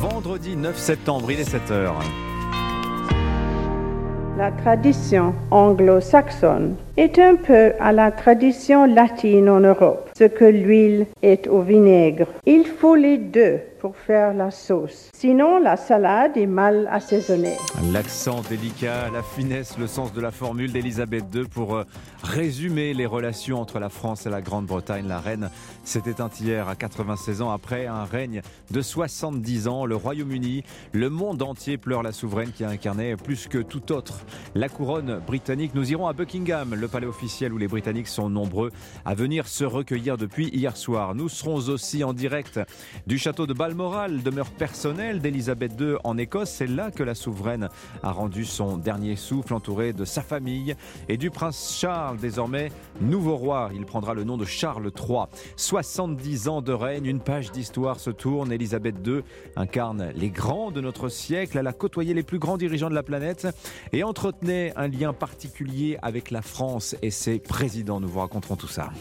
vendredi 9 septembre, il est 7h. La tradition anglo-saxonne est un peu à la tradition latine en Europe, ce que l'huile est au vinaigre. Il faut les deux pour faire la sauce, sinon la salade est mal assaisonnée. L'accent délicat, la finesse, le sens de la formule d'Elisabeth II pour résumer les relations entre la France et la Grande-Bretagne. La reine s'est éteinte hier à 96 ans après un règne de 70 ans. Le Royaume-Uni, le monde entier pleure la souveraine qui a incarné plus que tout autre la couronne britannique. Nous irons à Buckingham, le palais officiel où les Britanniques sont nombreux à venir se recueillir depuis hier soir. Nous serons aussi en direct du château de Balmoral, demeure personnelle d'Elisabeth II en Écosse. C'est là que la souveraine a rendu son dernier souffle, entourée de sa famille et du prince Charles, désormais nouveau roi. Il prendra le nom de Charles III. 70 ans de règne, une page d'histoire se tourne. Elisabeth II incarne les grands de notre siècle. Elle a côtoyé les plus grands dirigeants de la planète et entretenait un lien particulier avec la France et ses présidents. Nous vous raconterons tout ça.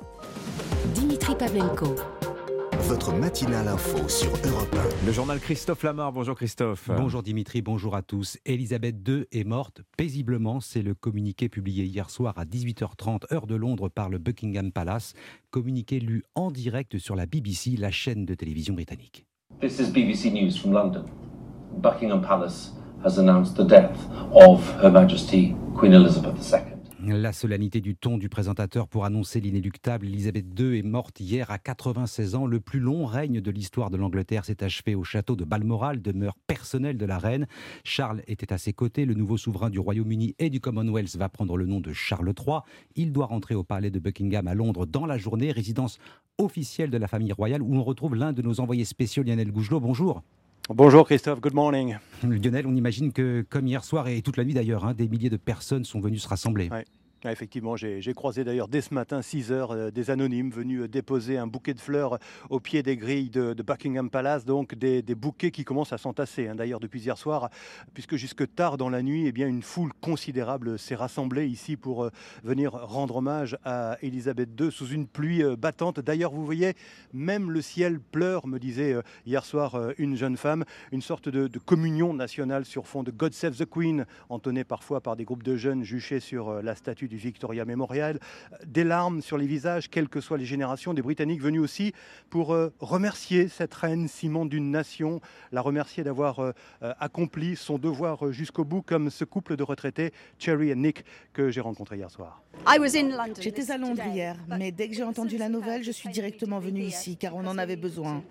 Dimitri Pavlenko. Votre matinale info sur Europe 1. Le journal Christophe Lamar. Bonjour Christophe. Bonjour Dimitri, bonjour à tous. Elisabeth II est morte paisiblement. C'est le communiqué publié hier soir à 18h30 heure de Londres par le Buckingham Palace. Communiqué lu en direct sur la BBC, la chaîne de télévision britannique. This is BBC News from London. Buckingham Palace has announced the death of Her Majesty Queen Elizabeth II. La solennité du ton du présentateur pour annoncer l'inéluctable. Elisabeth II est morte hier à 96 ans. Le plus long règne de l'histoire de l'Angleterre s'est achevé au château de Balmoral, demeure personnelle de la reine. Charles était à ses côtés. Le nouveau souverain du Royaume-Uni et du Commonwealth va prendre le nom de Charles III. Il doit rentrer au palais de Buckingham à Londres dans la journée, résidence officielle de la famille royale où on retrouve l'un de nos envoyés spéciaux, Lionel Gougelot. Bonjour. Bonjour Christophe, good morning. Lionel, on imagine que, comme hier soir et toute la nuit d'ailleurs, des milliers de personnes sont venues se rassembler. Ouais. Effectivement, j'ai croisé d'ailleurs dès ce matin, 6h, des anonymes venus déposer un bouquet de fleurs au pied des grilles de Buckingham Palace, donc des bouquets qui commencent à s'entasser. D'ailleurs, depuis hier soir, puisque jusque tard dans la nuit, une foule considérable s'est rassemblée ici pour venir rendre hommage à Elisabeth II sous une pluie battante. D'ailleurs, vous voyez, même le ciel pleure, me disait hier soir une jeune femme, une sorte de communion nationale sur fond de God Save the Queen, entonné parfois par des groupes de jeunes juchés sur la statue du Victoria Memorial, des larmes sur les visages, quelles que soient les générations, des Britanniques venus aussi pour remercier cette reine, ciment d'une nation, la remercier d'avoir accompli son devoir jusqu'au bout, comme ce couple de retraités, Cherry et Nick, que j'ai rencontré hier soir. J'étais à Londres hier, mais dès que j'ai entendu la nouvelle, je suis directement venue ici, car on en avait besoin.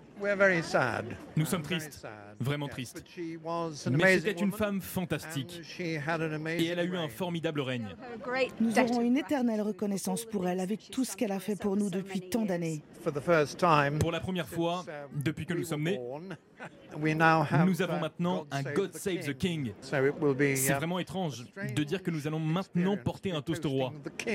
Nous sommes tristes, vraiment tristes. Mais c'était une femme fantastique et elle a eu un formidable règne. Nous aurons une éternelle reconnaissance pour elle, avec tout ce qu'elle a fait pour nous depuis tant d'années. Pour la première fois, depuis que nous sommes nés, nous avons maintenant un God Save the King. C'est vraiment étrange de dire que nous allons maintenant porter un toast au roi.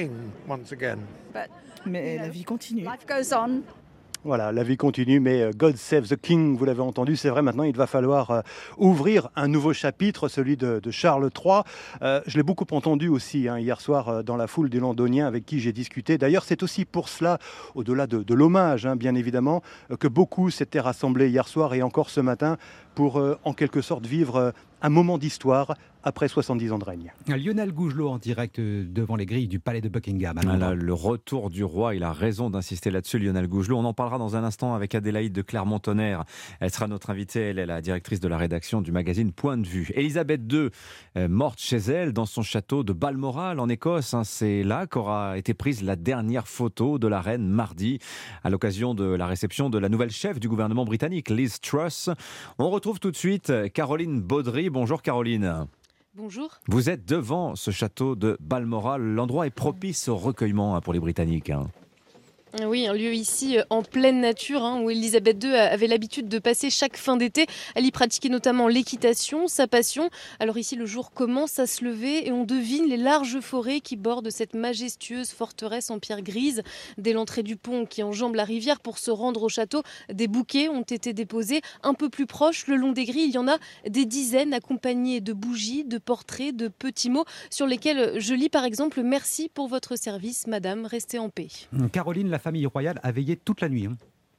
Mais la vie continue. Voilà, la vie continue, mais God Save the King, vous l'avez entendu, c'est vrai, maintenant il va falloir ouvrir un nouveau chapitre, celui de Charles III. Je l'ai beaucoup entendu aussi hier soir dans la foule des Londoniens avec qui j'ai discuté. D'ailleurs, c'est aussi pour cela, au-delà de l'hommage, bien évidemment, que beaucoup s'étaient rassemblés hier soir et encore ce matin pour, en quelque sorte, vivre un moment d'histoire après 70 ans de règne. Lionel Gougelot en direct devant les grilles du palais de Buckingham. Le retour du roi, il a raison d'insister là-dessus, Lionel Gougelot. On en parlera dans un instant avec Adélaïde de Clermont-Tonnerre. Elle sera notre invitée, elle est la directrice de la rédaction du magazine Point de Vue. Elisabeth II, morte chez elle, dans son château de Balmoral en Écosse. C'est là qu'aura été prise la dernière photo de la reine mardi, à l'occasion de la réception de la nouvelle chef du gouvernement britannique, Liz Truss. On retrouve tout de suite Caroline Baudry. Bonjour Caroline. Bonjour. Vous êtes devant ce château de Balmoral. L'endroit est propice au recueillement pour les Britanniques. Oui, un lieu ici en pleine nature où Elisabeth II avait l'habitude de passer chaque fin d'été. Elle y pratiquait notamment l'équitation, sa passion. Alors ici, le jour commence à se lever et on devine les larges forêts qui bordent cette majestueuse forteresse en pierre grise. Dès l'entrée du pont qui enjambe la rivière pour se rendre au château, des bouquets ont été déposés. Un peu plus proche, le long des grilles, il y en a des dizaines accompagnés de bougies, de portraits, de petits mots sur lesquels je lis par exemple « Merci pour votre service, madame, restez en paix ». Caroline, la famille royale a veillé toute la nuit.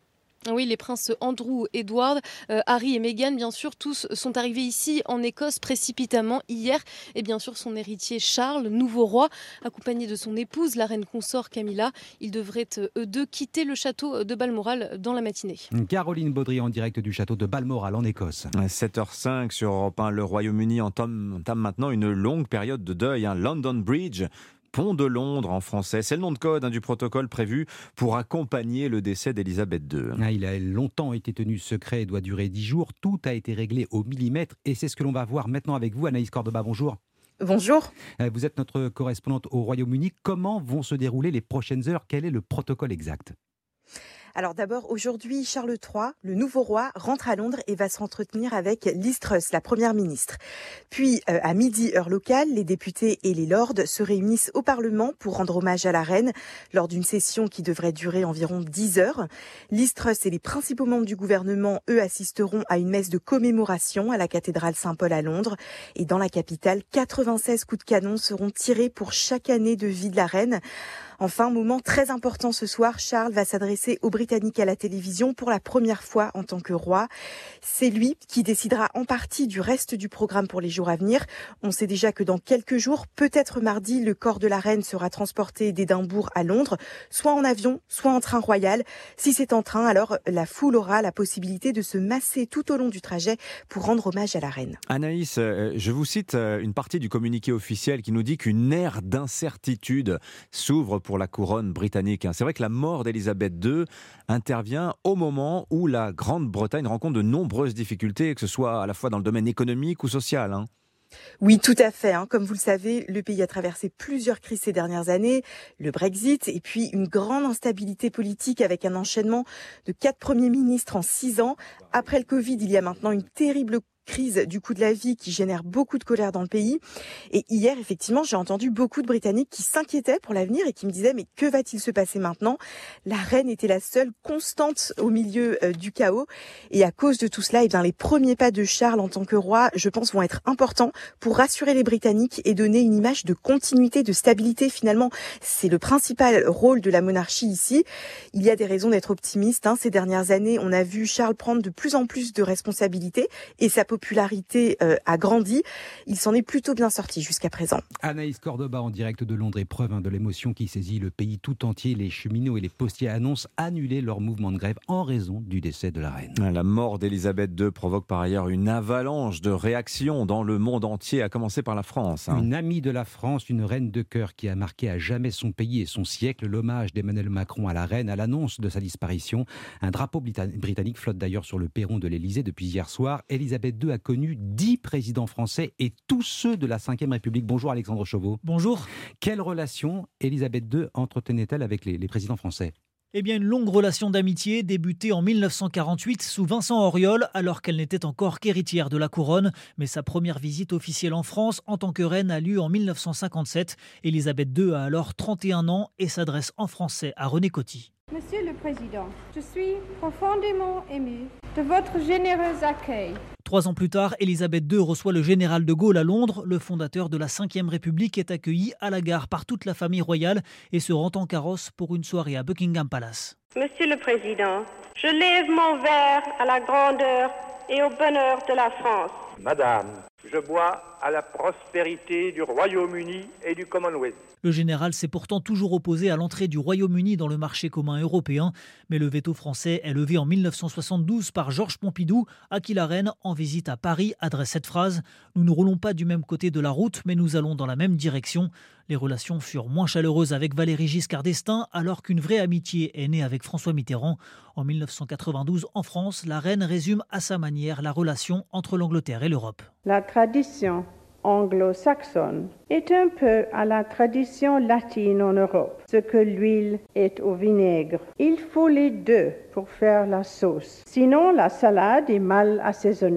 Oui, les princes Andrew, Edward, Harry et Meghan, bien sûr, tous sont arrivés ici en Écosse précipitamment hier. Et bien sûr, son héritier Charles, nouveau roi, accompagné de son épouse, la reine consort Camilla. Ils devraient, eux deux, quitter le château de Balmoral dans la matinée. Caroline Baudry en direct du château de Balmoral en Écosse. 7h05 sur Europe 1, le Royaume-Uni entame maintenant une longue période de deuil. London Bridge, pont de Londres en français, c'est le nom de code du protocole prévu pour accompagner le décès d'Elisabeth II. Il a longtemps été tenu secret et doit durer 10 jours. Tout a été réglé au millimètre et c'est ce que l'on va voir maintenant avec vous. Anaïs Cordoba, bonjour. Bonjour. Vous êtes notre correspondante au Royaume-Uni. Comment vont se dérouler les prochaines heures? Quel est le protocole exact? Alors d'abord, aujourd'hui, Charles III, le nouveau roi, rentre à Londres et va s'entretenir avec Liz Truss, la première ministre. Puis, à midi, heure locale, les députés et les lords se réunissent au Parlement pour rendre hommage à la reine lors d'une session qui devrait durer environ 10 heures. Liz Truss et les principaux membres du gouvernement, eux, assisteront à une messe de commémoration à la cathédrale Saint-Paul à Londres. Et dans la capitale, 96 coups de canon seront tirés pour chaque année de vie de la reine. Enfin, moment très important ce soir, Charles va s'adresser aux Britanniques à la télévision pour la première fois en tant que roi. C'est lui qui décidera en partie du reste du programme pour les jours à venir. On sait déjà que dans quelques jours, peut-être mardi, le corps de la reine sera transporté d'Édimbourg à Londres, soit en avion, soit en train royal. Si c'est en train, alors la foule aura la possibilité de se masser tout au long du trajet pour rendre hommage à la reine. Anaïs, je vous cite une partie du communiqué officiel qui nous dit qu'une ère d'incertitude s'ouvre pour la couronne britannique. C'est vrai que la mort d'Elisabeth II intervient au moment où la Grande-Bretagne rencontre de nombreuses difficultés, que ce soit à la fois dans le domaine économique ou social. Oui, tout à fait. Comme vous le savez, le pays a traversé plusieurs crises ces dernières années, le Brexit et puis une grande instabilité politique avec un enchaînement de 4 premiers ministres en 6 ans. Après le Covid, il y a maintenant une terrible crise du coût de la vie qui génère beaucoup de colère dans le pays. Et hier, effectivement, j'ai entendu beaucoup de Britanniques qui s'inquiétaient pour l'avenir et qui me disaient « Mais que va-t-il se passer maintenant ?» La reine était la seule constante au milieu du chaos. Et à cause de tout cela, les premiers pas de Charles en tant que roi, je pense, vont être importants pour rassurer les Britanniques et donner une image de continuité, de stabilité. Finalement, c'est le principal rôle de la monarchie ici. Il y a des raisons d'être optimiste. Ces dernières années, on a vu Charles prendre de plus en plus de responsabilités et sa popularité a grandi. Il s'en est plutôt bien sorti jusqu'à présent. Anaïs Cordoba en direct de Londres, épreuve de l'émotion qui saisit le pays tout entier. Les cheminots et les postiers annoncent annuler leur mouvement de grève en raison du décès de la reine. La mort d'Elisabeth II provoque par ailleurs une avalanche de réactions dans le monde entier, à commencer par la France. Une amie de la France, une reine de cœur qui a marqué à jamais son pays et son siècle. L'hommage d'Emmanuel Macron à la reine à l'annonce de sa disparition. Un drapeau britannique flotte d'ailleurs sur le perron de l'Élysée depuis hier soir. Elisabeth II a connu 10 présidents français et tous ceux de la Ve République. Bonjour Alexandre Chauveau. Bonjour. Quelle relation Elisabeth II entretenait-elle avec les présidents français ? Eh bien, une longue relation d'amitié débutée en 1948 sous Vincent Auriol, alors qu'elle n'était encore qu'héritière de la couronne. Mais sa première visite officielle en France en tant que reine a lieu en 1957. Elisabeth II a alors 31 ans et s'adresse en français à René Coty. Monsieur le Président, je suis profondément émue de votre généreux accueil. 3 ans plus tard, Elisabeth II reçoit le général de Gaulle à Londres. Le fondateur de la Ve République est accueilli à la gare par toute la famille royale et se rend en carrosse pour une soirée à Buckingham Palace. Monsieur le Président, je lève mon verre à la grandeur et au bonheur de la France. Madame, je bois à la prospérité du Royaume-Uni et du Commonwealth. Le général s'est pourtant toujours opposé à l'entrée du Royaume-Uni dans le marché commun européen. Mais le veto français est levé en 1972 par Georges Pompidou, à qui la reine, en visite à Paris, adresse cette phrase « Nous ne roulons pas du même côté de la route, mais nous allons dans la même direction ». Les relations furent moins chaleureuses avec Valéry Giscard d'Estaing, alors qu'une vraie amitié est née avec François Mitterrand. En 1992, en France, la reine résume à sa manière la relation entre l'Angleterre et l'Europe. La tradition anglo-saxonne est un peu à la tradition latine en Europe, ce que l'huile est au vinaigre. Il faut les deux pour faire la sauce, sinon la salade est mal assaisonnée.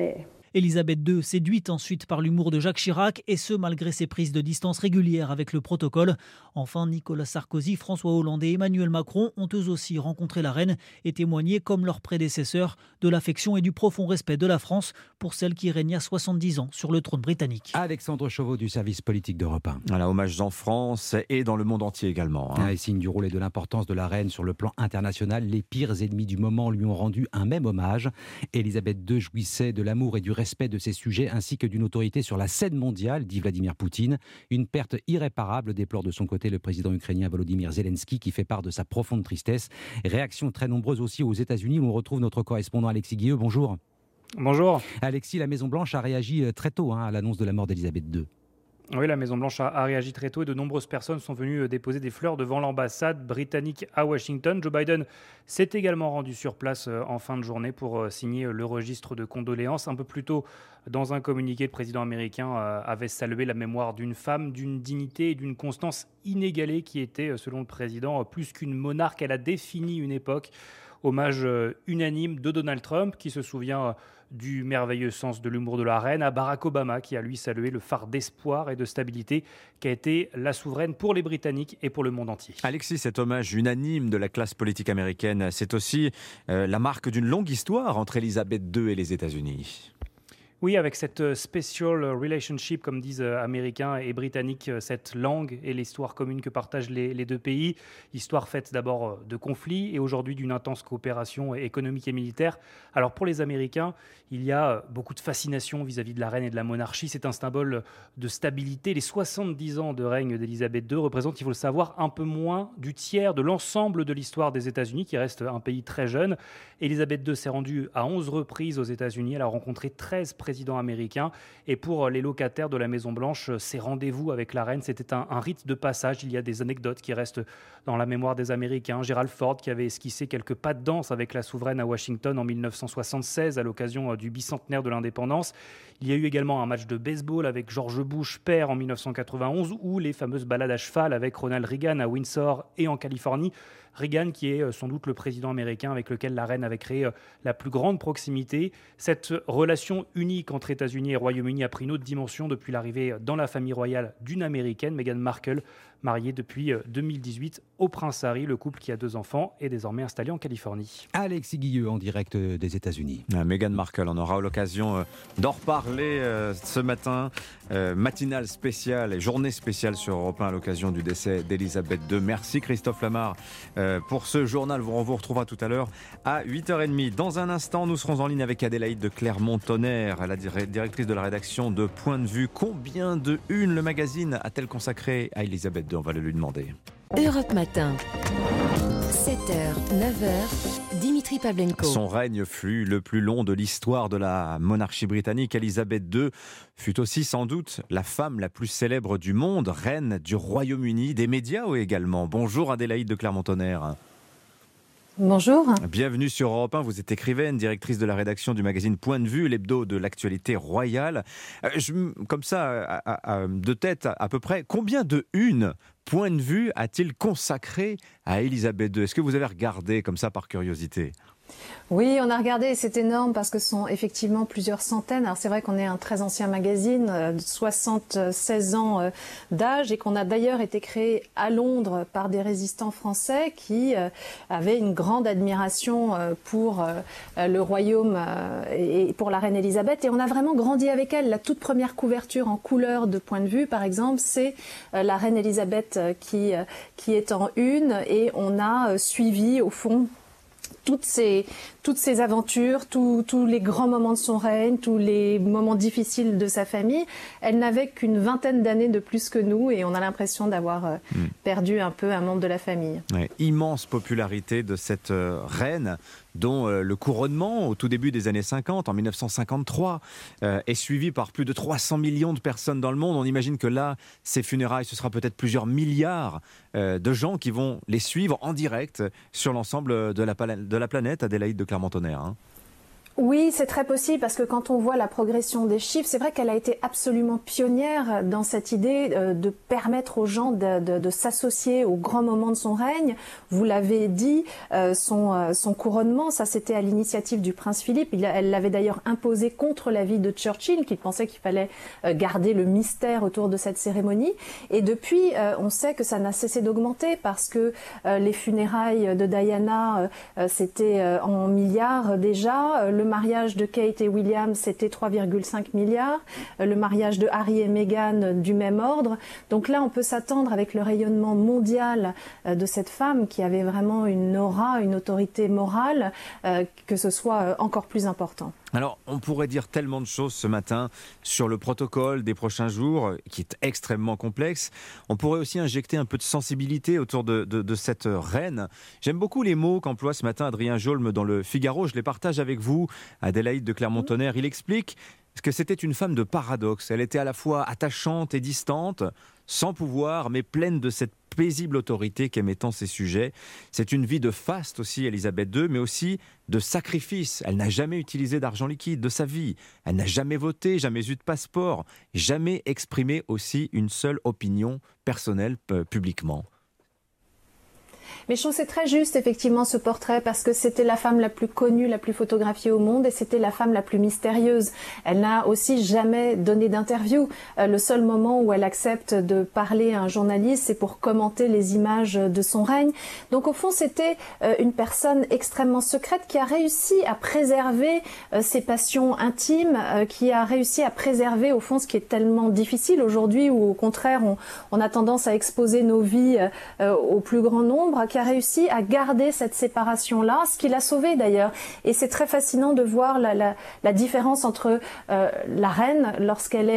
Elisabeth II, séduite ensuite par l'humour de Jacques Chirac, et ce malgré ses prises de distance régulières avec le protocole. Enfin, Nicolas Sarkozy, François Hollande et Emmanuel Macron ont eux aussi rencontré la reine et témoigné, comme leurs prédécesseurs, de l'affection et du profond respect de la France pour celle qui régna 70 ans sur le trône britannique. Alexandre Chauveau du service politique d'Europe 1. Voilà, hommage en France et dans le monde entier également. Et signe du rôle et de l'importance de la reine sur le plan international, les pires ennemis du moment lui ont rendu un même hommage. Elisabeth II jouissait de l'amour et du respect de ses sujets ainsi que d'une autorité sur la scène mondiale, dit Vladimir Poutine. Une perte irréparable, déplore de son côté le président ukrainien Volodymyr Zelensky, qui fait part de sa profonde tristesse. Réactions très nombreuses aussi aux États-Unis où on retrouve notre correspondant Alexis Guilleux. Bonjour. Bonjour. Alexis, la Maison-Blanche a réagi très tôt à l'annonce de la mort d'Elisabeth II. Oui, la Maison-Blanche a réagi très tôt et de nombreuses personnes sont venues déposer des fleurs devant l'ambassade britannique à Washington. Joe Biden s'est également rendu sur place en fin de journée pour signer le registre de condoléances. Un peu plus tôt, dans un communiqué, le président américain avait salué la mémoire d'une femme, d'une dignité et d'une constance inégalée qui était, selon le président, plus qu'une monarque. Elle a défini une époque. Hommage unanime de Donald Trump qui se souvient du merveilleux sens de l'humour de la reine, à Barack Obama qui a lui salué le phare d'espoir et de stabilité qu'a été la souveraine pour les Britanniques et pour le monde entier. Alexis, cet hommage unanime de la classe politique américaine, c'est aussi la marque d'une longue histoire entre Elisabeth II et les États-Unis. Oui, avec cette special relationship, comme disent Américains et Britanniques, cette langue et l'histoire commune que partagent les deux pays. Histoire faite d'abord de conflits et aujourd'hui d'une intense coopération économique et militaire. Alors pour les Américains, il y a beaucoup de fascination vis-à-vis de la reine et de la monarchie. C'est un symbole de stabilité. Les 70 ans de règne d'Elisabeth II représentent, il faut le savoir, un peu moins du tiers de l'ensemble de l'histoire des États-Unis, qui reste un pays très jeune. Elisabeth II s'est rendue à 11 reprises aux États-Unis. Elle a rencontré 13 président américain. Et pour les locataires de la Maison-Blanche, ces rendez-vous avec la reine, c'était un rite de passage. Il y a des anecdotes qui restent dans la mémoire des Américains. Gerald Ford qui avait esquissé quelques pas de danse avec la souveraine à Washington en 1976 à l'occasion du bicentenaire de l'indépendance. Il y a eu également un match de baseball avec George Bush père en 1991 ou les fameuses balades à cheval avec Ronald Reagan à Windsor et en Californie. Reagan qui est sans doute le président américain avec lequel la reine avait créé la plus grande proximité. Cette relation unique entre États-Unis et Royaume-Uni a pris une autre dimension depuis l'arrivée dans la famille royale d'une Américaine, Meghan Markle, mariée depuis 2018 au prince Harry. Le couple qui a 2 enfants est désormais installé en Californie. Alexis Guilleux en direct des États-Unis. Meghan Markle, on aura l'occasion d'en reparler ce matin. Matinale spéciale et journée spéciale sur Europe 1 à l'occasion du décès d'Elisabeth II. Merci Christophe Lamar pour ce journal. On vous retrouvera tout à l'heure à 8h30. Dans un instant, nous serons en ligne avec Adélaïde de Clermont-Tonnerre, la directrice de la rédaction de Point de Vue. Combien de une le magazine a-t-elle consacré à Elisabeth II? On va le lui demander. Europe Matin, 7h, 9h, Dimitri Pavlenko. Son règne fut le plus long de l'histoire de la monarchie britannique. Elisabeth II fut aussi sans doute la femme la plus célèbre du monde, reine du Royaume-Uni, des médias également. Bonjour Adélaïde de Clermont-Tonnerre. Bonjour. Bienvenue sur Europe 1. Vous êtes écrivaine, directrice de la rédaction du magazine Point de Vue, l'hebdo de l'actualité royale. Comme ça, de tête à peu près, combien de une Point de Vue a-t-il consacré à Elisabeth II? Est-ce que vous avez regardé comme ça par curiosité? Oui, on a regardé, c'est énorme parce que ce sont effectivement plusieurs centaines. Alors c'est vrai qu'on est un très ancien magazine, 76 ans d'âge, et qu'on a d'ailleurs été créé à Londres par des résistants français qui avaient une grande admiration pour le royaume et pour la reine Elisabeth. Et on a vraiment grandi avec elle. La toute première couverture en couleur de Point de Vue, par exemple, c'est la reine Elisabeth qui est en une, et on a suivi au fond toutes ces aventures, tous les grands moments de son règne, tous les moments difficiles de sa famille. Elle n'avait qu'une vingtaine d'années de plus que nous et on a l'impression d'avoir perdu un peu un membre de la famille. Ouais, immense popularité de cette reine dont le couronnement au tout début des années 50, en 1953, est suivi par plus de 300 millions de personnes dans le monde. On imagine que là, ces funérailles, ce sera peut-être plusieurs milliards de gens qui vont les suivre en direct sur l'ensemble de la planète, Adélaïde de Clermont-Tonnerre. Oui, c'est très possible parce que quand on voit la progression des chiffres, c'est vrai qu'elle a été absolument pionnière dans cette idée de permettre aux gens de s'associer au grand moment de son règne. Vous l'avez dit, son couronnement, ça c'était à l'initiative du prince Philippe. Elle l'avait d'ailleurs imposé contre l'avis de Churchill, qui pensait qu'il fallait garder le mystère autour de cette cérémonie. Et depuis, on sait que ça n'a cessé d'augmenter parce que les funérailles de Diana, c'était en milliards déjà. Le mariage de Kate et William, c'était 3,5 milliards. Le mariage de Harry et Meghan, du même ordre. Donc là, on peut s'attendre avec le rayonnement mondial de cette femme qui avait vraiment une aura, une autorité morale, que ce soit encore plus important. Alors, on pourrait dire tellement de choses ce matin sur le protocole des prochains jours, qui est extrêmement complexe. On pourrait aussi injecter un peu de sensibilité autour de cette reine. J'aime beaucoup les mots qu'emploie ce matin Adrien Jaulme dans le Figaro. Je les partage avec vous, Adélaïde de Clermont-Tonnerre. Il explique que c'était une femme de paradoxe. Elle était à la fois attachante et distante, sans pouvoir, mais pleine de cette paisible autorité qu'aimait tant ses sujets. C'est une vie de faste aussi, Elisabeth II, mais aussi de sacrifice. Elle n'a jamais utilisé d'argent liquide de sa vie. Elle n'a jamais voté, jamais eu de passeport, jamais exprimé aussi une seule opinion personnelle publiquement. Mais je trouve que c'est très juste, effectivement, ce portrait, parce que c'était la femme la plus connue, la plus photographiée au monde, et c'était la femme la plus mystérieuse. Elle n'a aussi jamais donné d'interview. Le seul moment où elle accepte de parler à un journaliste, c'est pour commenter les images de son règne. Donc, au fond, c'était une personne extrêmement secrète qui a réussi à préserver ses passions intimes, qui a réussi à préserver, au fond, ce qui est tellement difficile aujourd'hui, où, au contraire, on a tendance à exposer nos vies au plus grand nombre, qui a réussi à garder cette séparation-là, ce qui l'a sauvée d'ailleurs. Et c'est très fascinant de voir la différence entre la reine lorsqu'elle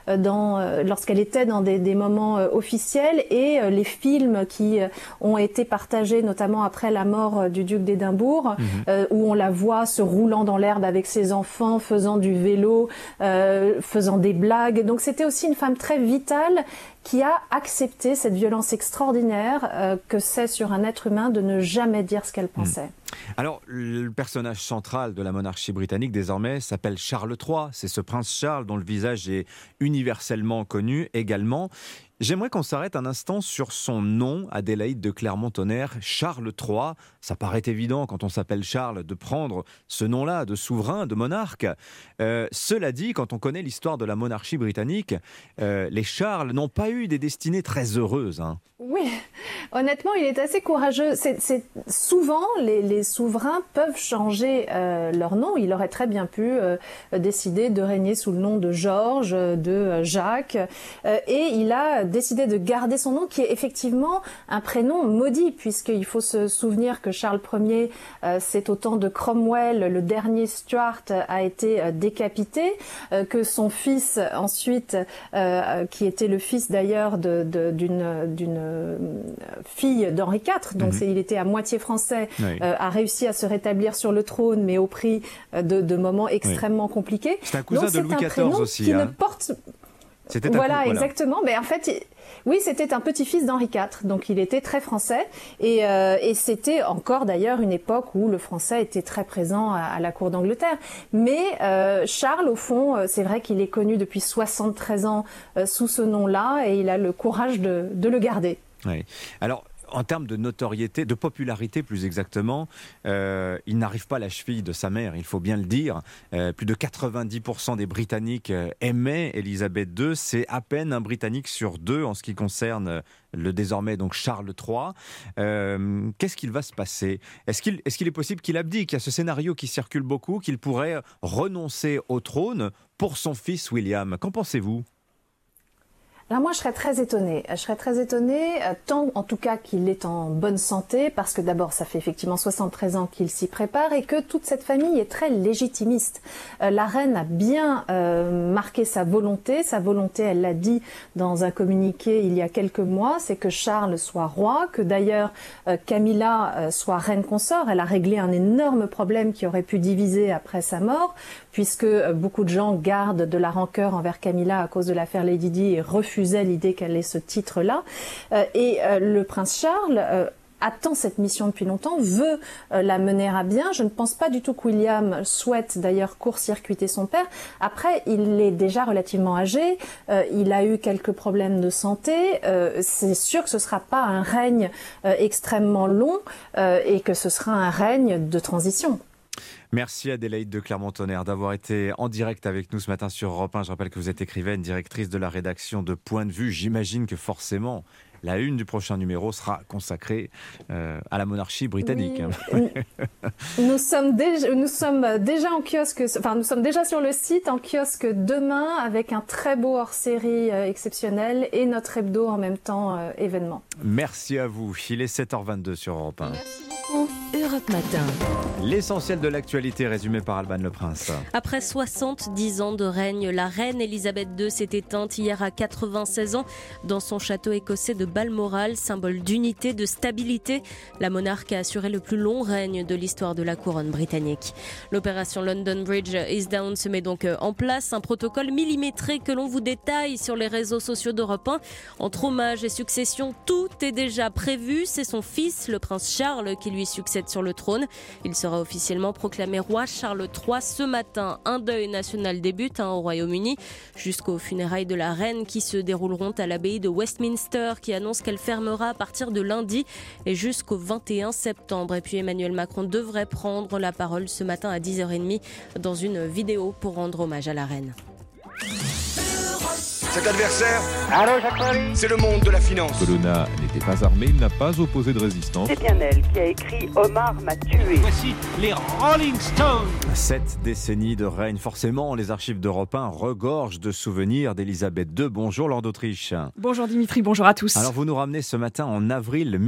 était dans des moments officiels et les films qui ont été partagés, notamment après la mort du duc d'Édimbourg, où on la voit se roulant dans l'herbe avec ses enfants, faisant du vélo, faisant des blagues. Donc c'était aussi une femme très vitale qui a accepté cette violence extraordinaire que c'est sur un être humain de ne jamais dire ce qu'elle pensait. Alors, le personnage central de la monarchie britannique désormais s'appelle Charles III. C'est ce prince Charles dont le visage est universellement connu également. J'aimerais qu'on s'arrête un instant sur son nom, Adélaïde de Clermont-Tonnerre, Charles III. Ça paraît évident quand on s'appelle Charles de prendre ce nom-là de souverain, de monarque. Cela dit, quand on connaît l'histoire de la monarchie britannique, les Charles n'ont pas eu des destinées très heureuses. Oui, honnêtement, il est assez courageux. Souvent, les souverains peuvent changer leur nom. Il aurait très bien pu décider de régner sous le nom de Georges, de Jacques, et il a décidé de garder son nom, qui est effectivement un prénom maudit, puisqu'il faut se souvenir que Charles Ier, c'est au temps de Cromwell, le dernier Stuart, a été décapité, que son fils ensuite, qui était le fils d'ailleurs d'une fille d'Henri IV, donc il était à moitié français, a réussi à se rétablir sur le trône, mais au prix de moments extrêmement compliqués. C'est un cousin de Louis XIV aussi. Qui ne porte... Voilà, exactement. Mais en fait, oui, c'était un petit-fils d'Henri IV, donc il était très français. Et c'était encore d'ailleurs une époque où le français était très présent à la cour d'Angleterre. Mais Charles, au fond, c'est vrai qu'il est connu depuis 73 ans sous ce nom-là, et il a le courage de le garder. Oui. Alors, en termes de notoriété, de popularité plus exactement, il n'arrive pas à la cheville de sa mère, il faut bien le dire. Plus de 90% des Britanniques aimaient Elisabeth II. C'est à peine un Britannique sur deux en ce qui concerne le désormais donc Charles III. Qu'est-ce qu'il va se passer ? Est-ce qu'il est possible qu'il abdique ? Il y a ce scénario qui circule beaucoup, qu'il pourrait renoncer au trône pour son fils William. Qu'en pensez-vous ? Alors moi, je serais très étonnée. Tant en tout cas qu'il est en bonne santé, parce que d'abord, ça fait effectivement 73 ans qu'il s'y prépare et que toute cette famille est très légitimiste. La reine a bien marqué sa volonté. Sa volonté, elle l'a dit dans un communiqué il y a quelques mois, c'est que Charles soit roi, que d'ailleurs Camilla soit reine consort. Elle a réglé un énorme problème qui aurait pu diviser après sa mort, puisque beaucoup de gens gardent de la rancœur envers Camilla à cause de l'affaire Lady Di et refusait l'idée qu'elle ait ce titre-là. Et le prince Charles attend cette mission depuis longtemps, veut la mener à bien. Je ne pense pas du tout que William souhaite d'ailleurs court-circuiter son père. Après, il est déjà relativement âgé, il a eu quelques problèmes de santé. C'est sûr que ce ne sera pas un règne extrêmement long et que ce sera un règne de transition. Merci Adélaïde de Clermont-Tonnerre d'avoir été en direct avec nous ce matin sur Europe 1. Je rappelle que vous êtes écrivaine, directrice de la rédaction de Point de Vue. J'imagine que forcément, la une du prochain numéro sera consacrée à la monarchie britannique. Oui. Nous sommes déjà en kiosque, enfin nous sommes déjà sur le site en kiosque demain avec un très beau hors-série exceptionnel et notre hebdo en même temps événement. Merci à vous. Il est 7h22 sur Europe 1. Merci beaucoup. Europe Matin. L'essentiel de l'actualité résumé par Alban Le Prince. Après 70 ans de règne, la reine Elisabeth II s'est éteinte hier à 96 ans dans son château écossais de Balmoral, symbole d'unité, de stabilité. La monarque a assuré le plus long règne de l'histoire de la couronne britannique. L'opération London Bridge is Down se met donc en place, un protocole millimétré que l'on vous détaille sur les réseaux sociaux d'Europe 1. Entre hommages et successions, tout est déjà prévu. C'est son fils, le prince Charles, qui lui succède sur le trône. Il sera officiellement proclamé roi Charles III ce matin. Un deuil national débute au Royaume-Uni jusqu'aux funérailles de la reine qui se dérouleront à l'abbaye de Westminster qui annonce qu'elle fermera à partir de lundi et jusqu'au 21 septembre. Et puis Emmanuel Macron devrait prendre la parole ce matin à 10h30 dans une vidéo pour rendre hommage à la reine. Cet adversaire, c'est le monde de la finance. Colonna n'était pas armé, il n'a pas opposé de résistance. C'est bien elle qui a écrit « Omar m'a tué ». Voici les Rolling Stones. 7 décennies de règne. Forcément, les archives d'Europe 1 regorgent de souvenirs d'Elisabeth II. Bonjour Laure d'Autriche. Bonjour Dimitri, bonjour à tous. Alors vous nous ramenez ce matin en avril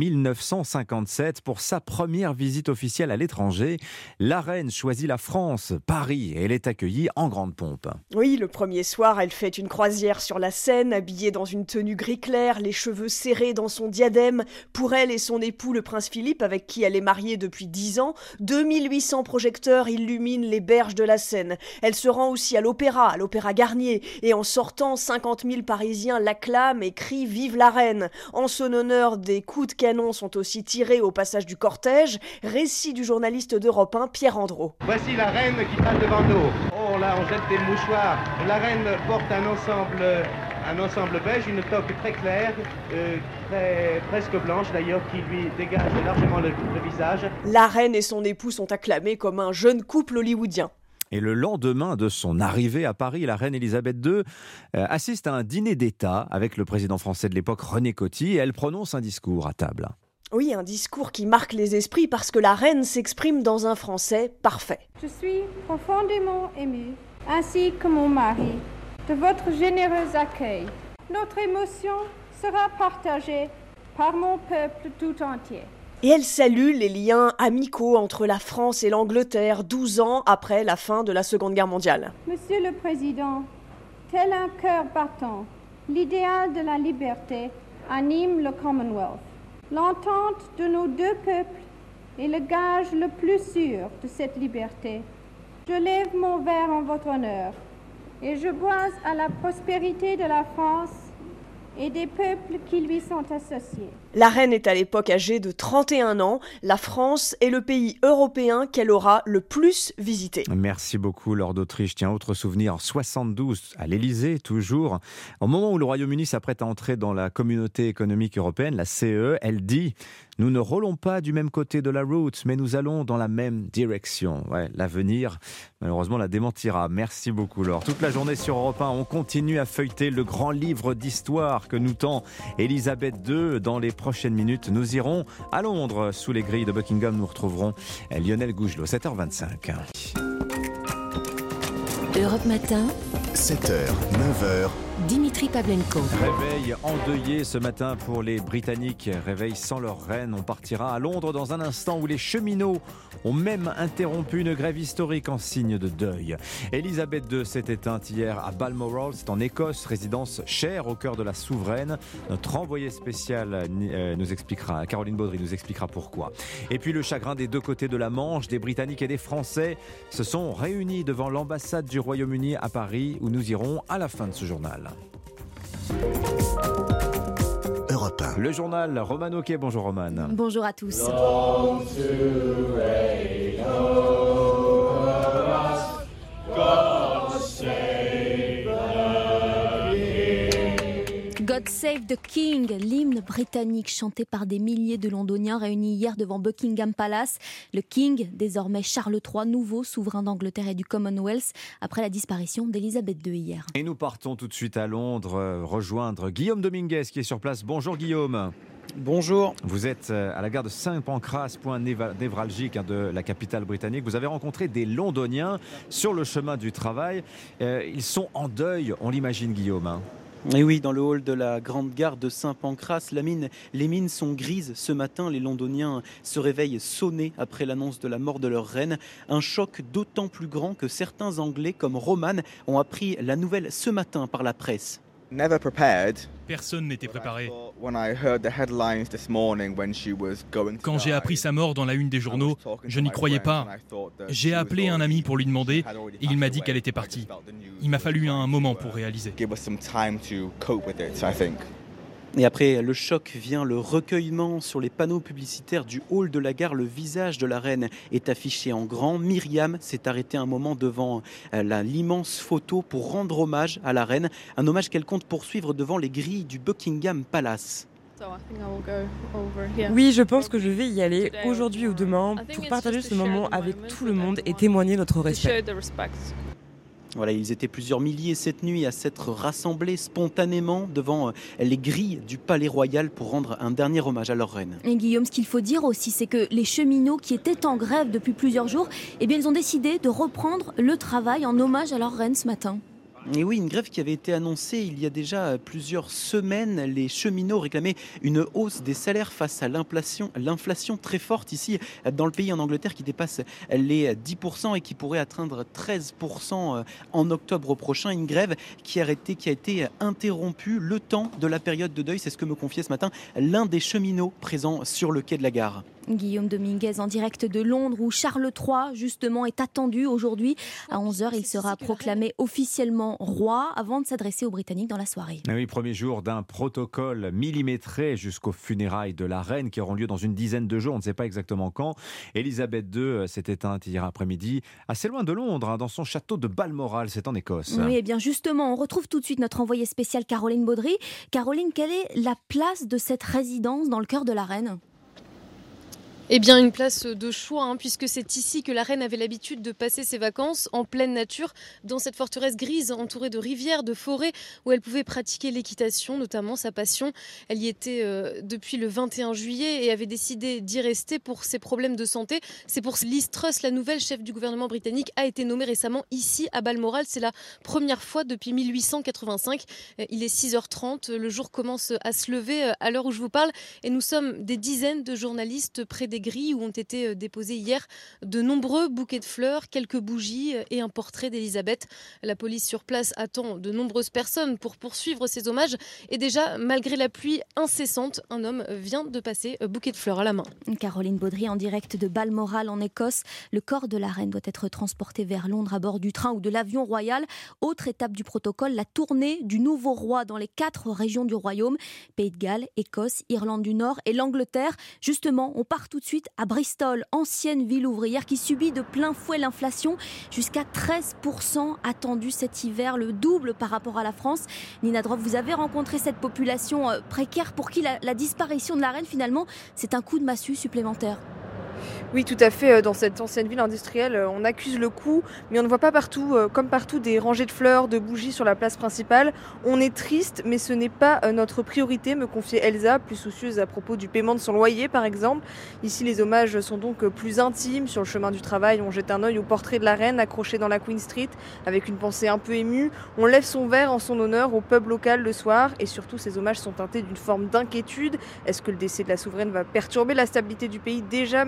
1957 pour sa première visite officielle à l'étranger. La reine choisit la France, Paris, et elle est accueillie en grande pompe. Oui, le premier soir, elle fait une croisière sur la Seine, habillée dans une tenue gris clair, les cheveux serrés dans son diadème. Pour elle et son époux, le prince Philippe, avec qui elle est mariée depuis 10 ans, 2800 projecteurs illuminent les berges de la Seine. Elle se rend aussi à l'Opéra Garnier, et en sortant, 50 000 Parisiens l'acclament et crient « Vive la reine !». En son honneur, des coups de canon sont aussi tirés au passage du cortège. Récit du journaliste d'Europe 1, Pierre Andreau. Voici la reine qui passe devant nous. Oh là, on jette des mouchoirs. La reine porte un ensemble beige, une toque très claire, presque blanche d'ailleurs, qui lui dégage largement le visage. La reine et son époux sont acclamés comme un jeune couple hollywoodien. Et le lendemain de son arrivée à Paris, la reine Elisabeth II assiste à un dîner d'État avec le président français de l'époque, René Coty, et elle prononce un discours à table. Oui, un discours qui marque les esprits parce que la reine s'exprime dans un français parfait. Je suis profondément émue, ainsi que mon mari, de votre généreux accueil. Notre émotion sera partagée par mon peuple tout entier. Et elle salue les liens amicaux entre la France et l'Angleterre 12 ans après la fin de la Seconde Guerre mondiale. Monsieur le Président, tel un cœur battant, l'idéal de la liberté anime le Commonwealth. L'entente de nos deux peuples est le gage le plus sûr de cette liberté. Je lève mon verre en votre honneur et je bois à la prospérité de la France et des peuples qui lui sont associés. La reine est à l'époque âgée de 31 ans. La France est le pays européen qu'elle aura le plus visité. Merci beaucoup Laure d'Autriche. Tiens, autre souvenir, en 72, à l'Élysée, toujours. Au moment où le Royaume-Uni s'apprête à entrer dans la communauté économique européenne, la CE, elle dit « Nous ne roulons pas du même côté de la route, mais nous allons dans la même direction. » Ouais, l'avenir, malheureusement, la démentira. Merci beaucoup Laure. Toute la journée sur Europe 1, on continue à feuilleter le grand livre d'histoire que nous tend Elisabeth II. Dans les prochaines minutes, nous irons à Londres. Sous les grilles de Buckingham, nous retrouverons Lionel Gougelot, 7h25. Europe Matin, 7h, 9h. Dimitri Pavlenko. Réveil endeuillé ce matin pour les Britanniques. Réveil sans leur reine. On partira à Londres dans un instant où les cheminots ont même interrompu une grève historique en signe de deuil. Elisabeth II s'est éteinte hier à Balmoral, c'est en Écosse, résidence chère au cœur de la souveraine. Notre envoyé spécial nous expliquera, Caroline Baudry nous expliquera pourquoi. Et puis le chagrin des deux côtés de la Manche, des Britanniques et des Français se sont réunis devant l'ambassade du Royaume-Uni à Paris où nous irons à la fin de ce journal. Europe Europe 1. Le journal Romano Quai. Bonjour Roman. Bonjour à tous. God Save the King, l'hymne britannique chanté par des milliers de Londoniens réunis hier devant Buckingham Palace. Le King, désormais Charles III, nouveau souverain d'Angleterre et du Commonwealth, après la disparition d'Elisabeth II hier. Et nous partons tout de suite à Londres, rejoindre Guillaume Dominguez qui est sur place. Bonjour Guillaume. Bonjour. Vous êtes à la gare de Saint-Pancras, point névralgique de la capitale britannique. Vous avez rencontré des Londoniens sur le chemin du travail. Ils sont en deuil, on l'imagine Guillaume. Et oui, dans le hall de la grande gare de Saint-Pancras, les mines sont grises. Ce matin, les Londoniens se réveillent sonnés après l'annonce de la mort de leur reine. Un choc d'autant plus grand que certains Anglais, comme Roman, ont appris la nouvelle ce matin par la presse. Personne n'était préparé. Quand j'ai appris sa mort dans la une des journaux, je n'y croyais pas. J'ai appelé un ami pour lui demander et il m'a dit qu'elle était partie. Il m'a fallu un moment pour réaliser. Et après le choc vient le recueillement. Sur les panneaux publicitaires du hall de la gare, le visage de la reine est affiché en grand. Myriam s'est arrêtée un moment devant l'immense photo pour rendre hommage à la reine. Un hommage qu'elle compte poursuivre devant les grilles du Buckingham Palace. Oui, je pense que je vais y aller aujourd'hui ou demain pour partager ce moment avec tout le monde et témoigner notre respect. Voilà, ils étaient plusieurs milliers cette nuit à s'être rassemblés spontanément devant les grilles du Palais Royal pour rendre un dernier hommage à leur reine. Et Guillaume, ce qu'il faut dire aussi, c'est que les cheminots qui étaient en grève depuis plusieurs jours, ils ont décidé de reprendre le travail en hommage à leur reine ce matin. Et oui, une grève qui avait été annoncée il y a déjà plusieurs semaines. Les cheminots réclamaient une hausse des salaires face à l'inflation très forte ici dans le pays, en Angleterre, qui dépasse les 10% et qui pourrait atteindre 13% en octobre prochain. Une grève qui a été interrompue le temps de la période de deuil. C'est ce que me confiait ce matin l'un des cheminots présents sur le quai de la gare. Guillaume Dominguez en direct de Londres où Charles III justement est attendu aujourd'hui. À 11h, il sera proclamé officiellement roi avant de s'adresser aux Britanniques dans la soirée. Oui, premier jour d'un protocole millimétré jusqu'aux funérailles de la reine qui auront lieu dans une dizaine de jours, on ne sait pas exactement quand. Elisabeth II s'est éteinte hier après-midi, assez loin de Londres, dans son château de Balmoral, c'est en Écosse. Oui, et bien justement, on retrouve tout de suite notre envoyée spéciale Caroline Baudry. Caroline, quelle est la place de cette résidence dans le cœur de la reine ? Eh bien, une place de choix, puisque c'est ici que la reine avait l'habitude de passer ses vacances, en pleine nature, dans cette forteresse grise entourée de rivières, de forêts, où elle pouvait pratiquer l'équitation, notamment sa passion. Elle y était depuis le 21 juillet et avait décidé d'y rester pour ses problèmes de santé. C'est pour Liz Truss, la nouvelle chef du gouvernement britannique, a été nommée récemment ici à Balmoral. C'est la première fois depuis 1885. Il est 6h30, le jour commence à se lever à l'heure où je vous parle, et nous sommes des dizaines de journalistes près des grilles où ont été déposés hier de nombreux bouquets de fleurs, quelques bougies et un portrait d'Elisabeth. La police sur place attend de nombreuses personnes pour poursuivre ces hommages et déjà, malgré la pluie incessante, un homme vient de passer bouquet de fleurs à la main. Caroline Baudry en direct de Balmoral en Écosse. Le corps de la reine doit être transporté vers Londres à bord du train ou de l'avion royal. Autre étape du protocole, la tournée du nouveau roi dans les 4 régions du royaume, Pays de Galles, Écosse, Irlande du Nord et l'Angleterre. Justement, on part tout de suite à Bristol, ancienne ville ouvrière qui subit de plein fouet l'inflation, jusqu'à 13% attendue cet hiver, le double par rapport à la France. Nina Droff, vous avez rencontré cette population précaire pour qui la disparition de la reine, finalement, c'est un coup de massue supplémentaire. Oui, tout à fait. Dans cette ancienne ville industrielle, on accuse le coup, mais on ne voit pas partout, comme partout, des rangées de fleurs, de bougies sur la place principale. On est triste, mais ce n'est pas notre priorité, me confiait Elsa, plus soucieuse à propos du paiement de son loyer, par exemple. Ici, les hommages sont donc plus intimes. Sur le chemin du travail, on jette un œil au portrait de la reine accroché dans la Queen Street, avec une pensée un peu émue. On lève son verre en son honneur au pub local le soir, et surtout, ces hommages sont teintés d'une forme d'inquiétude. Est-ce que le décès de la souveraine va perturber la stabilité du pays déjà menacé par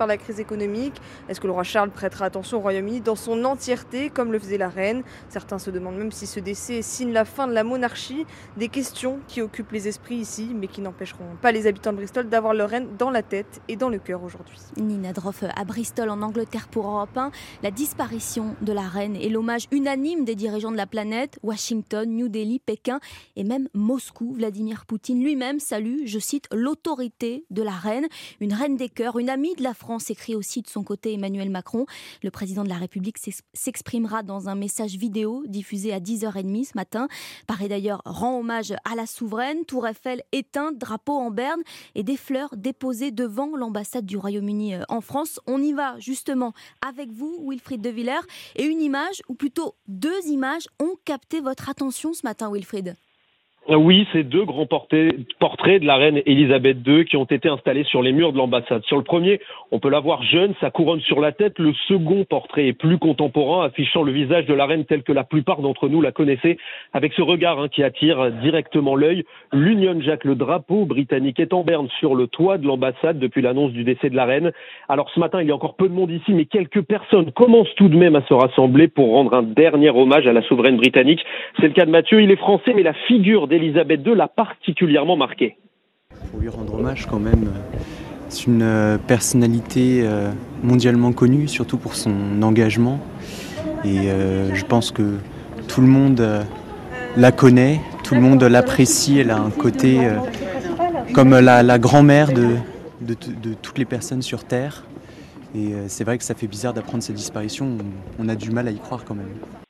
par la crise économique. Est-ce que le roi Charles prêtera attention au Royaume-Uni dans son entièreté, comme le faisait la reine? Certains se demandent même si ce décès signe la fin de la monarchie. Des questions qui occupent les esprits ici, mais qui n'empêcheront pas les habitants de Bristol d'avoir leur reine dans la tête et dans le cœur aujourd'hui. Nina Droff à Bristol, en Angleterre, pour Europe 1. La disparition de la reine et l'hommage unanime des dirigeants de la planète, Washington, New Delhi, Pékin et même Moscou. Vladimir Poutine lui-même salue, je cite, l'autorité de la reine. Une reine des cœurs, une amie de la France, écrit aussi de son côté Emmanuel Macron. Le président de la République s'exprimera dans un message vidéo diffusé à 10h30 ce matin. Paris d'ailleurs rend hommage à la souveraine. Tour Eiffel éteinte, drapeau en berne et des fleurs déposées devant l'ambassade du Royaume-Uni en France. On y va justement avec vous, Wilfried de Villers, et une image, ou plutôt 2 images, ont capté votre attention ce matin, Wilfried. Oui, c'est 2 grands portraits de la reine Elisabeth II qui ont été installés sur les murs de l'ambassade. Sur le premier, on peut la voir jeune, sa couronne sur la tête. Le second portrait est plus contemporain, affichant le visage de la reine tel que la plupart d'entre nous la connaissaient, avec ce regard qui attire directement l'œil. L'Union Jack, le drapeau britannique, est en berne sur le toit de l'ambassade depuis l'annonce du décès de la reine. Alors ce matin, il y a encore peu de monde ici, mais quelques personnes commencent tout de même à se rassembler pour rendre un dernier hommage à la souveraine britannique. C'est le cas de Mathieu, il est français, mais la figure d'Elisabeth II l'a particulièrement marqué. Pour lui rendre hommage quand même, c'est une personnalité mondialement connue, surtout pour son engagement. Et je pense que tout le monde la connaît, tout le monde l'apprécie. Elle a un côté comme la grand-mère de toutes les personnes sur Terre. Et c'est vrai que ça fait bizarre d'apprendre sa disparition. On a du mal à y croire quand même.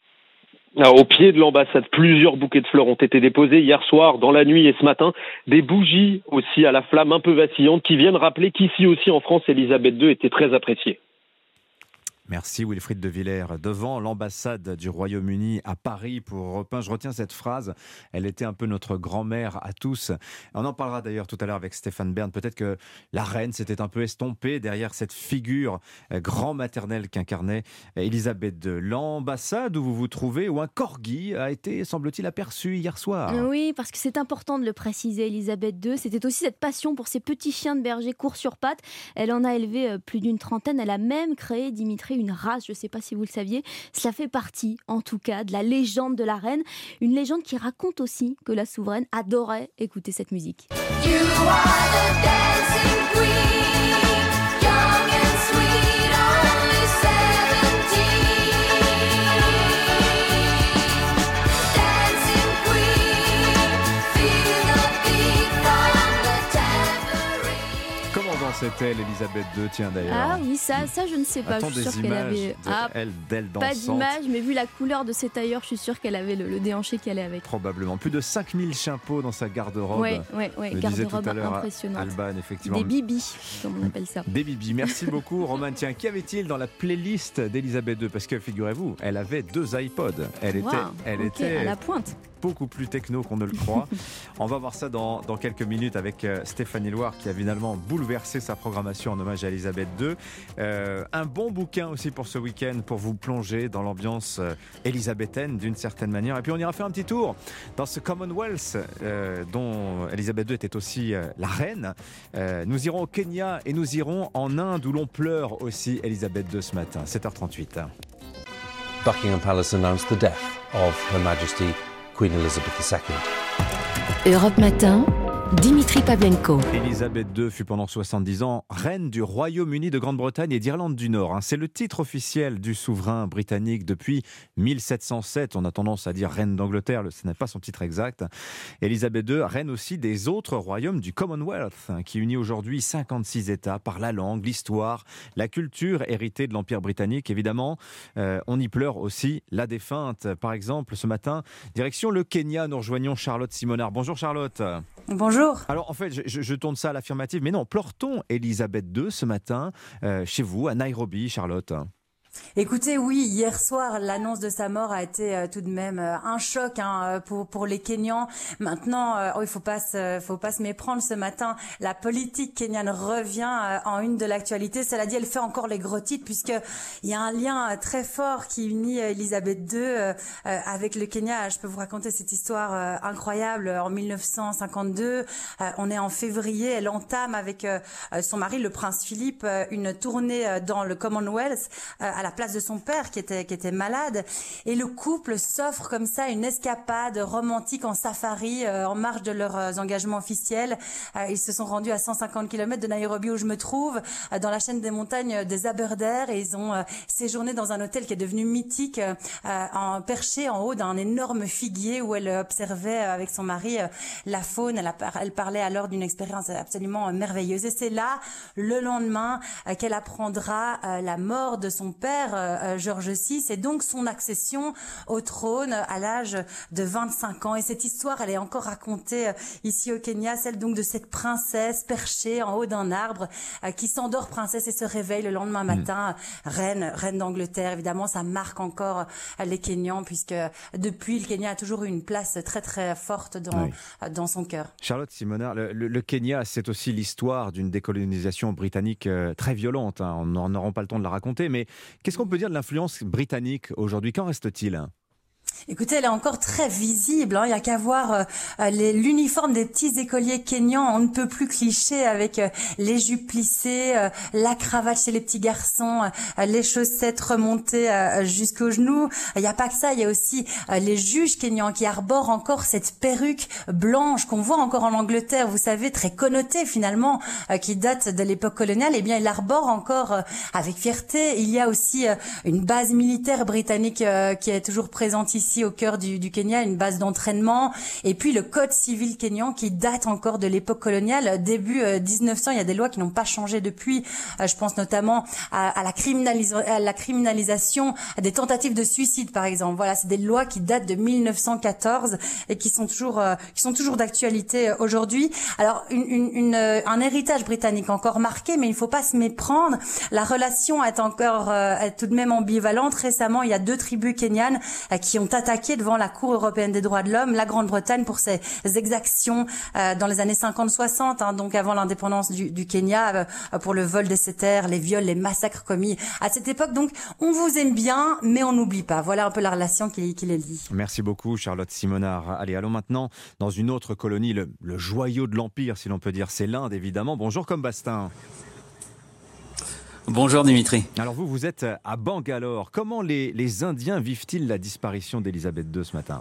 Au pied de l'ambassade, plusieurs bouquets de fleurs ont été déposés hier soir, dans la nuit et ce matin. Des bougies aussi à la flamme un peu vacillante qui viennent rappeler qu'ici aussi en France, Elisabeth II était très appréciée. Merci Wilfried de Villers. Devant l'ambassade du Royaume-Uni à Paris pour Europe 1, je retiens cette phrase. Elle était un peu notre grand-mère à tous. On en parlera d'ailleurs tout à l'heure avec Stéphane Bern. Peut-être que la reine s'était un peu estompée derrière cette figure grand-maternelle qu'incarnait Elisabeth II. L'ambassade où vous vous trouvez, où un corgi a été, semble-t-il, aperçu hier soir. Oui, parce que c'est important de le préciser, Elisabeth II. C'était aussi cette passion pour ses petits chiens de berger courts sur pattes. Elle en a élevé plus d'une trentaine. Elle a même créé, Dimitri, une race, je ne sais pas si vous le saviez. Cela fait partie, en tout cas, de la légende de la reine. Une légende qui raconte aussi que la souveraine adorait écouter cette musique. You are the dancing queen, young and sweet, only 17. Dancing queen, feel the beat from the tambourine. Comment dansait-elle, Elisabeth II, tiens d'ailleurs? Ah oui, ça je ne sais pas. Attends, je suis sûre des qu'elle images avait d'elle dansante. pas d'image, mais vu la couleur de ses tailleurs, je suis sûre qu'elle avait le déhanché qui allait avec. Probablement. Plus de 5000 chapeaux dans sa garde-robe. Ouais, le garde-robe l'heure, impressionnante. Alban, effectivement. Des bibis, comme on appelle ça. Des bibis. Merci beaucoup, Romain. Tiens, qu'y avait-il dans la playlist d'Elisabeth II? Parce que, figurez-vous, elle avait 2 iPods. Elle était à la pointe. Beaucoup plus techno qu'on ne le croit. On va voir ça dans quelques minutes avec Stéphanie Loire qui a finalement bouleversé sa programmation en hommage à Elisabeth II. Un bon bouquin aussi pour ce week-end pour vous plonger dans l'ambiance élisabéthaine d'une certaine manière. Et puis on ira faire un petit tour dans ce Commonwealth dont Elisabeth II était aussi la reine. Nous irons au Kenya et nous irons en Inde où l'on pleure aussi Elisabeth II ce matin, 7h38. Buckingham Palace announced the death of Her Majesty Queen Elizabeth II. Europe Matin, Dimitri Pavlenko. Elisabeth II fut pendant 70 ans reine du Royaume-Uni de Grande-Bretagne et d'Irlande du Nord. C'est le titre officiel du souverain britannique depuis 1707. On a tendance à dire reine d'Angleterre, ce n'est pas son titre exact. Elisabeth II, reine aussi des autres royaumes du Commonwealth, qui unit aujourd'hui 56 États par la langue, l'histoire, la culture héritée de l'Empire britannique. Évidemment, on y pleure aussi la défunte. Par exemple, ce matin, direction le Kenya, nous rejoignons Charlotte Simonard. Bonjour Charlotte. Bonjour. Alors en fait, je tourne ça à l'affirmative, mais non, pleure-t-on Elisabeth II ce matin chez vous à Nairobi, Charlotte? Écoutez, oui, hier soir, l'annonce de sa mort a été tout de même un choc pour les Kenyans. Maintenant, il faut pas se méprendre. Ce matin, la politique kenyane revient en une de l'actualité. Cela dit, elle fait encore les gros titres puisque il y a un lien très fort qui unit Elisabeth II avec le Kenya. Je peux vous raconter cette histoire incroyable. En 1952, on est en février, elle entame avec son mari, le prince Philippe, une tournée dans le Commonwealth à la place de son père qui était malade, et le couple s'offre comme ça une escapade romantique en safari en marge de leurs engagements officiels. Ils se sont rendus à 150 km de Nairobi où je me trouve, dans la chaîne des montagnes des Aberdare, et ils ont séjourné dans un hôtel qui est devenu mythique, perché en haut d'un énorme figuier où elle observait avec son mari la faune. Elle parlait alors d'une expérience absolument merveilleuse, et c'est là, le lendemain, qu'elle apprendra la mort de son père, George VI, et donc son accession au trône à l'âge de 25 ans. Et cette histoire, elle est encore racontée ici au Kenya, celle donc de cette princesse perchée en haut d'un arbre, qui s'endort princesse et se réveille le lendemain matin reine d'Angleterre. Évidemment, ça marque encore les Kenyans, puisque depuis, le Kenya a toujours eu une place très très forte dans son cœur. Charlotte Simonard, le Kenya, c'est aussi l'histoire d'une décolonisation britannique très violente. On n'aura pas le temps de la raconter, mais qu'est-ce qu'on peut dire de l'influence britannique aujourd'hui? Qu'en reste-t-il? Écoutez, elle est encore très visible. Il y a qu'à voir l'uniforme des petits écoliers kenyans. On ne peut plus cliché avec les jupes plissées, la cravate chez les petits garçons, les chaussettes remontées jusqu'aux genoux. Il n'y a pas que ça. Il y a aussi les juges kenyans qui arborent encore cette perruque blanche qu'on voit encore en Angleterre. Vous savez, très connotée finalement, qui date de l'époque coloniale. Eh bien, ils l'arborent encore avec fierté. Il y a aussi une base militaire britannique qui est toujours présente ici au cœur du Kenya, une base d'entraînement, et puis le code civil kényan qui date encore de l'époque coloniale, début 1900. Il y a des lois qui n'ont pas changé depuis. Je pense notamment à la criminalisation des tentatives de suicide, par exemple. Voilà, c'est des lois qui datent de 1914 et qui sont toujours d'actualité aujourd'hui. Alors, un héritage britannique encore marqué, mais il ne faut pas se méprendre. La relation est encore tout de même ambivalente. Récemment, il y a 2 tribus kenyanes qui ont attaqué devant la Cour européenne des droits de l'homme la Grande-Bretagne pour ses exactions dans les années 50-60, donc avant l'indépendance du Kenya, pour le vol de ses terres, les viols, les massacres commis à cette époque. Donc on vous aime bien, mais on n'oublie pas. Voilà un peu la relation qui les lie. Merci beaucoup Charlotte Simonard. Allez, allons maintenant dans une autre colonie, le joyau de l'Empire, si l'on peut dire. C'est l'Inde, évidemment. Bonjour Combastin. Bonjour Dimitri. Alors vous êtes à Bangalore. Comment les Indiens vivent-ils la disparition d'Elisabeth II ce matin ?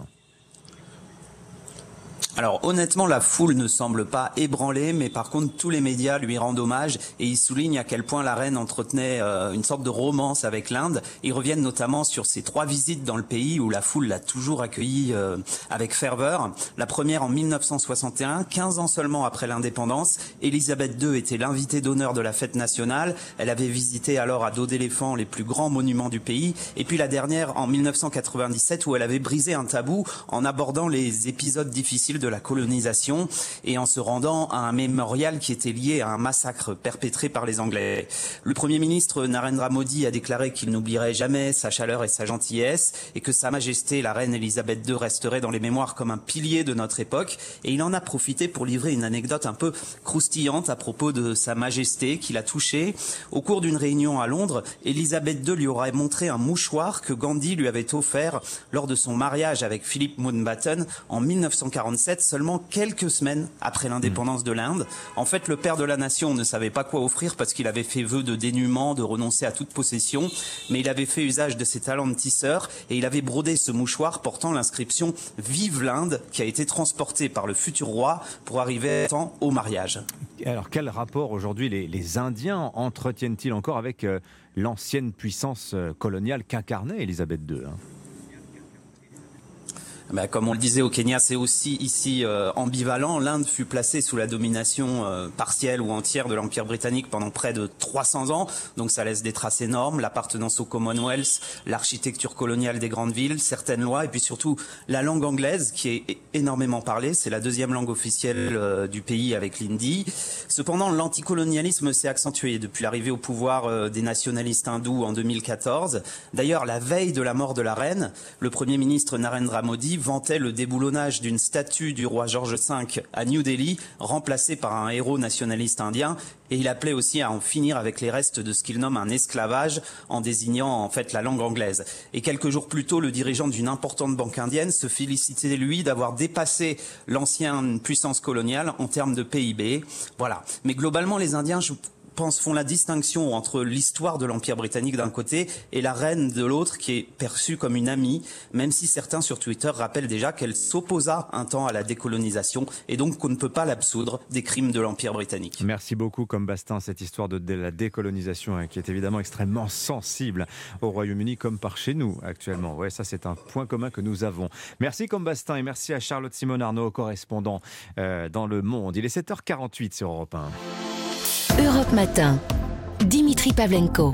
Alors honnêtement, la foule ne semble pas ébranlée, mais par contre tous les médias lui rendent hommage et ils soulignent à quel point la reine entretenait une sorte de romance avec l'Inde. Ils reviennent notamment sur ses 3 visites dans le pays où la foule l'a toujours accueillie avec ferveur. La première en 1961, 15 ans seulement après l'indépendance. Elisabeth II était l'invitée d'honneur de la fête nationale. Elle avait visité alors à dos d'éléphant les plus grands monuments du pays. Et puis la dernière en 1997 où elle avait brisé un tabou en abordant les épisodes difficiles de la colonisation et en se rendant à un mémorial qui était lié à un massacre perpétré par les Anglais. Le Premier ministre Narendra Modi a déclaré qu'il n'oublierait jamais sa chaleur et sa gentillesse et que Sa Majesté la Reine Elisabeth II resterait dans les mémoires comme un pilier de notre époque. Et il en a profité pour livrer une anecdote un peu croustillante à propos de Sa Majesté qui l'a touchée. Au cours d'une réunion à Londres, Elisabeth II lui aurait montré un mouchoir que Gandhi lui avait offert lors de son mariage avec Philip Mountbatten en 1947, seulement quelques semaines après l'indépendance de l'Inde. En fait, le père de la nation ne savait pas quoi offrir parce qu'il avait fait vœu de dénuement, de renoncer à toute possession, mais il avait fait usage de ses talents de tisseur et il avait brodé ce mouchoir portant l'inscription « Vive l'Inde » qui a été transporté par le futur roi pour arriver à temps au mariage. Alors, quel rapport aujourd'hui les Indiens entretiennent-ils encore avec l'ancienne puissance coloniale qu'incarnait Elisabeth II ? Comme on le disait au Kenya, c'est aussi ici ambivalent. L'Inde fut placée sous la domination partielle ou entière de l'Empire britannique pendant près de 300 ans. Donc ça laisse des traces énormes. L'appartenance au Commonwealth, l'architecture coloniale des grandes villes, certaines lois et puis surtout la langue anglaise qui est énormément parlée. C'est la deuxième langue officielle du pays avec l'hindi. Cependant, l'anticolonialisme s'est accentué depuis l'arrivée au pouvoir des nationalistes hindous en 2014. D'ailleurs, la veille de la mort de la reine, le Premier ministre Narendra Modi vantait le déboulonnage d'une statue du roi George V à New Delhi, remplacée par un héros nationaliste indien, et il appelait aussi à en finir avec les restes de ce qu'il nomme un esclavage, en désignant en fait la langue anglaise. Et quelques jours plus tôt, le dirigeant d'une importante banque indienne se félicitait, lui, d'avoir dépassé l'ancienne puissance coloniale en termes de PIB. Voilà. Mais globalement, les Indiens, je pense, font la distinction entre l'histoire de l'Empire britannique d'un côté et la reine de l'autre, qui est perçue comme une amie, même si certains sur Twitter rappellent déjà qu'elle s'opposa un temps à la décolonisation et donc qu'on ne peut pas l'absoudre des crimes de l'Empire britannique. Merci beaucoup, Combastin, cette histoire de la décolonisation qui est évidemment extrêmement sensible au Royaume-Uni comme par chez nous actuellement. Ouais, ça c'est un point commun que nous avons. Merci Combastin et merci à Charlotte Simon-Arnaud, correspondant dans Le Monde. Il est 7h48 sur Europe 1. Europe Matin, Dimitri Pavlenko.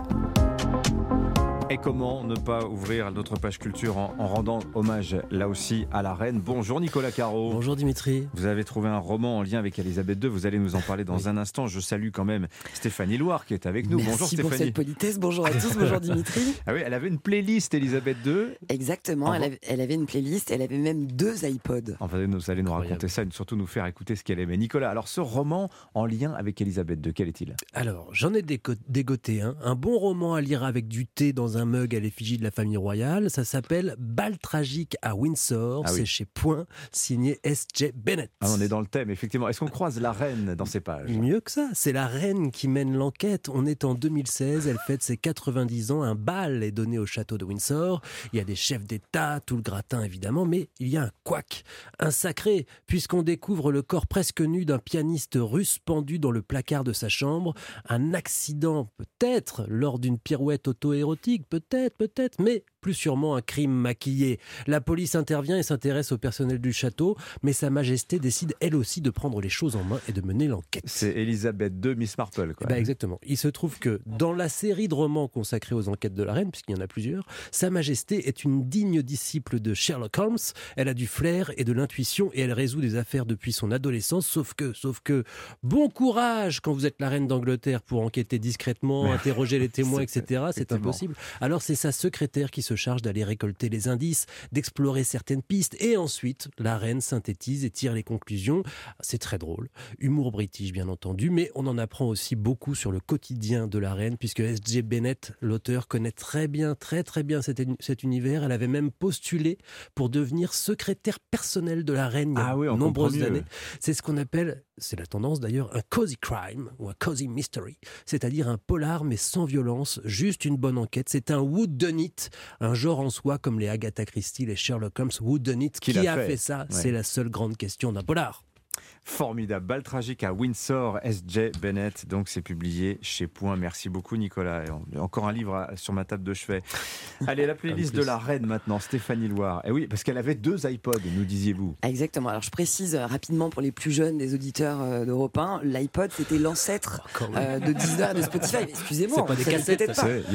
Et comment ne pas ouvrir notre page culture en rendant hommage là aussi à la reine. Bonjour Nicolas Caro. Bonjour Dimitri. Vous avez trouvé un roman en lien avec Elisabeth II, vous allez nous en parler dans un instant. Je salue quand même Stéphanie Loire qui est avec nous. Merci bonjour Stéphanie. Pour cette politesse, bonjour à tous, bonjour Dimitri. Ah oui, elle avait une playlist Elisabeth II. Exactement, elle avait une playlist, elle avait même 2 iPods. Enfin, vous allez nous raconter ça et surtout nous faire écouter ce qu'elle aimait. Nicolas, alors ce roman en lien avec Elisabeth II, quel est-il ? Alors, j'en ai dégoté un bon roman à lire avec du thé dans un mug à l'effigie de la famille royale. Ça s'appelle Bal tragique à Windsor. C'est chez Point, signé S.J. Bennett. On est dans le thème, effectivement. Est-ce qu'on croise la reine dans ces pages ? Mieux que ça, c'est la reine qui mène l'enquête. On est en 2016, elle fête ses 90 ans. Un bal est donné au château de Windsor. Il y a des chefs d'État, tout le gratin évidemment, mais il y a un couac, un sacré, puisqu'on découvre le corps presque nu d'un pianiste russe pendu dans le placard de sa chambre. Un accident, peut-être, lors d'une pirouette auto-érotique, peut-être, mais plus sûrement un crime maquillé. La police intervient et s'intéresse au personnel du château, mais Sa Majesté décide elle aussi de prendre les choses en main et de mener l'enquête. C'est Elisabeth II, Miss Marple, quoi. Exactement. Il se trouve que dans la série de romans consacrés aux enquêtes de la reine, puisqu'il y en a plusieurs, Sa Majesté est une digne disciple de Sherlock Holmes. Elle a du flair et de l'intuition et elle résout des affaires depuis son adolescence, sauf que bon courage quand vous êtes la reine d'Angleterre pour enquêter discrètement, interroger les témoins, etc. C'est impossible. Alors c'est sa secrétaire qui se charge d'aller récolter les indices, d'explorer certaines pistes et ensuite la reine synthétise et tire les conclusions. C'est très drôle. Humour british bien entendu, mais on en apprend aussi beaucoup sur le quotidien de la reine puisque S.J. Bennett, l'auteur, connaît très bien cet univers. Elle avait même postulé pour devenir secrétaire personnelle de la reine il y a nombreuses années. C'est ce qu'on appelle, c'est la tendance d'ailleurs, un cozy crime ou un cozy mystery, c'est-à-dire un polar mais sans violence, juste une bonne enquête. C'est un whodunit, un genre en soi comme les Agatha Christie, les Sherlock Holmes. Whodunit, qui a fait ça ? C'est la seule grande question d'un polar. Formidable. Bal tragique à Windsor, S.J. Bennett. Donc, c'est publié chez Point. Merci beaucoup, Nicolas. Et encore un livre sur ma table de chevet. Allez, la playlist de la reine maintenant, Stéphanie Loire. Et oui, parce qu'elle avait 2 iPods, nous disiez-vous. Exactement. Alors, je précise rapidement pour les plus jeunes des auditeurs d'Europe 1, l'iPod, c'était l'ancêtre de Deezer et de Spotify. Excusez-moi. C'est pas des cassettes.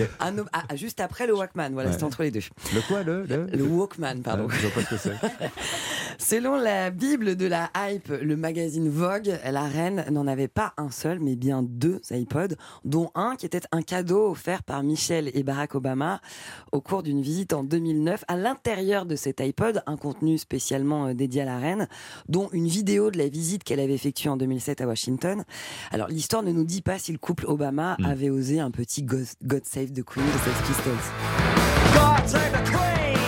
Juste après le Walkman. Voilà, c'était entre les deux. Le quoi, le Walkman, pardon. Je vois pas ce que c'est. Selon la Bible de la hype, le magazine Vogue, la reine n'en avait pas un seul, mais bien 2 iPods, dont un qui était un cadeau offert par Michelle et Barack Obama au cours d'une visite en 2009. À l'intérieur de cet iPod, un contenu spécialement dédié à la reine, dont une vidéo de la visite qu'elle avait effectuée en 2007 à Washington. Alors, l'histoire ne nous dit pas si le couple Obama avait osé un petit God Save the Queen de Sex Pistols. God save the Queen!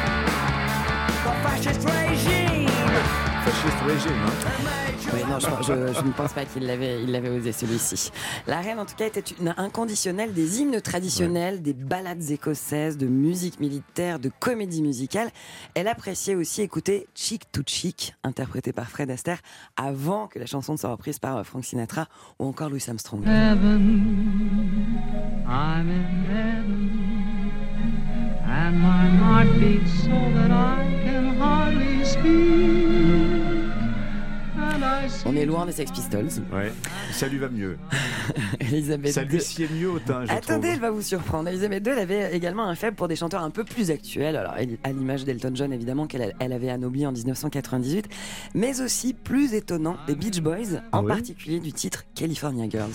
The fascist regime! Fascist régime, Oui, non, je ne pense pas qu'il l'avait osé, celui-ci. La reine, en tout cas, était une inconditionnelle des hymnes traditionnels, des ballades écossaises, de musique militaire, de comédie musicale. Elle appréciait aussi écouter Chick to Chick, interprété par Fred Astaire, avant que la chanson ne soit reprise par Frank Sinatra ou encore Louis Armstrong. Heaven, I'm in heaven, and my heart beats so that I can hardly On est loin des Sex Pistols. Ouais, ça lui va mieux. Elisabeth ça II. lui sied mieux au teint, je Attendez, trouve. elle va vous surprendre. Elisabeth II, elle avait également un faible pour des chanteurs un peu plus actuels. Alors, à l'image d'Elton John, évidemment, qu'elle avait anobli en 1998, mais aussi plus étonnant des Beach Boys, en particulier du titre California Girls.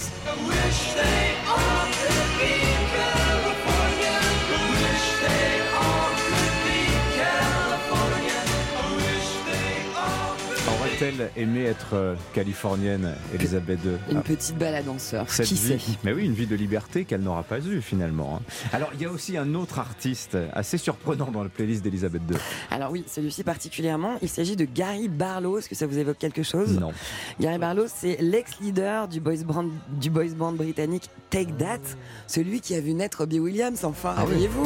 Aurait-elle aimé être californienne, Elisabeth II? Une petite balade en surf, Cette qui vie, sait? mais oui, une vie de liberté qu'elle n'aura pas eue finalement. Alors, il y a aussi un autre artiste assez surprenant dans la playlist d'Elisabeth II. Alors oui, celui-ci particulièrement, il s'agit de Gary Barlow. Est-ce que ça vous évoque quelque chose? Non. Gary Barlow, c'est l'ex-leader du boys band britannique Take That, celui qui a vu naître Robbie Williams, enfin, rappelez-vous.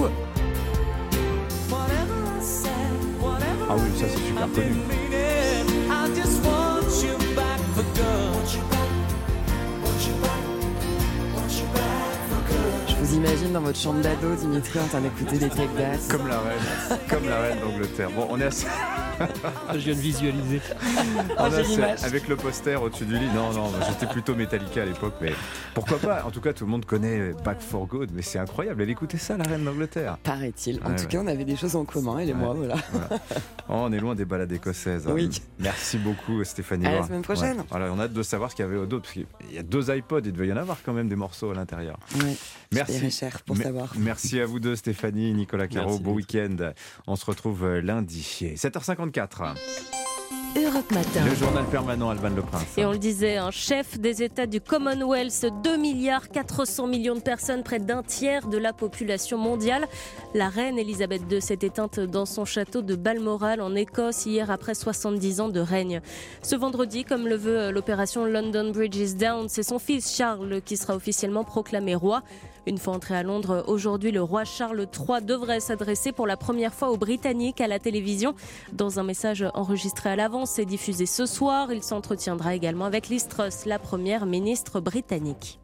Ah oui, ça c'est super connu. Je vous imagine dans votre chambre d'ado, Dimitri, en train d'écouter des Take That. Comme la reine d'Angleterre. Bon, on est assez... Je viens de visualiser. Avec le poster au-dessus du lit. Non, j'étais plutôt Metallica à l'époque, mais pourquoi pas? En tout cas, tout le monde connaît Back for Good, mais c'est incroyable. Elle écoutait ça, la reine d'Angleterre. Paraît-il. En tout cas, on avait des choses en commun, elle et moi, voilà. Oh, on est loin des balades écossaises. Oui. Merci beaucoup, Stéphanie. À la semaine prochaine. Voilà, on a hâte de savoir ce qu'il y avait d'autre, parce qu'il y a 2 iPods, il devait y en avoir quand même des morceaux à l'intérieur. Oui. Merci. Cher pour savoir. Merci à vous deux, Stéphanie, Nicolas Caro. Bon week-end. On se retrouve lundi. 7h54. Europe Matin. Le journal permanent, Alban Le Prince. Et on le disait, un chef des États du Commonwealth, 2 milliards 400 millions de personnes, près d'un tiers de la population mondiale. La reine Elisabeth II s'est éteinte dans son château de Balmoral en Écosse hier après 70 ans de règne. Ce vendredi, comme le veut l'opération London Bridge is Down, c'est son fils Charles qui sera officiellement proclamé roi. Une fois entré à Londres, aujourd'hui, le roi Charles III devrait s'adresser pour la première fois aux Britanniques à la télévision. Dans un message enregistré à l'avance et diffusé ce soir, il s'entretiendra également avec Liz Truss, la première ministre britannique.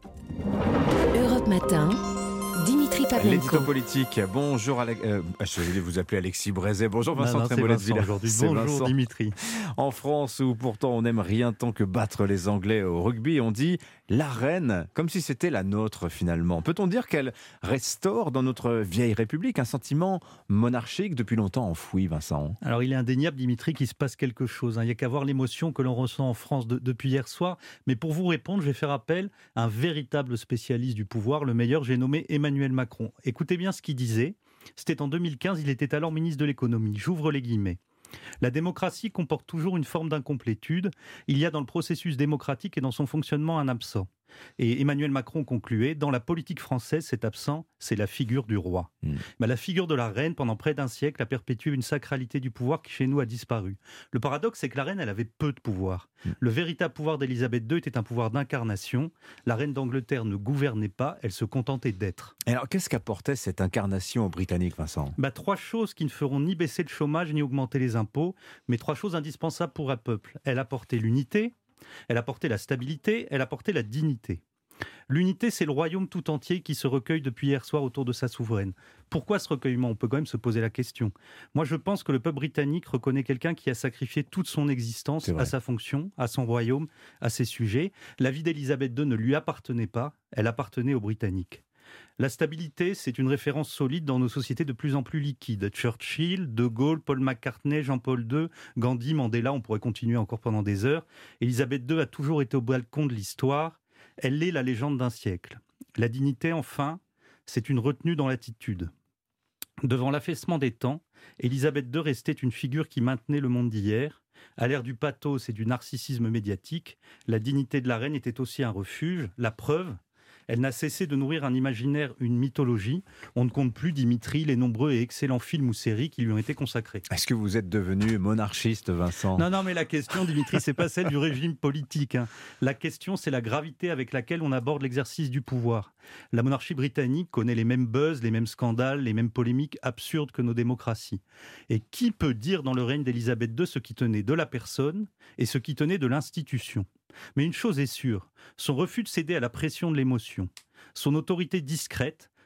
Europe Matin. Dimitri Pavlenko. L'édito politique. Bonjour, je vais vous appeler Alexis Brézet. Bonjour Vincent Trémollet-Villers. Bonjour Vincent. Dimitri. En France, où pourtant on n'aime rien tant que battre les Anglais au rugby, on dit la reine, comme si c'était la nôtre finalement. Peut-on dire qu'elle restaure dans notre vieille République un sentiment monarchique depuis longtemps enfoui, Vincent? Alors il est indéniable, Dimitri, qu'il se passe quelque chose. Il n'y a qu'à voir l'émotion que l'on ressent en France depuis hier soir. Mais pour vous répondre, je vais faire appel à un véritable spécialiste du pouvoir, le meilleur, j'ai nommé Emmanuel Macron. Écoutez bien ce qu'il disait. C'était en 2015, il était alors ministre de l'économie. J'ouvre les guillemets. La démocratie comporte toujours une forme d'incomplétude. Il y a dans le processus démocratique et dans son fonctionnement un absent. Et Emmanuel Macron concluait, dans la politique française, cet absent, c'est la figure du roi. Mais la figure de la reine, pendant près d'un siècle, a perpétué une sacralité du pouvoir qui, chez nous, a disparu. Le paradoxe, c'est que la reine, elle avait peu de pouvoir. Le véritable pouvoir d'Elisabeth II était un pouvoir d'incarnation. La reine d'Angleterre ne gouvernait pas, elle se contentait d'être. Et alors, qu'est-ce qu'apportait cette incarnation aux Britanniques, Vincent? 3 choses qui ne feront ni baisser le chômage, ni augmenter les impôts, mais 3 choses indispensables pour un peuple. Elle apportait l'unité, elle apportait la stabilité, elle apportait la dignité. L'unité, c'est le royaume tout entier qui se recueille depuis hier soir autour de sa souveraine. Pourquoi ce recueillement? On peut quand même se poser la question. Moi, je pense que le peuple britannique reconnaît quelqu'un qui a sacrifié toute son existence à sa fonction, à son royaume, à ses sujets. La vie d'Elisabeth II ne lui appartenait pas, elle appartenait aux Britanniques. La stabilité, c'est une référence solide dans nos sociétés de plus en plus liquides. Churchill, De Gaulle, Paul McCartney, Jean-Paul II, Gandhi, Mandela, on pourrait continuer encore pendant des heures. Elisabeth II a toujours été au balcon de l'histoire. Elle est la légende d'un siècle. La dignité, enfin, c'est une retenue dans l'attitude. Devant l'affaissement des temps, Elisabeth II restait une figure qui maintenait le monde d'hier. À l'ère du pathos et du narcissisme médiatique, la dignité de la reine était aussi un refuge. La preuve, elle n'a cessé de nourrir un imaginaire, une mythologie. On ne compte plus, Dimitri, les nombreux et excellents films ou séries qui lui ont été consacrés. Est-ce que vous êtes devenu monarchiste, Vincent? Non, mais la question, Dimitri, c'est pas celle du régime politique. La question, c'est la gravité avec laquelle on aborde l'exercice du pouvoir. La monarchie britannique connaît les mêmes buzz, les mêmes scandales, les mêmes polémiques absurdes que nos démocraties. Et qui peut dire dans le règne d'Elisabeth II ce qui tenait de la personne et ce qui tenait de l'institution? Mais une chose est sûre, son refus de céder à la pression de l'émotion, son autorité discrète,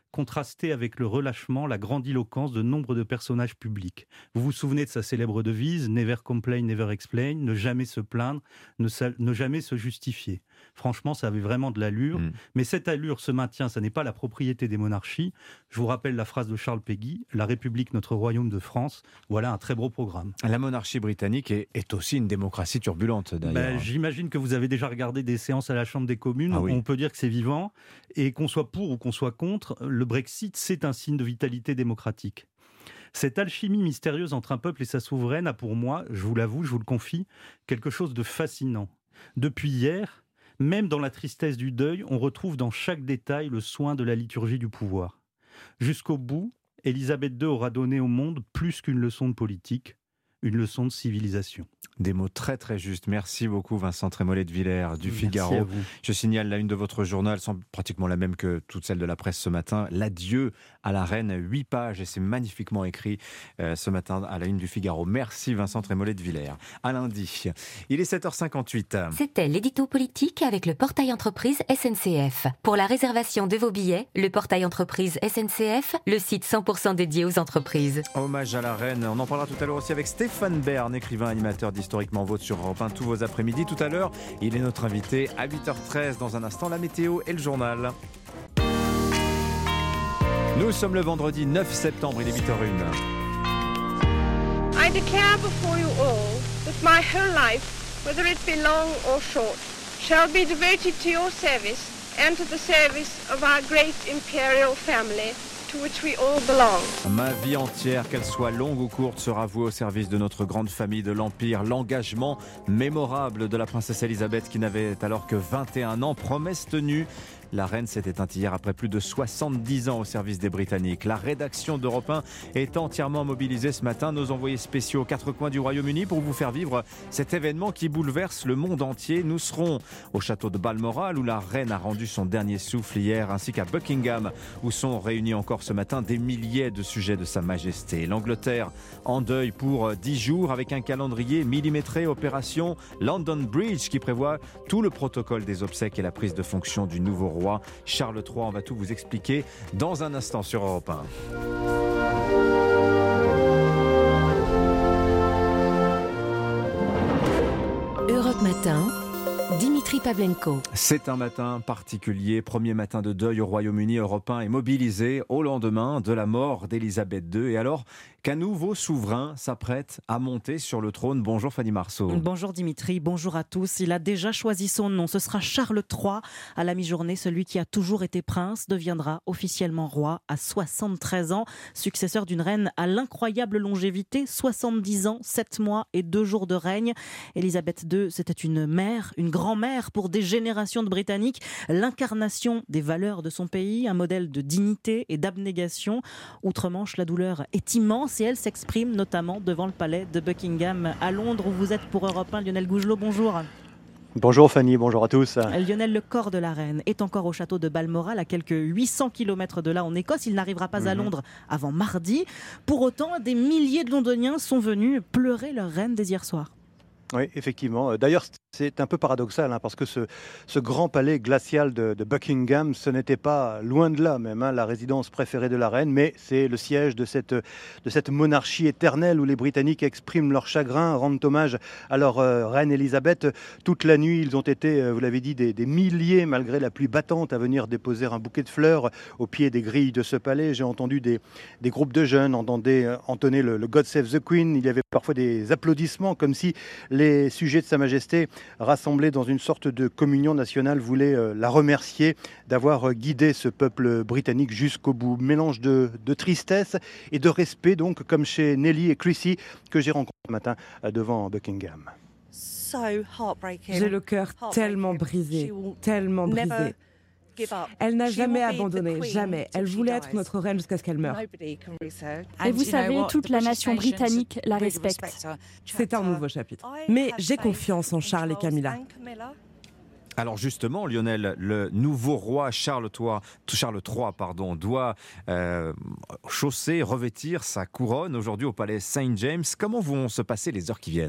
contrasté avec le relâchement, la grandiloquence de nombre de personnages publics. Vous vous souvenez de sa célèbre devise « Never complain, never explain », ne jamais se plaindre, ne jamais se justifier. Franchement, ça avait vraiment de l'allure, mais cette allure se maintient, ça n'est pas la propriété des monarchies. Je vous rappelle la phrase de Charles Péguy, « La République, notre royaume de France », voilà un très beau programme. La monarchie britannique est aussi une démocratie turbulente d'ailleurs. J'imagine que vous avez déjà regardé des séances à la Chambre des communes, oui. On peut dire que c'est vivant, et qu'on soit pour ou qu'on soit contre, le Brexit, c'est un signe de vitalité démocratique. Cette alchimie mystérieuse entre un peuple et sa souveraine a pour moi, je vous l'avoue, je vous le confie, quelque chose de fascinant. Depuis hier, même dans la tristesse du deuil, on retrouve dans chaque détail le soin de la liturgie du pouvoir. Jusqu'au bout, Élisabeth II aura donné au monde plus qu'une leçon de politique, une leçon de civilisation. Des mots très très justes. Merci beaucoup Vincent Trémollet de Villers du Figaro. Merci à vous. Je signale la une de votre journal, elle semble pratiquement la même que toute celle de la presse ce matin. L'adieu à la reine, 8 pages et c'est magnifiquement écrit ce matin à la une du Figaro. Merci Vincent Trémollet de Villers. À lundi, il est 7h58. C'était l'édito politique avec le portail entreprise SNCF. Pour la réservation de vos billets, le portail entreprise SNCF, le site 100% dédié aux entreprises. Hommage à la reine, on en parlera tout à l'heure aussi avec Stéphane Bern, écrivain, animateur d'Historiquement Vôtre sur Europe 1 tous vos après-midi. Tout à l'heure, il est notre invité à 8h13. Dans un instant, la météo et le journal. Nous sommes le vendredi 9 septembre, il est 8h01. I declare before you all that my whole life, whether it be long or short, shall be devoted to your service and to the service of our great imperial family, to which we all belong. Ma vie entière, qu'elle soit longue ou courte, sera vouée au service de notre grande famille de l'Empire. L'engagement mémorable de la princesse Elisabeth qui n'avait alors que 21 ans, promesse tenue. La reine s'est éteinte hier après plus de 70 ans au service des Britanniques. La rédaction d'Europe 1 est entièrement mobilisée ce matin. Nos envoyés spéciaux aux 4 coins du Royaume-Uni pour vous faire vivre cet événement qui bouleverse le monde entier. Nous serons au château de Balmoral où la reine a rendu son dernier souffle hier, ainsi qu'à Buckingham où sont réunis encore ce matin des milliers de sujets de Sa Majesté. L'Angleterre en deuil pour 10 jours avec un calendrier millimétré. Opération London Bridge qui prévoit tout le protocole des obsèques et la prise de fonction du nouveau roi Charles III. On va tout vous expliquer dans un instant sur Europe 1. Europe Matin, Dimitri Pavlenko. C'est un matin particulier, premier matin de deuil au Royaume-Uni. Europe 1 est mobilisé au lendemain de la mort d'Elisabeth II. Et alors qu'un nouveau souverain s'apprête à monter sur le trône. Bonjour Fanny Marceau. Bonjour Dimitri, bonjour à tous. Il a déjà choisi son nom, ce sera Charles III. À la mi-journée, celui qui a toujours été prince deviendra officiellement roi à 73 ans, successeur d'une reine à l'incroyable longévité, 70 ans, 7 mois et 2 jours de règne. Elisabeth II, c'était une mère, une grand-mère pour des générations de Britanniques, l'incarnation des valeurs de son pays, un modèle de dignité et d'abnégation. Outre-Manche, la douleur est immense et elle s'exprime notamment devant le palais de Buckingham à Londres où vous êtes pour Europe 1. Lionel Gougelot, bonjour. Bonjour Fanny, bonjour à tous. Lionel, le corps de la reine est encore au château de Balmoral, à quelques 800 km de là en Écosse. Il n'arrivera pas à Londres avant mardi. Pour autant, des milliers de Londoniens sont venus pleurer leur reine dès hier soir. Oui, effectivement. D'ailleurs, c'est un peu paradoxal, parce que ce grand palais glacial de Buckingham, ce n'était pas, loin de là même, la résidence préférée de la reine, mais c'est le siège de cette monarchie éternelle où les Britanniques expriment leur chagrin, rendent hommage à leur reine Elisabeth. Toute la nuit, ils ont été, vous l'avez dit, des milliers, malgré la pluie battante, à venir déposer un bouquet de fleurs au pied des grilles de ce palais. J'ai entendu des groupes de jeunes entonner le God Save the Queen. Il y avait parfois des applaudissements, comme si les sujets de Sa Majesté, rassemblés dans une sorte de communion nationale, voulaient la remercier d'avoir guidé ce peuple britannique jusqu'au bout. Mélange de tristesse et de respect, donc, comme chez Nelly et Chrissy, que j'ai rencontré ce matin devant Buckingham. J'ai le cœur tellement brisé, tellement brisé. Elle n'a jamais abandonné, jamais. Elle voulait être notre reine jusqu'à ce qu'elle meure. Et vous savez, toute la nation britannique la respecte. C'est un nouveau chapitre. Mais j'ai confiance en Charles et Camilla. Alors justement, Lionel, le nouveau roi Charles III doit revêtir sa couronne aujourd'hui au palais St. James. Comment vont se passer les heures qui viennent ?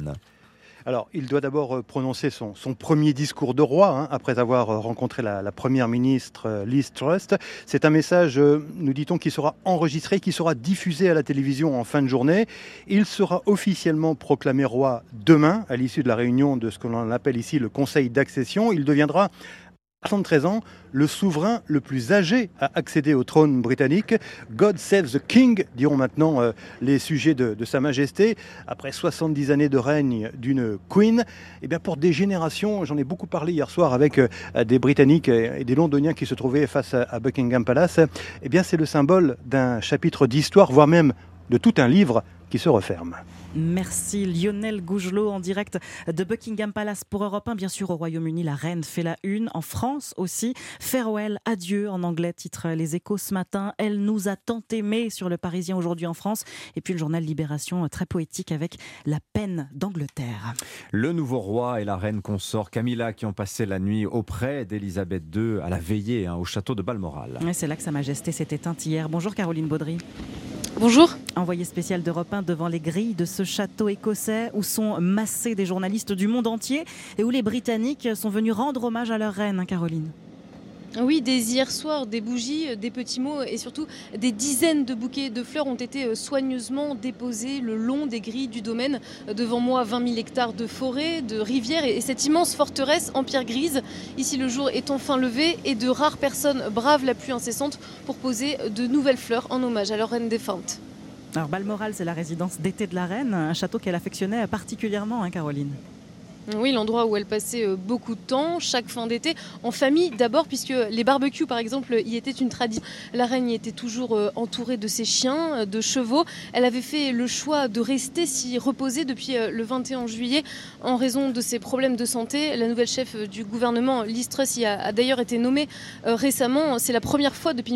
Alors, il doit d'abord prononcer son premier discours de roi, après avoir rencontré la première ministre Liz Truss. C'est un message, nous dit-on, qui sera enregistré, qui sera diffusé à la télévision en fin de journée. Il sera officiellement proclamé roi demain, à l'issue de la réunion de ce que l'on appelle ici le Conseil d'accession. Il deviendra, à 73 ans, le souverain le plus âgé à accéder au trône britannique. God save the King, diront maintenant les sujets de Sa Majesté. Après 70 années de règne d'une Queen, eh bien pour des générations, j'en ai beaucoup parlé hier soir avec des Britanniques et des Londoniens qui se trouvaient face à Buckingham Palace, eh bien c'est le symbole d'un chapitre d'histoire, voire même de tout un livre qui se referme. Merci Lionel Gougelot en direct de Buckingham Palace pour Europe 1. Bien sûr, au Royaume-Uni, la reine fait la une. En France aussi, farewell, adieu en anglais, titre Les Échos ce matin. Elle nous a tant aimés sur le Parisien aujourd'hui en France. Et puis le journal Libération, très poétique avec la peine d'Angleterre. Le nouveau roi et la reine consort Camilla qui ont passé la nuit auprès d'Elisabeth II à la veillée au château de Balmoral. Et c'est là que Sa Majesté s'est éteinte hier. Bonjour Caroline Baudry. Bonjour. Envoyé spécial d'Europe 1 devant les grilles de ce château écossais où sont massés des journalistes du monde entier et où les Britanniques sont venus rendre hommage à leur reine, Caroline. Oui, dès hier soir, des bougies, des petits mots et surtout des dizaines de bouquets de fleurs ont été soigneusement déposés le long des grilles du domaine. Devant moi, 20 000 hectares de forêt, de rivières et cette immense forteresse en pierre grise. Ici, le jour est enfin levé et de rares personnes bravent la pluie incessante pour poser de nouvelles fleurs en hommage à leur reine défunte. Alors Balmoral, c'est la résidence d'été de la reine, un château qu'elle affectionnait particulièrement, Caroline. Oui, l'endroit où elle passait beaucoup de temps, chaque fin d'été, en famille d'abord, puisque les barbecues, par exemple, y étaient une tradition. La reine y était toujours entourée de ses chiens, de chevaux. Elle avait fait le choix de rester s'y reposer depuis le 21 juillet en raison de ses problèmes de santé. La nouvelle chef du gouvernement, Liz Truss, y a d'ailleurs été nommée récemment. C'est la première fois depuis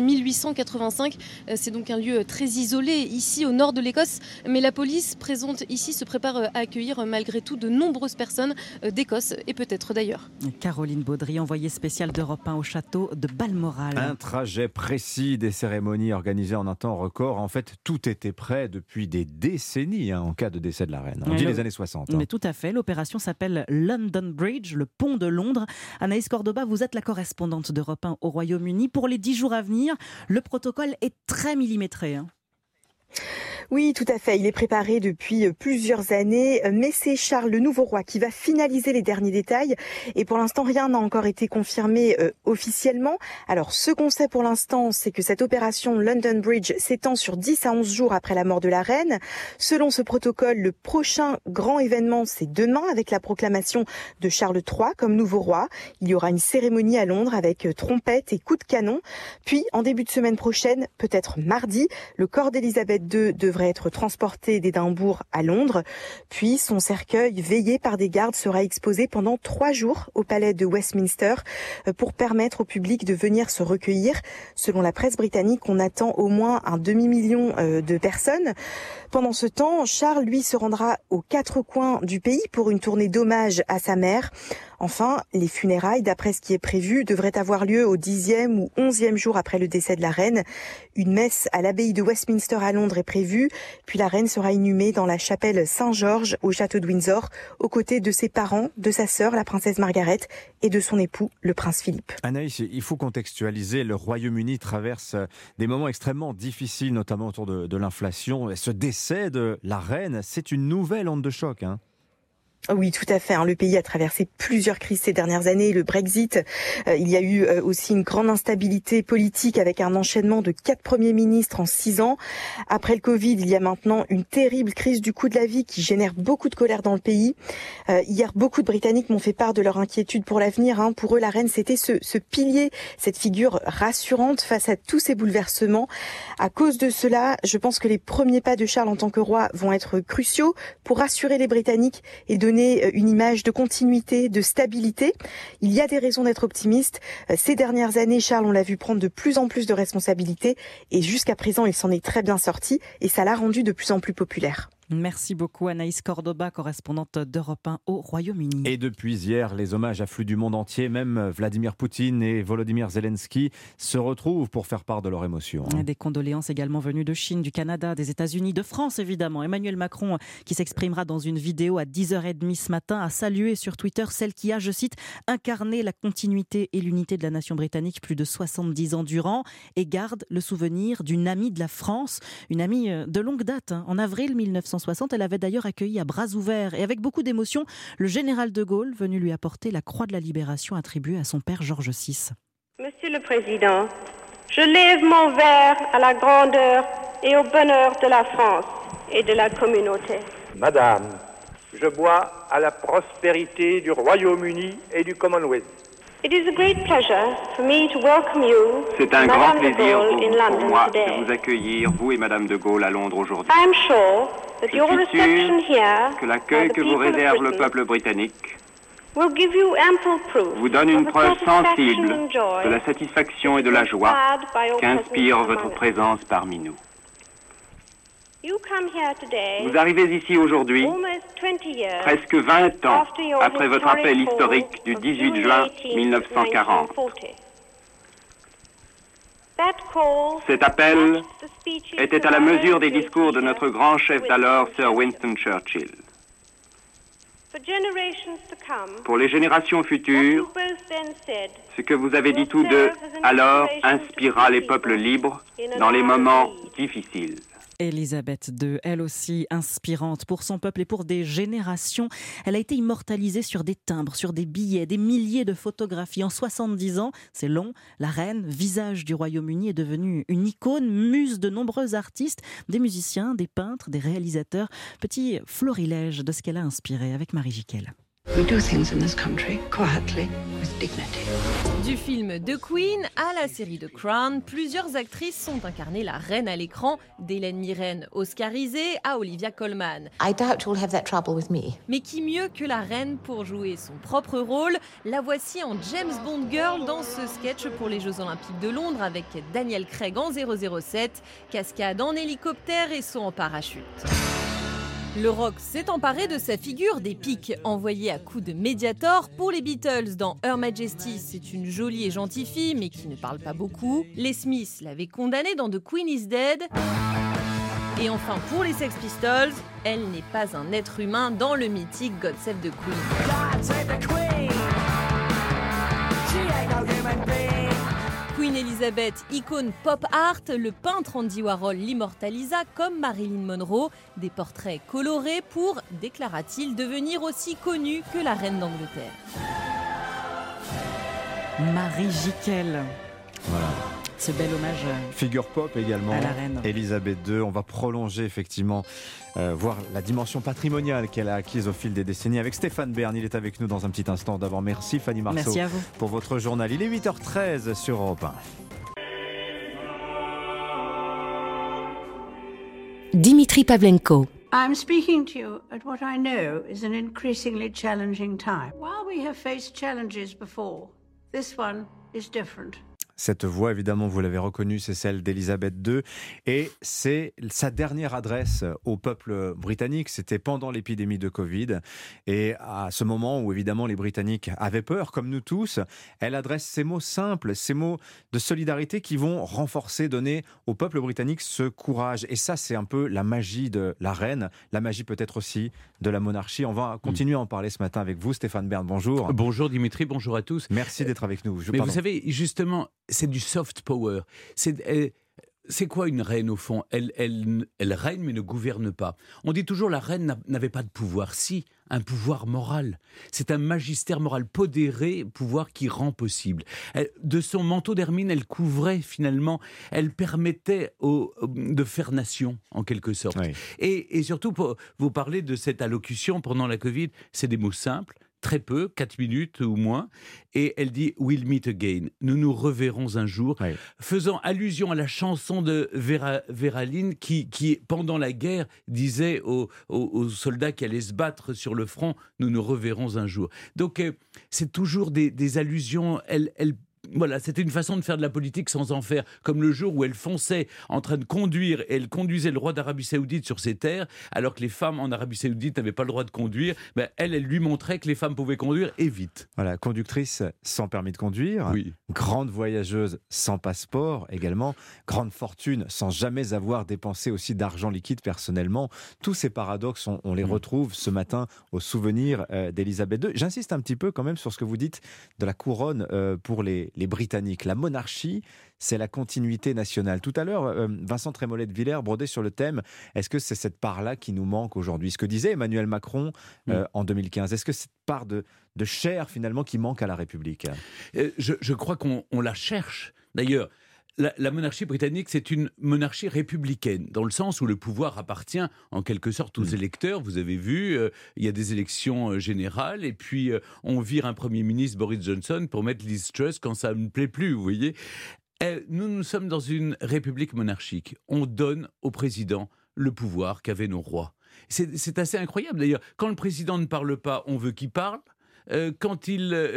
1885. C'est donc un lieu très isolé, ici au nord de l'Écosse. Mais la police présente ici se prépare à accueillir malgré tout de nombreuses personnes d'Écosse et peut-être d'ailleurs. Caroline Baudry, envoyée spéciale d'Europe 1 au château de Balmoral. Un trajet précis, des cérémonies organisées en un temps record. En fait, tout était prêt depuis des décennies en cas de décès de la reine. On dit les années 60. Mais tout à fait. L'opération s'appelle London Bridge, le pont de Londres. Anaïs Cordoba, vous êtes la correspondante d'Europe 1 au Royaume-Uni. Pour les 10 jours à venir, le protocole est très millimétré. Oui, tout à fait. Il est préparé depuis plusieurs années, mais c'est Charles, le nouveau roi, qui va finaliser les derniers détails. Et pour l'instant, rien n'a encore été confirmé officiellement. Alors, ce qu'on sait pour l'instant, c'est que cette opération London Bridge s'étend sur 10 à 11 jours après la mort de la reine. Selon ce protocole, le prochain grand événement, c'est demain, avec la proclamation de Charles III comme nouveau roi. Il y aura une cérémonie à Londres avec trompettes et coups de canon. Puis, en début de semaine prochaine, peut-être mardi, le corps d'Elisabeth II devrait être transporté d'Édimbourg à Londres. Puis son cercueil, veillé par des gardes, sera exposé pendant 3 jours au palais de Westminster pour permettre au public de venir se recueillir. Selon la presse britannique, on attend au moins un demi-million de personnes. Pendant ce temps, Charles, lui, se rendra aux 4 coins du pays pour une tournée d'hommage à sa mère. Enfin, les funérailles, d'après ce qui est prévu, devraient avoir lieu au 10e ou 11e jour après le décès de la reine. Une messe à l'abbaye de Westminster à Londres est prévue, puis la reine sera inhumée dans la chapelle Saint-Georges au château de Windsor, aux côtés de ses parents, de sa sœur, la princesse Margaret, et de son époux, le prince Philippe. Anaïs, il faut contextualiser, le Royaume-Uni traverse des moments extrêmement difficiles, notamment autour de l'inflation. Ce décès de la reine, c'est une nouvelle onde de choc, Oui, tout à fait. Le pays a traversé plusieurs crises ces dernières années. Le Brexit, il y a eu aussi une grande instabilité politique avec un enchaînement de 4 premiers ministres en 6 ans. Après le Covid, il y a maintenant une terrible crise du coût de la vie qui génère beaucoup de colère dans le pays. Hier, beaucoup de Britanniques m'ont fait part de leur inquiétude pour l'avenir. Pour eux, la reine, c'était ce pilier, cette figure rassurante face à tous ces bouleversements. À cause de cela, je pense que les premiers pas de Charles en tant que roi vont être cruciaux pour rassurer les Britanniques et donner une image de continuité, de stabilité. Il y a des raisons d'être optimiste. Ces dernières années, Charles, on l'a vu prendre de plus en plus de responsabilités et jusqu'à présent, il s'en est très bien sorti et ça l'a rendu de plus en plus populaire. Merci beaucoup Anaïs Cordoba, correspondante d'Europe 1 au Royaume-Uni. Et depuis hier, les hommages affluent du monde entier. Même Vladimir Poutine et Volodymyr Zelensky se retrouvent pour faire part de leur émotion. Des condoléances également venues de Chine, du Canada, des États-Unis, de France évidemment. Emmanuel Macron, qui s'exprimera dans une vidéo à 10h30 ce matin, a salué sur Twitter celle qui a, je cite, incarné la continuité et l'unité de la nation britannique plus de 70 ans durant et garde le souvenir d'une amie de la France, une amie de longue date. En avril 1960, elle avait d'ailleurs accueilli à bras ouverts et avec beaucoup d'émotion le général de Gaulle venu lui apporter la croix de la libération attribuée à son père Georges VI. Monsieur le Président, je lève mon verre à la grandeur et au bonheur de la France et de la communauté. Madame, je bois à la prospérité du Royaume-Uni et du Commonwealth. It is a great pleasure for me to welcome you. C'est un grand plaisir pour moi today. de vous accueillir, vous et Madame de Gaulle, à Londres aujourd'hui. I am sure that Je your suis reception sûr here que l'accueil by the que vous people of réserve le Britain peuple britannique will give you ample proof vous donne une of the preuve satisfaction sensible and joy de la satisfaction et de la joie inspired by your qu'inspire presence votre among us. présence parmi nous. You come here today, Vous arrivez ici aujourd'hui, almost 20 years presque 20 ans after your après votre historic appel call historique du of 18 June juin 18, 1940. 1940. That call Cet appel matched the speeches était à la mesure des discours de notre grand chef d'alors, Sir Winston Churchill. For generations to come, Pour les générations what futures, you both then said ce que vous avez dit tous deux alors inspirera les peuples libres dans les moments difficiles. Élisabeth II, elle aussi inspirante pour son peuple et pour des générations. Elle a été immortalisée sur des timbres, sur des billets, des milliers de photographies. En 70 ans, c'est long, la reine, visage du Royaume-Uni, est devenue une icône, muse de nombreux artistes, des musiciens, des peintres, des réalisateurs. Petit florilège de ce qu'elle a inspiré avec Marie Jiquel. We do things in this country quietly, with dignity. Du film The Queen à la série The Crown, plusieurs actrices sont incarnées la reine à l'écran, d'Hélène Mirren oscarisée à Olivia Colman. I doubt you'll have that trouble with me. Mais qui mieux que la reine pour jouer son propre rôle? La voici en James Bond Girl dans ce sketch pour les Jeux Olympiques de Londres avec Daniel Craig en 007, cascade en hélicoptère et saut en parachute. Le rock s'est emparé de sa figure, des pics envoyés à coups de Mediator. Pour les Beatles, dans Her Majesty, c'est une jolie et gentille fille, mais qui ne parle pas beaucoup. Les Smiths l'avaient condamnée dans The Queen is Dead. Et enfin, pour les Sex Pistols, elle n'est pas un être humain dans le mythique God Save the Queen. God save the Queen. She ain't no human being. Queen Elizabeth, icône pop art, le peintre Andy Warhol l'immortalisa comme Marilyn Monroe. Des portraits colorés pour, déclara-t-il, devenir aussi connue que la reine d'Angleterre. Marie Jiquel. Voilà. Ce bel hommage figure pop également, à la reine. Elisabeth II. On va prolonger effectivement, voir la dimension patrimoniale qu'elle a acquise au fil des décennies avec Stéphane Bern. Il est avec nous dans un petit instant. D'abord, merci Fanny Marceau. Merci à vous. Pour votre journal. Il est 8h13 sur Europe 1. Dimitri Pavlenko. I'm speaking to you at what I know is an increasingly challenging time. While we have faced challenges before, this one is different. Cette voix, évidemment, vous l'avez reconnue, c'est celle d'Elisabeth II. Et c'est sa dernière adresse au peuple britannique. C'était pendant l'épidémie de Covid. Et à ce moment où, évidemment, les Britanniques avaient peur, comme nous tous, elle adresse ces mots simples, ces mots de solidarité qui vont renforcer, donner au peuple britannique ce courage. Et ça, c'est un peu la magie de la reine, la magie peut-être aussi de la monarchie. On va continuer à en parler ce matin avec vous, Stéphane Bern. Bonjour. Bonjour Dimitri, bonjour à tous. Merci d'être avec nous. Mais vous savez, justement, c'est du soft power. C'est quoi une reine au fond ? Elle règne mais ne gouverne pas. On dit toujours la reine n'avait pas de pouvoir. Si, un pouvoir moral. C'est un magistère moral podéré, pouvoir qui rend possible. De son manteau d'hermine, elle couvrait finalement, elle permettait de faire nation en quelque sorte. Oui. Et surtout, pour vous parler de cette allocution pendant la Covid, c'est des mots simples. Très peu, 4 minutes ou moins, et elle dit « We'll meet again », nous nous reverrons un jour, oui. Faisant allusion à la chanson de Vera Lynn qui, pendant la guerre, disait aux soldats qui allaient se battre sur le front « Nous nous reverrons un jour ». Donc, c'est toujours des allusions, Voilà, c'était une façon de faire de la politique sans en faire, comme le jour où elle fonçait en train de conduire et elle conduisait le roi d'Arabie Saoudite sur ses terres, alors que les femmes en Arabie Saoudite n'avaient pas le droit de conduire. Elle lui montrait que les femmes pouvaient conduire et vite. Voilà, conductrice sans permis de conduire, grande voyageuse sans passeport également, grande fortune sans jamais avoir dépensé aussi d'argent liquide personnellement. Tous ces paradoxes, on les retrouve ce matin au souvenir d'Elisabeth II. J'insiste un petit peu quand même sur ce que vous dites de la couronne pour les Britanniques. La monarchie, c'est la continuité nationale. Tout à l'heure, Vincent Trémollet de Villers brodait sur le thème, est-ce que c'est cette part-là qui nous manque aujourd'hui ? Ce que disait Emmanuel Macron en 2015. Est-ce que cette part de chair finalement qui manque à la République ? Je crois qu'on la cherche. D'ailleurs, la monarchie britannique, c'est une monarchie républicaine, dans le sens où le pouvoir appartient en quelque sorte aux électeurs. Vous avez vu, il y a des élections générales, et puis on vire un Premier ministre, Boris Johnson, pour mettre Liz Truss quand ça ne plaît plus, vous voyez. Nous sommes dans une république monarchique. On donne au président le pouvoir qu'avaient nos rois. C'est assez incroyable, d'ailleurs. Quand le président ne parle pas, on veut qu'il parle. Quand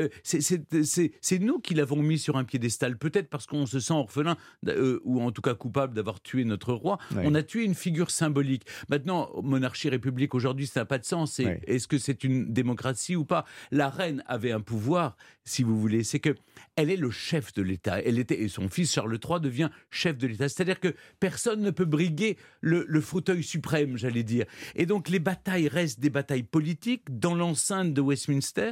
c'est nous qui l'avons mis sur un piédestal, peut-être parce qu'on se sent orphelin ou en tout cas coupable d'avoir tué notre roi. On a tué une figure symbolique. Maintenant, monarchie, république, aujourd'hui, ça n'a pas de sens. Est-ce que c'est une démocratie ou pas ? La reine avait un pouvoir, si vous voulez, c'est que elle est le chef de l'État. Et son fils Charles III devient chef de l'État. C'est-à-dire que personne ne peut briguer le fauteuil suprême, j'allais dire. Et donc les batailles restent des batailles politiques dans l'enceinte de Westminster,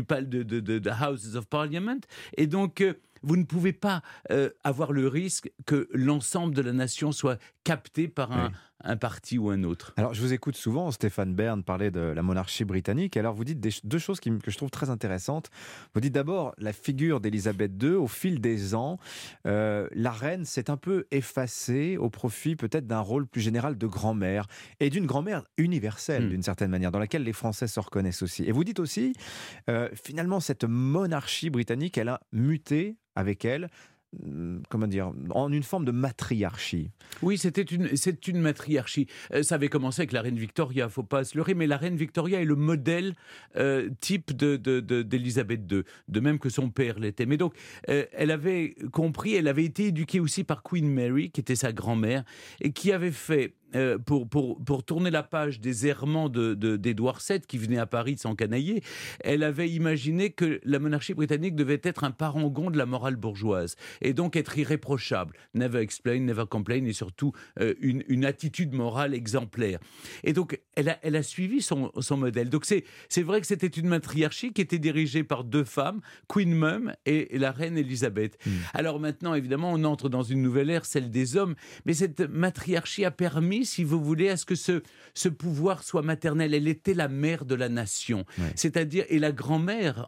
de Houses of Parliament. Et donc vous ne pouvez pas avoir le risque que l'ensemble de la nation soit capté par un parti ou un autre. Alors, je vous écoute souvent, Stéphane Bern, parler de la monarchie britannique. Alors, vous dites deux choses que je trouve très intéressantes. Vous dites d'abord, la figure d'Elisabeth II, au fil des ans, la reine s'est un peu effacée au profit peut-être d'un rôle plus général de grand-mère, et d'une grand-mère universelle, d'une certaine manière, dans laquelle les Français se reconnaissent aussi. Et vous dites aussi, finalement, cette monarchie britannique, elle a muté avec elle, comment dire, en une forme de matriarchie. Oui, c'est une matriarchie. Ça avait commencé avec la reine Victoria, faut pas se leurrer, mais la reine Victoria est le modèle type d'Elisabeth II, de même que son père l'était. Mais donc, elle avait compris, elle avait été éduquée aussi par Queen Mary, qui était sa grand-mère, et qui avait fait pour tourner la page des errements d'Édouard VII, qui venait à Paris sans canailler, elle avait imaginé que la monarchie britannique devait être un parangon de la morale bourgeoise, et donc être irréprochable. Never explain, never complain, et surtout une attitude morale exemplaire. Et donc, elle a suivi son modèle. Donc, c'est vrai que c'était une matriarchie qui était dirigée par deux femmes, Queen Mum et la reine Elisabeth. Alors maintenant, évidemment, on entre dans une nouvelle ère, celle des hommes, mais cette matriarchie a permis, si vous voulez, à ce que ce pouvoir soit maternel. Elle était la mère de la nation. C'est-à-dire, et la grand-mère,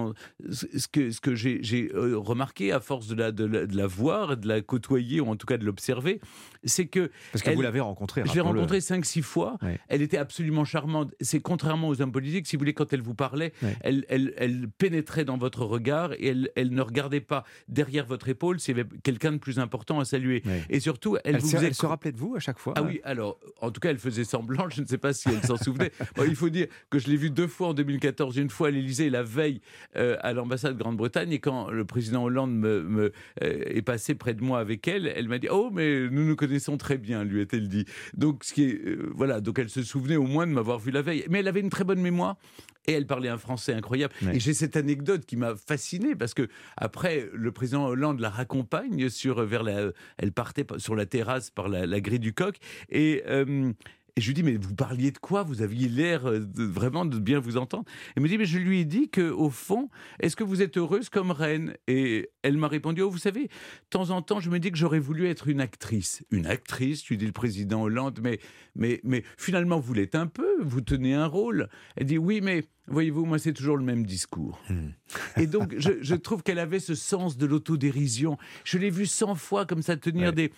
ce que j'ai remarqué à force de la voir, de la côtoyer, ou en tout cas de l'observer, c'est que... Parce que vous l'avez rencontrée, je l'ai rencontrée 5-6 fois. Elle était absolument charmante. C'est contrairement aux hommes politiques, si vous voulez, quand elle vous parlait, elle pénétrait dans votre regard et elle ne regardait pas derrière votre épaule s'il y avait quelqu'un de plus important à saluer. Et surtout, elle se rappelait de vous à chaque fois. Ah oui, alors, en tout cas, elle faisait semblant, je ne sais pas si elle s'en souvenait. Bon, il faut dire que je l'ai vue 2 fois en 2014, une fois à l'Élysée, la veille à l'ambassade de Grande-Bretagne, et quand le président Hollande est passé près de moi avec elle, elle m'a dit « Oh, mais nous nous connaissons très bien », lui a-t-elle dit. Donc, voilà, donc elle se souvenait au moins de m'avoir vu la veille. Mais elle avait une très bonne mémoire. Et elle parlait un français incroyable. Et j'ai cette anecdote qui m'a fasciné, parce que après, le président Hollande la raccompagne elle partait sur la terrasse par la grille du Coq. Et je lui dis, mais vous parliez de quoi ? Vous aviez l'air vraiment de bien vous entendre. Elle me dit, mais je lui ai dit qu'au fond, est-ce que vous êtes heureuse comme reine ? Et elle m'a répondu, oh, vous savez, de temps en temps, je me dis que j'aurais voulu être une actrice. Une actrice, lui dit le président Hollande, mais finalement, vous l'êtes un peu, vous tenez un rôle. Elle dit, oui, mais voyez-vous, moi, c'est toujours le même discours. Et donc, je trouve qu'elle avait ce sens de l'autodérision. Je l'ai vue 100 fois comme ça tenir des...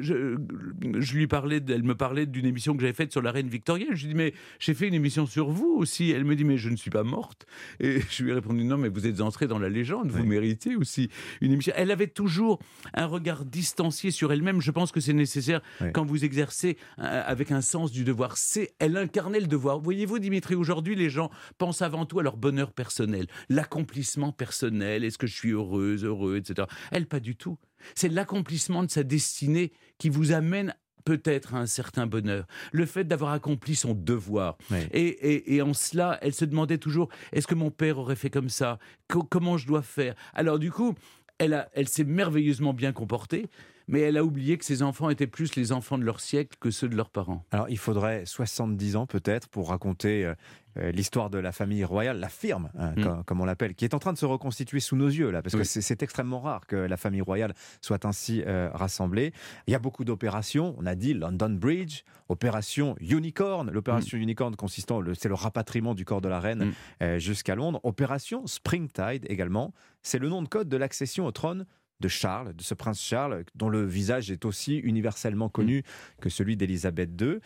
je lui parlais, elle me parlait d'une émission que j'avais faite sur la reine Victoria. Je lui dis, mais j'ai fait une émission sur vous aussi. Elle me dit, mais je ne suis pas morte. Et je lui ai répondu, non, mais vous êtes entrée dans la légende, vous méritez aussi une émission. Elle avait toujours un regard distancié sur elle-même. Je pense que c'est nécessaire quand vous exercez avec un sens du devoir. Elle incarnait le devoir. Voyez-vous, Dimitri, aujourd'hui, les gens pensent pensent avant tout à leur bonheur personnel, l'accomplissement personnel, est-ce que je suis heureuse, heureux, etc. Elle, pas du tout. C'est l'accomplissement de sa destinée qui vous amène peut-être à un certain bonheur. Le fait d'avoir accompli son devoir. Oui. Et en cela, elle se demandait toujours, est-ce que mon père aurait fait comme ça ? Comment je dois faire ? Alors du coup, elle s'est merveilleusement bien comportée, mais elle a oublié que ses enfants étaient plus les enfants de leur siècle que ceux de leurs parents. Alors, il faudrait 70 ans peut-être pour raconter l'histoire de la famille royale, la firme, comme on l'appelle, qui est en train de se reconstituer sous nos yeux, là, parce que c'est extrêmement rare que la famille royale soit ainsi rassemblée. Il y a beaucoup d'opérations. On a dit London Bridge, opération Unicorn. L'opération Unicorn consistant, c'est le rapatriement du corps de la reine jusqu'à Londres. Opération Springtide également. C'est le nom de code de l'accession au trône de Charles, de ce prince Charles, dont le visage est aussi universellement connu que celui d'Élisabeth II.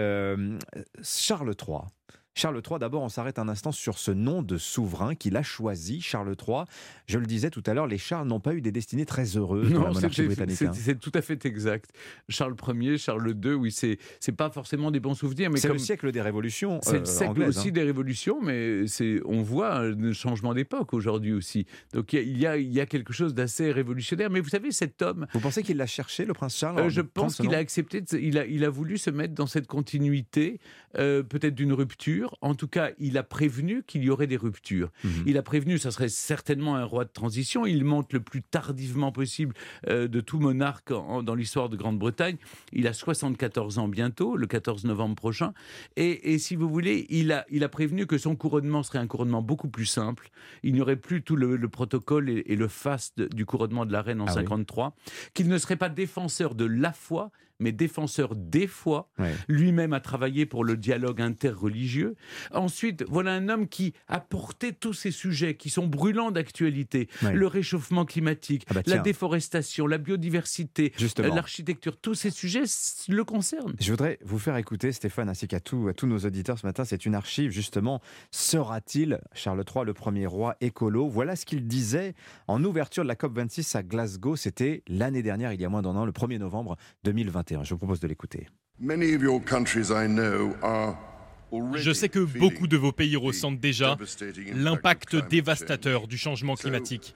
Charles III. Charles III, d'abord, on s'arrête un instant sur ce nom de souverain qu'il a choisi, Charles III. Je le disais tout à l'heure, les Charles n'ont pas eu des destinées très heureuses dans la monarchie britannique. C'est tout à fait exact. Charles Ier, Charles II, oui, c'est pas forcément des bons souvenirs. Mais c'est le siècle des révolutions c'est le siècle anglaises, aussi des révolutions, mais on voit un changement d'époque aujourd'hui aussi. Donc il y a quelque chose d'assez révolutionnaire. Mais vous savez, cet homme... Vous pensez qu'il l'a cherché, le prince Charles Je pense qu'il a accepté, il a voulu se mettre dans cette continuité, peut-être d'une rupture. En tout cas, il a prévenu qu'il y aurait des ruptures. Il a prévenu, ça serait certainement un roi de transition. Il monte le plus tardivement possible de tout monarque dans l'histoire de Grande-Bretagne. Il a 74 ans bientôt, le 14 novembre prochain. Et si vous voulez, il a prévenu que son couronnement serait un couronnement beaucoup plus simple. Il n'y aurait plus tout le protocole et le faste du couronnement de la reine en 53. Qu'il ne serait pas défenseur de la foi, mais défenseur des foi. Lui-même a travaillé pour le dialogue interreligieux. Ensuite, voilà un homme qui a porté tous ces sujets qui sont brûlants d'actualité. Le réchauffement climatique, la déforestation, la biodiversité, l'architecture, tous ces sujets le concernent. Je voudrais vous faire écouter, Stéphane, ainsi qu'à tous nos auditeurs ce matin, c'est une archive justement. Sera-t-il Charles III le premier roi écolo ? Voilà ce qu'il disait en ouverture de la COP26 à Glasgow. C'était l'année dernière, il y a moins d'un an, le 1er novembre 2021. Je vous propose de l'écouter. Je sais que beaucoup de vos pays ressentent déjà l'impact dévastateur du changement climatique.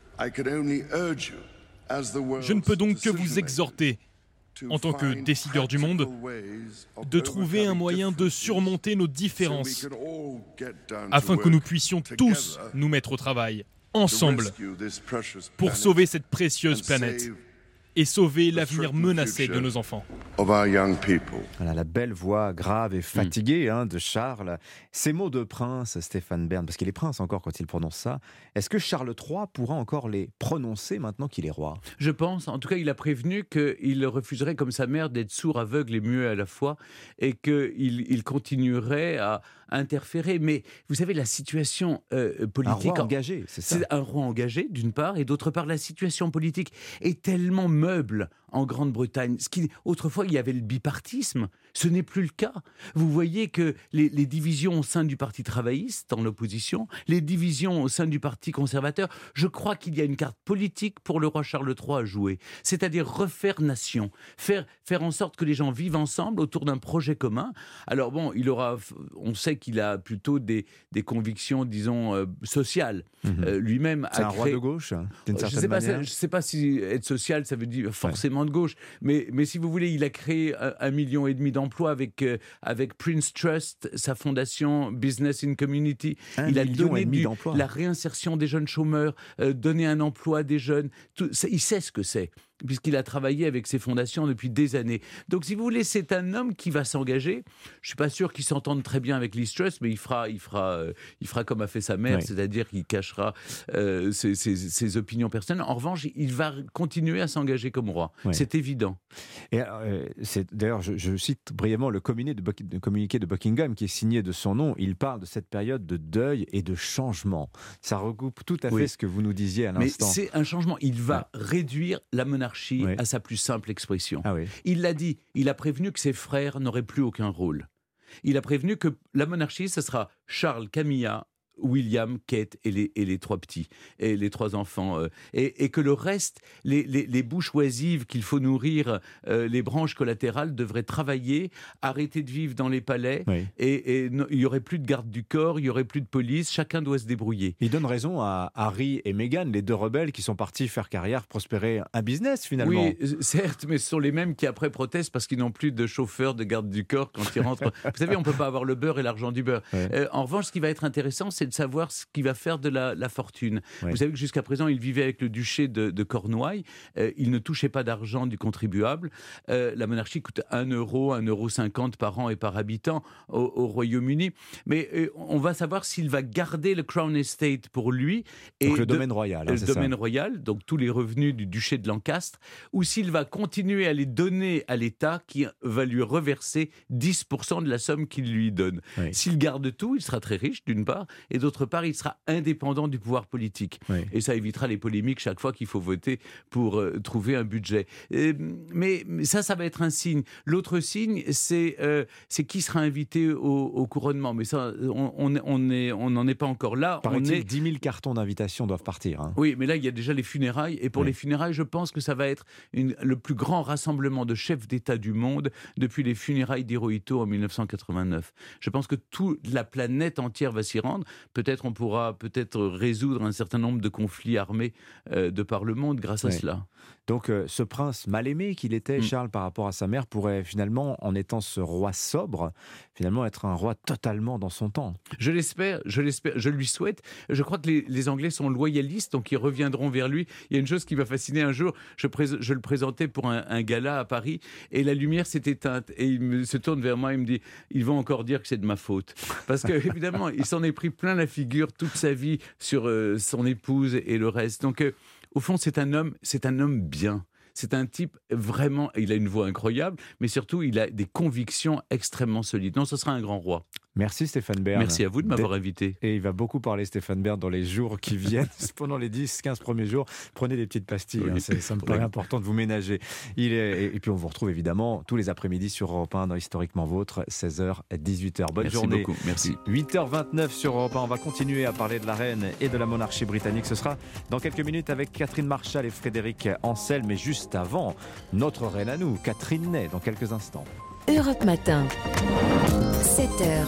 Je ne peux donc que vous exhorter, en tant que décideurs du monde, de trouver un moyen de surmonter nos différences afin que nous puissions tous nous mettre au travail, ensemble, pour sauver cette précieuse planète et sauver l'avenir menacé de nos enfants. Voilà, la belle voix grave et fatiguée de Charles. Ces mots de prince, Stéphane Bern, parce qu'il est prince encore quand il prononce ça, est-ce que Charles III pourra encore les prononcer maintenant qu'il est roi ? Je pense, en tout cas il a prévenu qu'il refuserait comme sa mère d'être sourd, aveugle et muet à la fois, et qu'il continuerait à interférer. Mais vous savez, la situation politique... Un roi engagé, c'est ça ? C'est un roi engagé, d'une part, et d'autre part, la situation politique est tellement meuble en Grande-Bretagne. Autrefois, il y avait le bipartisme. Ce n'est plus le cas. Vous voyez que les divisions au sein du Parti travailliste, en l'opposition, les divisions au sein du Parti conservateur, je crois qu'il y a une carte politique pour le roi Charles III à jouer. C'est-à-dire refaire nation, faire en sorte que les gens vivent ensemble autour d'un projet commun. Alors bon, on sait qu'il a plutôt des convictions, disons, sociales. Lui-même c'est un roi de gauche, d'une certaine manière. Je ne sais pas si être social, ça veut dire forcément de gauche. Mais si vous voulez, il a créé 1,5 million d'emplois avec Prince Trust, sa fondation Business in Community. Il a donné la réinsertion des jeunes chômeurs, donné un emploi à des jeunes. Il sait ce que c'est, puisqu'il a travaillé avec ces fondations depuis des années. Donc, si vous voulez, c'est un homme qui va s'engager. Je ne suis pas sûr qu'il s'entende très bien avec Liz Truss, mais il fera comme a fait sa mère, c'est-à-dire qu'il cachera ses opinions personnelles. En revanche, il va continuer à s'engager comme roi. C'est évident. Et d'ailleurs, je cite brièvement le communiqué de Buckingham qui est signé de son nom. Il parle de cette période de deuil et de changement. Ça regroupe tout à fait ce que vous nous disiez à l'instant. Mais c'est un changement. Il va réduire la monarchie à sa plus simple expression. Il l'a dit, il a prévenu que ses frères n'auraient plus aucun rôle. Il a prévenu que la monarchie, ce sera Charles, Camilla William, Kate et les 3 petits, et les 3 enfants. Et que le reste, les bouches oisives qu'il faut nourrir, les branches collatérales devraient travailler, arrêter de vivre dans les palais, et il n'y aurait plus de garde du corps, il n'y aurait plus de police, chacun doit se débrouiller. Il donne raison à Harry et Meghan, les 2 rebelles qui sont partis faire carrière, prospérer un business finalement. Oui, certes, mais ce sont les mêmes qui après protestent parce qu'ils n'ont plus de chauffeur, de garde du corps quand ils rentrent. Vous savez, on ne peut pas avoir le beurre et l'argent du beurre. En revanche, ce qui va être intéressant, c'est de savoir ce qu'il va faire de la fortune. Vous savez que jusqu'à présent, il vivait avec le duché de Cornouailles. Il ne touchait pas d'argent du contribuable. La monarchie coûte 1 euro, 1,50 € par an et par habitant au Royaume-Uni. Mais on va savoir s'il va garder le Crown Estate pour lui. Donc le domaine royal. Le domaine royal, donc tous les revenus du duché de Lancastre, ou s'il va continuer à les donner à l'État qui va lui reverser 10% de la somme qu'il lui donne. S'il garde tout, il sera très riche d'une part, et d'autre part, il sera indépendant du pouvoir politique. Et ça évitera les polémiques chaque fois qu'il faut voter pour trouver un budget. Mais ça va être un signe. L'autre signe, c'est qui sera invité au couronnement. Mais ça, on n'en est pas encore là. Paraît-il, 10 000 cartons d'invitation doivent partir. Oui, mais là, il y a déjà les funérailles. Et pour les funérailles, je pense que ça va être le plus grand rassemblement de chefs d'État du monde depuis les funérailles d'Hirohito en 1989. Je pense que toute la planète entière va s'y rendre. Peut-être on pourra résoudre un certain nombre de conflits armés de par le monde grâce à cela. Donc ce prince mal aimé qu'il était, Charles, par rapport à sa mère, pourrait finalement, en étant ce roi sobre, finalement être un roi totalement dans son temps. Je l'espère, je lui souhaite. Je crois que les Anglais sont loyalistes, donc ils reviendront vers lui. Il y a une chose qui m'a fasciné un jour, je le présentais pour un gala à Paris, et la lumière s'est éteinte, et il se tourne vers moi et me dit, ils vont encore dire que c'est de ma faute. Parce que évidemment, il s'en est pris plein la figure toute sa vie sur son épouse et le reste. Donc au fond, c'est un homme bien. C'est un type vraiment, il a une voix incroyable, mais surtout, il a des convictions extrêmement solides. Non, ce sera un grand roi. Merci Stéphane Bern. Merci à vous de m'avoir invité. Et il va beaucoup parler Stéphane Bern dans les jours qui viennent. Pendant les 10-15 premiers jours, prenez des petites pastilles. Oui. Ça me paraît important de vous ménager. Et puis on vous retrouve évidemment tous les après-midi sur Europe 1 dans Historiquement Vôtre, 16h à 18h. Bonne journée. Merci beaucoup. Merci. 8h29 sur Europe 1. On va continuer à parler de la reine et de la monarchie britannique. Ce sera dans quelques minutes avec Catherine Marchal et Frédéric Ancel. Mais juste avant, notre reine à nous, Catherine Ney, dans quelques instants. Europe Matin. 7h,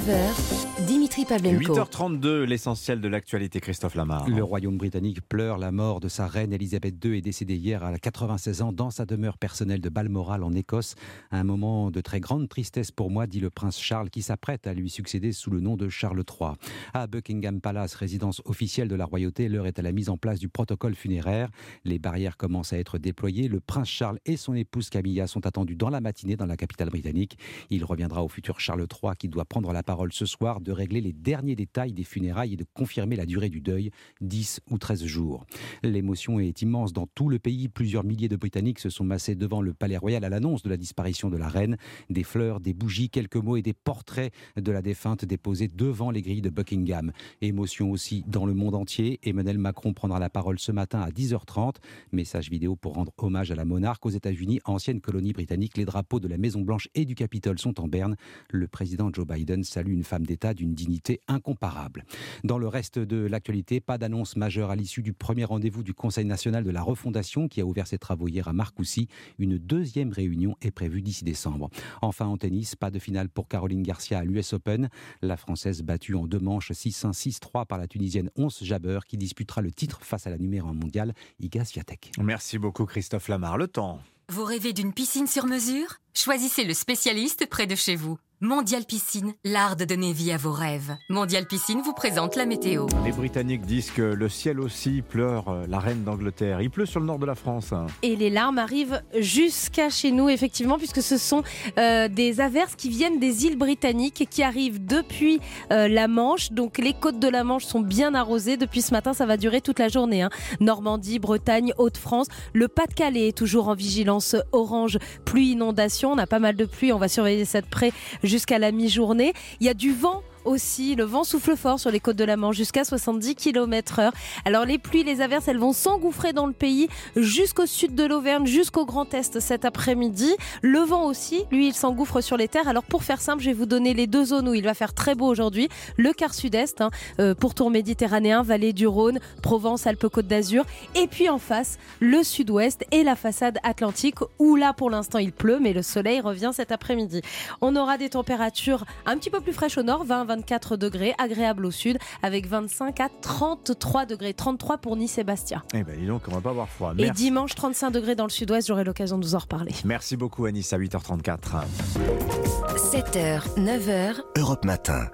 9h, Dimitri Pavlenko. 8h32, l'essentiel de l'actualité, Christophe Lamar. Le Royaume britannique pleure la mort de sa reine. Elisabeth II est décédée hier à 96 ans dans sa demeure personnelle de Balmoral en Écosse. Un moment de très grande tristesse pour moi, dit le prince Charles, qui s'apprête à lui succéder sous le nom de Charles III. À Buckingham Palace, résidence officielle de la royauté, l'heure est à la mise en place du protocole funéraire. Les barrières commencent à être déployées. Le prince Charles et son épouse Camilla sont attendus dans la matinée dans la capitale britannique. Il reviendra au futur Charles III qui doit prendre la parole ce soir, de régler les derniers détails des funérailles et de confirmer la durée du deuil, 10 ou 13 jours. L'émotion est immense dans tout le pays. Plusieurs milliers de Britanniques se sont massés devant le palais royal à l'annonce de la disparition de la reine. Des fleurs, des bougies, quelques mots et des portraits de la défunte déposés devant les grilles de Buckingham. Émotion aussi dans le monde entier. Emmanuel Macron prendra la parole ce matin à 10h30. Message vidéo pour rendre hommage à la monarque. Aux États-Unis, ancienne colonie britannique, les drapeaux de la Maison-Blanche et du Capitole sont en berne. Le président Joe Biden salue une femme d'État d'une dignité incomparable. Dans le reste de l'actualité, pas d'annonce majeure à l'issue du premier rendez-vous du Conseil national de la refondation qui a ouvert ses travaux hier à Marcoussis. Une deuxième réunion est prévue d'ici décembre. Enfin, en tennis, pas de finale pour Caroline Garcia à l'US Open. La Française battue en 2 manches 6-1, 6-3 par la Tunisienne Ons Jabeur qui disputera le titre face à la numéro 1 mondiale Iga Swiatek. Merci beaucoup Christophe Lamar. Le temps. Vous rêvez d'une piscine sur mesure ? Choisissez le spécialiste près de chez vous. Mondial Piscine, l'art de donner vie à vos rêves. Mondial Piscine vous présente la météo. Les Britanniques disent que le ciel aussi pleure la reine d'Angleterre. Il pleut sur le nord de la France. Et les larmes arrivent jusqu'à chez nous, effectivement, puisque ce sont des averses qui viennent des îles britanniques et qui arrivent depuis la Manche. Donc les côtes de la Manche sont bien arrosées. Depuis ce matin, ça va durer toute la journée. Normandie, Bretagne, Hauts-de-France. Le Pas-de-Calais est toujours en vigilance orange, pluie, inondation. On a pas mal de pluie, on va surveiller ça de près jusqu'à la mi-journée. Il y a du vent aussi. Le vent souffle fort sur les côtes de la Manche jusqu'à 70 km/h. Alors les pluies, les averses, elles vont s'engouffrer dans le pays jusqu'au sud de l'Auvergne, jusqu'au Grand Est cet après-midi. Le vent aussi, lui, il s'engouffre sur les terres. Alors pour faire simple, je vais vous donner les 2 zones où il va faire très beau aujourd'hui. Le quart sud-est, pourtour méditerranéen, vallée du Rhône, Provence, Alpes-Côte d'Azur. Et puis en face, le sud-ouest et la façade atlantique où là pour l'instant il pleut, mais le soleil revient cet après-midi. On aura des températures un petit peu plus fraîches au nord, 20-24 degrés, agréable au sud, avec 25 à 33 degrés, 33 pour Nice et Bastia. Eh ben dis donc, on va pas avoir froid. Et dimanche, 35 degrés dans le sud-ouest, j'aurai l'occasion de vous en reparler. Merci beaucoup Anis, à 8h34. 7h, 9h, Europe Matin.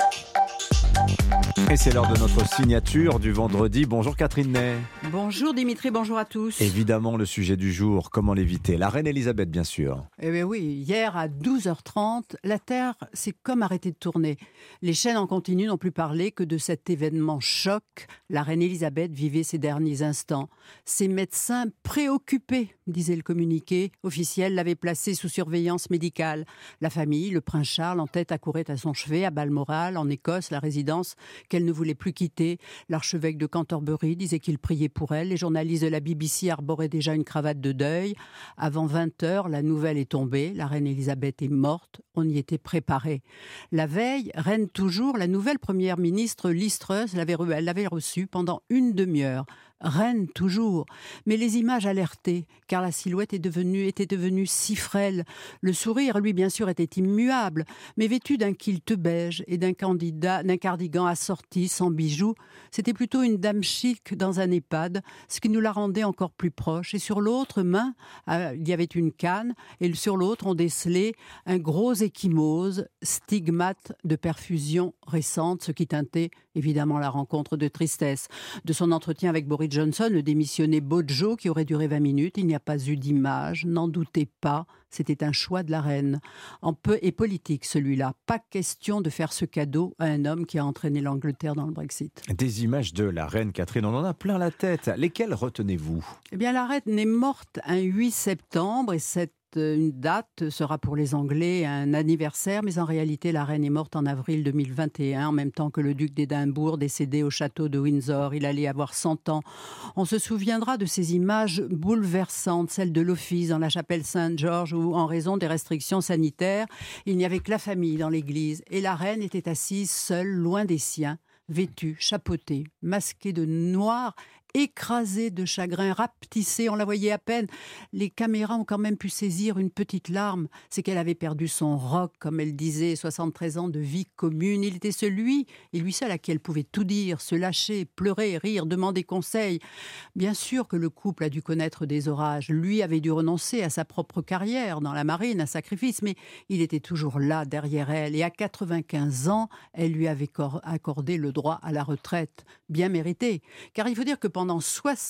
Et c'est l'heure de notre signature du vendredi. Bonjour Catherine Ney. Bonjour Dimitri, bonjour à tous. Évidemment, le sujet du jour, comment l'éviter ? La reine Elisabeth, bien sûr. Eh bien oui, hier à 12h30, la Terre s'est comme arrêtée de tourner. Les chaînes en continu n'ont plus parlé que de cet événement choc. La reine Elisabeth vivait ses derniers instants. Ses médecins préoccupés, disait le communiqué officiel, l'avaient placée sous surveillance médicale. La famille, le prince Charles en tête, accourait à son chevet à Balmoral, en Écosse, la résidence qu'elle ne voulait plus quitter. L'archevêque de Canterbury disait qu'il priait pour elle. Les journalistes de la BBC arboraient déjà une cravate de deuil. Avant 20h, la nouvelle est tombée. La reine Elisabeth est morte. On y était préparé. La veille, reine toujours, la nouvelle première ministre Liz Truss l'avait reçue pendant une demi-heure. Reine toujours, mais les images alertaient, car la silhouette était devenue si frêle. Le sourire, lui, bien sûr, était immuable, mais vêtu d'un kilt beige et d'un cardigan assorti, sans bijoux, c'était plutôt une dame chic dans un EHPAD, ce qui nous la rendait encore plus proche. Et sur l'autre main, il y avait une canne, et sur l'autre, on décelait un gros ecchymose, stigmate de perfusion récente, ce qui teintait évidemment la rencontre de tristesse. De son entretien avec Boris Johnson, le démissionné Bojo, qui aurait duré 20 minutes, il n'y a pas eu d'image, n'en doutez pas, c'était un choix de la reine. Et politique celui-là, pas question de faire ce cadeau à un homme qui a entraîné l'Angleterre dans le Brexit. Des images de la reine Catherine, on en a plein la tête. Lesquelles retenez-vous ? Eh bien, la reine est morte un 8 septembre et une date sera pour les Anglais un anniversaire, mais en réalité la reine est morte en avril 2021, en même temps que le duc d'Édimbourg, décédé au château de Windsor. Il allait avoir 100 ans. On se souviendra de ces images bouleversantes, celles de l'office dans la chapelle Saint-Georges, où en raison des restrictions sanitaires, il n'y avait que la famille dans l'église, et la reine était assise seule, loin des siens, vêtue, chapeautée, masquée de noir, écrasée de chagrin, rapetissée, on la voyait à peine. Les caméras ont quand même pu saisir une petite larme. C'est qu'elle avait perdu son roc, comme elle disait, 73 ans de vie commune. Il était celui, et lui seul, à qui elle pouvait tout dire, se lâcher, pleurer, rire, demander conseil. Bien sûr que le couple a dû connaître des orages. Lui avait dû renoncer à sa propre carrière dans la marine, un sacrifice, mais il était toujours là, derrière elle. Et à 95 ans, elle lui avait accordé le droit à la retraite, bien mérité. Car il faut dire que pendant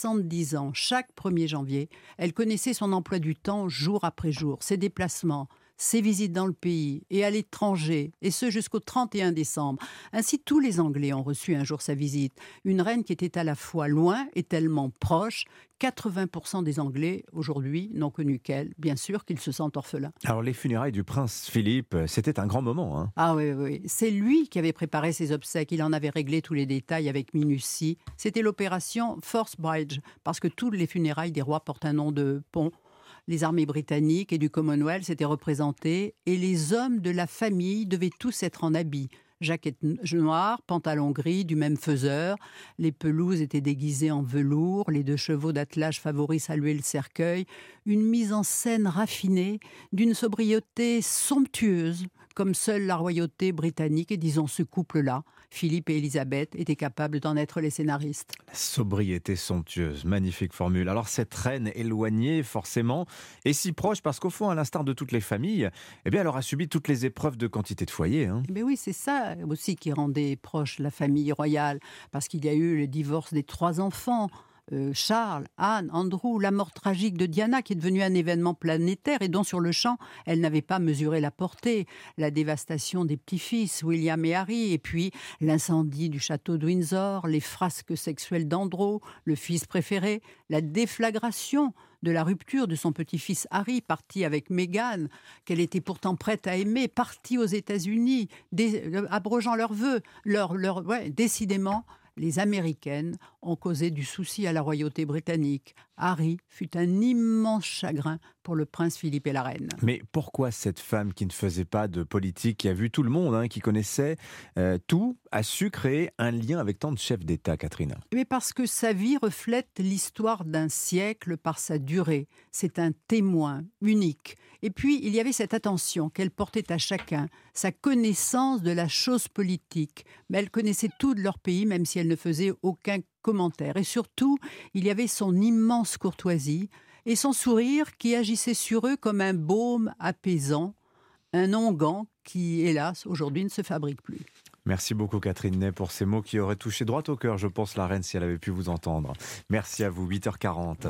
70 ans, chaque 1er janvier, elle connaissait son emploi du temps jour après jour, ses déplacements, ses visites dans le pays et à l'étranger, et ce jusqu'au 31 décembre. Ainsi, tous les Anglais ont reçu un jour sa visite. Une reine qui était à la fois loin et tellement proche. 80% des Anglais, aujourd'hui, n'ont connu qu'elle. Bien sûr qu'ils se sentent orphelins. Alors, les funérailles du prince Philippe, c'était un grand moment. Hein. Ah oui. C'est lui qui avait préparé ses obsèques. Il en avait réglé tous les détails avec minutie. C'était l'opération Force Bridge, parce que tous les funérailles des rois portent un nom de pont. Les armées britanniques et du Commonwealth étaient représentées et les hommes de la famille devaient tous être en habit. Jaquette noire, pantalon gris, du même faiseur. Les pelouses étaient déguisées en velours. Les 2 chevaux d'attelage favoris saluaient le cercueil. Une mise en scène raffinée, d'une sobriété somptueuse, comme seule la royauté britannique et disons ce couple-là, Philippe et Elisabeth, étaient capables d'en être les scénaristes. La sobriété somptueuse, magnifique formule. Alors cette reine éloignée, forcément, est si proche parce qu'au fond, à l'instar de toutes les familles, eh bien, elle aura subi toutes les épreuves de quantité de foyers. Hein. Mais oui, c'est ça aussi qui rendait proche la famille royale, parce qu'il y a eu le divorce des 3 enfants. Charles, Anne, Andrew, la mort tragique de Diana qui est devenue un événement planétaire et dont sur le champ, elle n'avait pas mesuré la portée, la dévastation des petits-fils, William et Harry, et puis l'incendie du château de Windsor, les frasques sexuelles d'Andrew, le fils préféré, la déflagration de la rupture de son petit-fils Harry, parti avec Meghan, qu'elle était pourtant prête à aimer, parti aux États-Unis, abrogeant leurs vœux. Décidément, les Américaines ont causé du souci à la royauté britannique. Harry fut un immense chagrin pour le prince Philippe et la reine. Mais pourquoi cette femme qui ne faisait pas de politique, qui a vu tout le monde, qui connaissait tout, a su créer un lien avec tant de chefs d'État, Catherine ? Mais parce que sa vie reflète l'histoire d'un siècle par sa durée. C'est un témoin unique. Et puis, il y avait cette attention qu'elle portait à chacun, sa connaissance de la chose politique. Mais elle connaissait tout de leur pays, même si elle ne faisait aucun commentaire. Et surtout, il y avait son immense courtoisie et son sourire qui agissait sur eux comme un baume apaisant, un onguent qui, hélas, aujourd'hui ne se fabrique plus. Merci beaucoup Catherine Ney pour ces mots qui auraient touché droit au cœur, je pense, la reine, si elle avait pu vous entendre. Merci à vous, 8h40.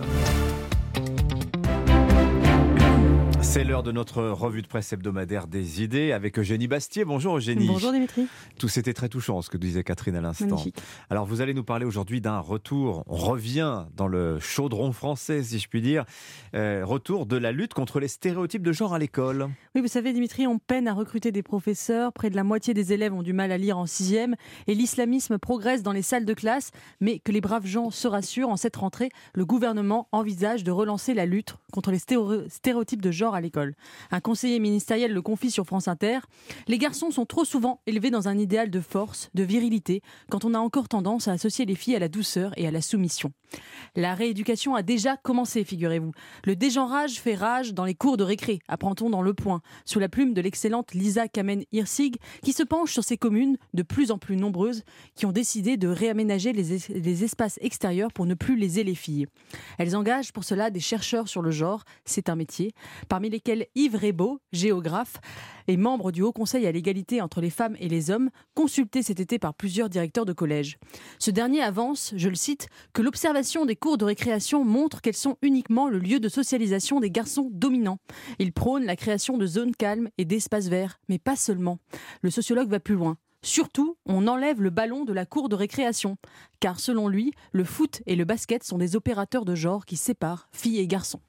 C'est l'heure de notre revue de presse hebdomadaire des idées avec Eugénie Bastier. Bonjour Eugénie. Bonjour Dimitri. Tout c'était très touchant ce que disait Catherine à l'instant. Magnifique. Alors vous allez nous parler aujourd'hui d'un retour, on revient dans le chaudron français si je puis dire, retour de la lutte contre les stéréotypes de genre à l'école. Oui, vous savez Dimitri, on peine à recruter des professeurs, près de la moitié des élèves ont du mal à lire en 6e et l'islamisme progresse dans les salles de classe, mais que les braves gens se rassurent, en cette rentrée, le gouvernement envisage de relancer la lutte contre les stéréotypes de genre à l'école. Un conseiller ministériel le confie sur France Inter. Les garçons sont trop souvent élevés dans un idéal de force, de virilité, quand on a encore tendance à associer les filles à la douceur et à la soumission. La rééducation a déjà commencé, figurez-vous. Le dégenrage fait rage dans les cours de récré, apprend-on dans Le Point, sous la plume de l'excellente Lisa Kamen-Hirsig, qui se penche sur ces communes de plus en plus nombreuses qui ont décidé de réaménager les espaces extérieurs pour ne plus léser les filles. Elles engagent pour cela des chercheurs sur le genre, c'est un métier, parmi lesquels Yves Rebaud, géographe et membre du Haut Conseil à l'égalité entre les femmes et les hommes, consulté cet été par plusieurs directeurs de collège. Ce dernier avance, je le cite, que l'observation des cours de récréation montre qu'elles sont uniquement le lieu de socialisation des garçons dominants. Il prône la création de zones calmes et d'espaces verts, mais pas seulement. Le sociologue va plus loin. Surtout, on enlève le ballon de la cour de récréation, car selon lui, le foot et le basket sont des opérateurs de genre qui séparent filles et garçons.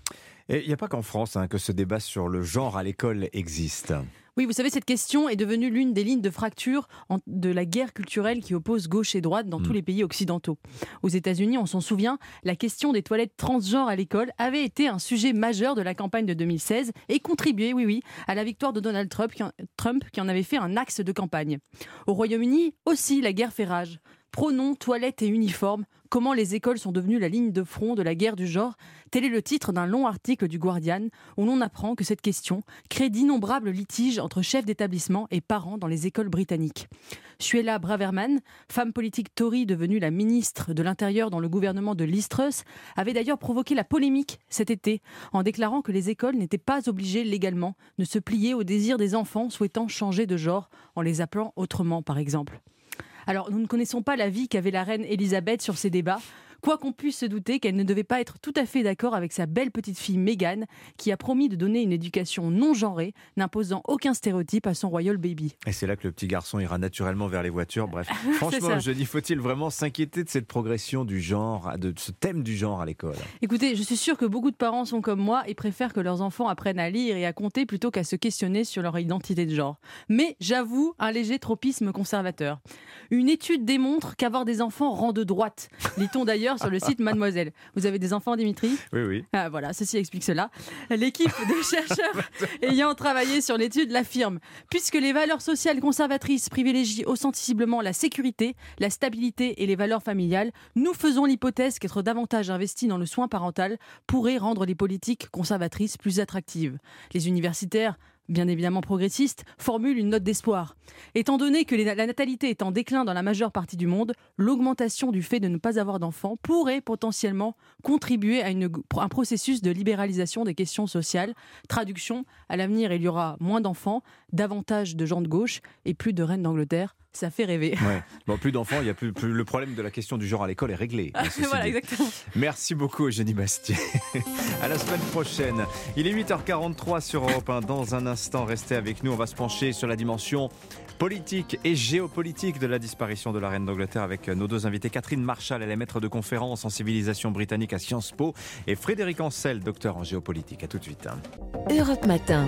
Et il n'y a pas qu'en France que ce débat sur le genre à l'école existe. Oui, vous savez, cette question est devenue l'une des lignes de fracture de la guerre culturelle qui oppose gauche et droite dans tous les pays occidentaux. Aux États-Unis, on s'en souvient, la question des toilettes transgenres à l'école avait été un sujet majeur de la campagne de 2016 et contribué, à la victoire de Donald Trump qui en avait fait un axe de campagne. Au Royaume-Uni aussi, la guerre fait rage. Pronoms, toilettes et uniformes, comment les écoles sont devenues la ligne de front de la guerre du genre, tel est le titre d'un long article du Guardian où l'on apprend que cette question crée d'innombrables litiges entre chefs d'établissement et parents dans les écoles britanniques. Suella Braverman, femme politique Tory devenue la ministre de l'Intérieur dans le gouvernement de Liz Truss, avait d'ailleurs provoqué la polémique cet été en déclarant que les écoles n'étaient pas obligées légalement de se plier au désir des enfants souhaitant changer de genre en les appelant autrement par exemple. Alors, nous ne connaissons pas l'avis qu'avait la reine Elisabeth sur ces débats, quoi qu'on puisse se douter qu'elle ne devait pas être tout à fait d'accord avec sa belle petite fille Meghan, qui a promis de donner une éducation non genrée, n'imposant aucun stéréotype à son royal baby. Et c'est là que le petit garçon ira naturellement vers les voitures. Bref, franchement, je dis, faut-il vraiment s'inquiéter de cette progression du genre, de ce thème du genre à l'école ? Écoutez, je suis sûre que beaucoup de parents sont comme moi et préfèrent que leurs enfants apprennent à lire et à compter plutôt qu'à se questionner sur leur identité de genre. Mais j'avoue un léger tropisme conservateur. Une étude démontre qu'avoir des enfants rend de droite. Lit-on d'ailleurs sur le site Mademoiselle. Vous avez des enfants, Dimitri ? Oui. Ah, voilà, ceci explique cela. L'équipe de chercheurs ayant travaillé sur l'étude l'affirme. Puisque les valeurs sociales conservatrices privilégient ostensiblement la sécurité, la stabilité et les valeurs familiales, nous faisons l'hypothèse qu'être davantage investi dans le soin parental pourrait rendre les politiques conservatrices plus attractives. Les universitaires, bien évidemment progressistes, formulent une note d'espoir. Étant donné que la natalité est en déclin dans la majeure partie du monde, l'augmentation du fait de ne pas avoir d'enfants pourrait potentiellement contribuer à un processus de libéralisation des questions sociales. Traduction, à l'avenir, il y aura moins d'enfants, davantage de gens de gauche et plus de reines d'Angleterre. Ça fait rêver. Ouais. Bon, plus d'enfants, il y a plus le problème de la question du genre à l'école est réglé. Voilà, exactement. Merci beaucoup Eugénie Bastier. À la semaine prochaine. Il est 8h43 sur Europe 1. Dans un instant, restez avec nous. On va se pencher sur la dimension politique et géopolitique de la disparition de la reine d'Angleterre avec nos deux invités. Catherine Marshall, elle est maître de conférences en civilisation britannique à Sciences Po, et Frédéric Ancel, docteur en géopolitique. À tout de suite. Europe Matin.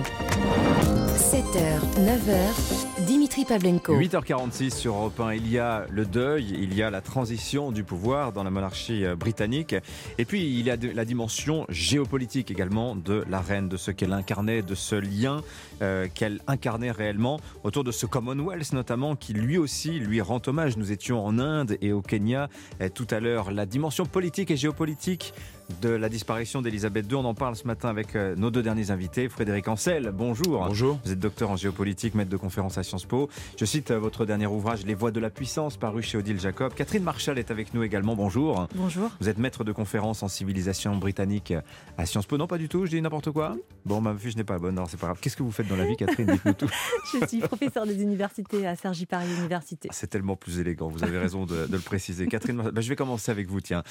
7h, 9h, Dimitri Pavlenko. 8h46 sur Europe 1. Il y a le deuil, il y a la transition du pouvoir dans la monarchie britannique. Et puis il y a la dimension géopolitique également de la reine, de ce qu'elle incarnait, de ce lien qu'elle incarnait réellement autour de ce Commonwealth notamment, qui lui aussi lui rend hommage. Nous étions en Inde et au Kenya tout à l'heure. La dimension politique et géopolitique de la disparition d'Elisabeth II. On en parle ce matin avec nos deux derniers invités. Frédéric Ancel, bonjour. Bonjour. Vous êtes docteur en géopolitique, maître de conférence à Sciences Po. Je cite votre dernier ouvrage, Les Voix de la puissance, paru chez Odile Jacob. Catherine Marshall est avec nous également. Bonjour. Bonjour. Vous êtes maître de conférence en civilisation britannique à Sciences Po. Non, pas du tout, je dis n'importe quoi. Bon, ma fiche n'est pas bonne, alors c'est pas grave. Qu'est-ce que vous faites dans la vie, Catherine? Dites-nous tout. Je suis professeur des universités à Cergy Paris Université. C'est tellement plus élégant, vous avez raison de le préciser. Catherine, je vais commencer avec vous, tiens.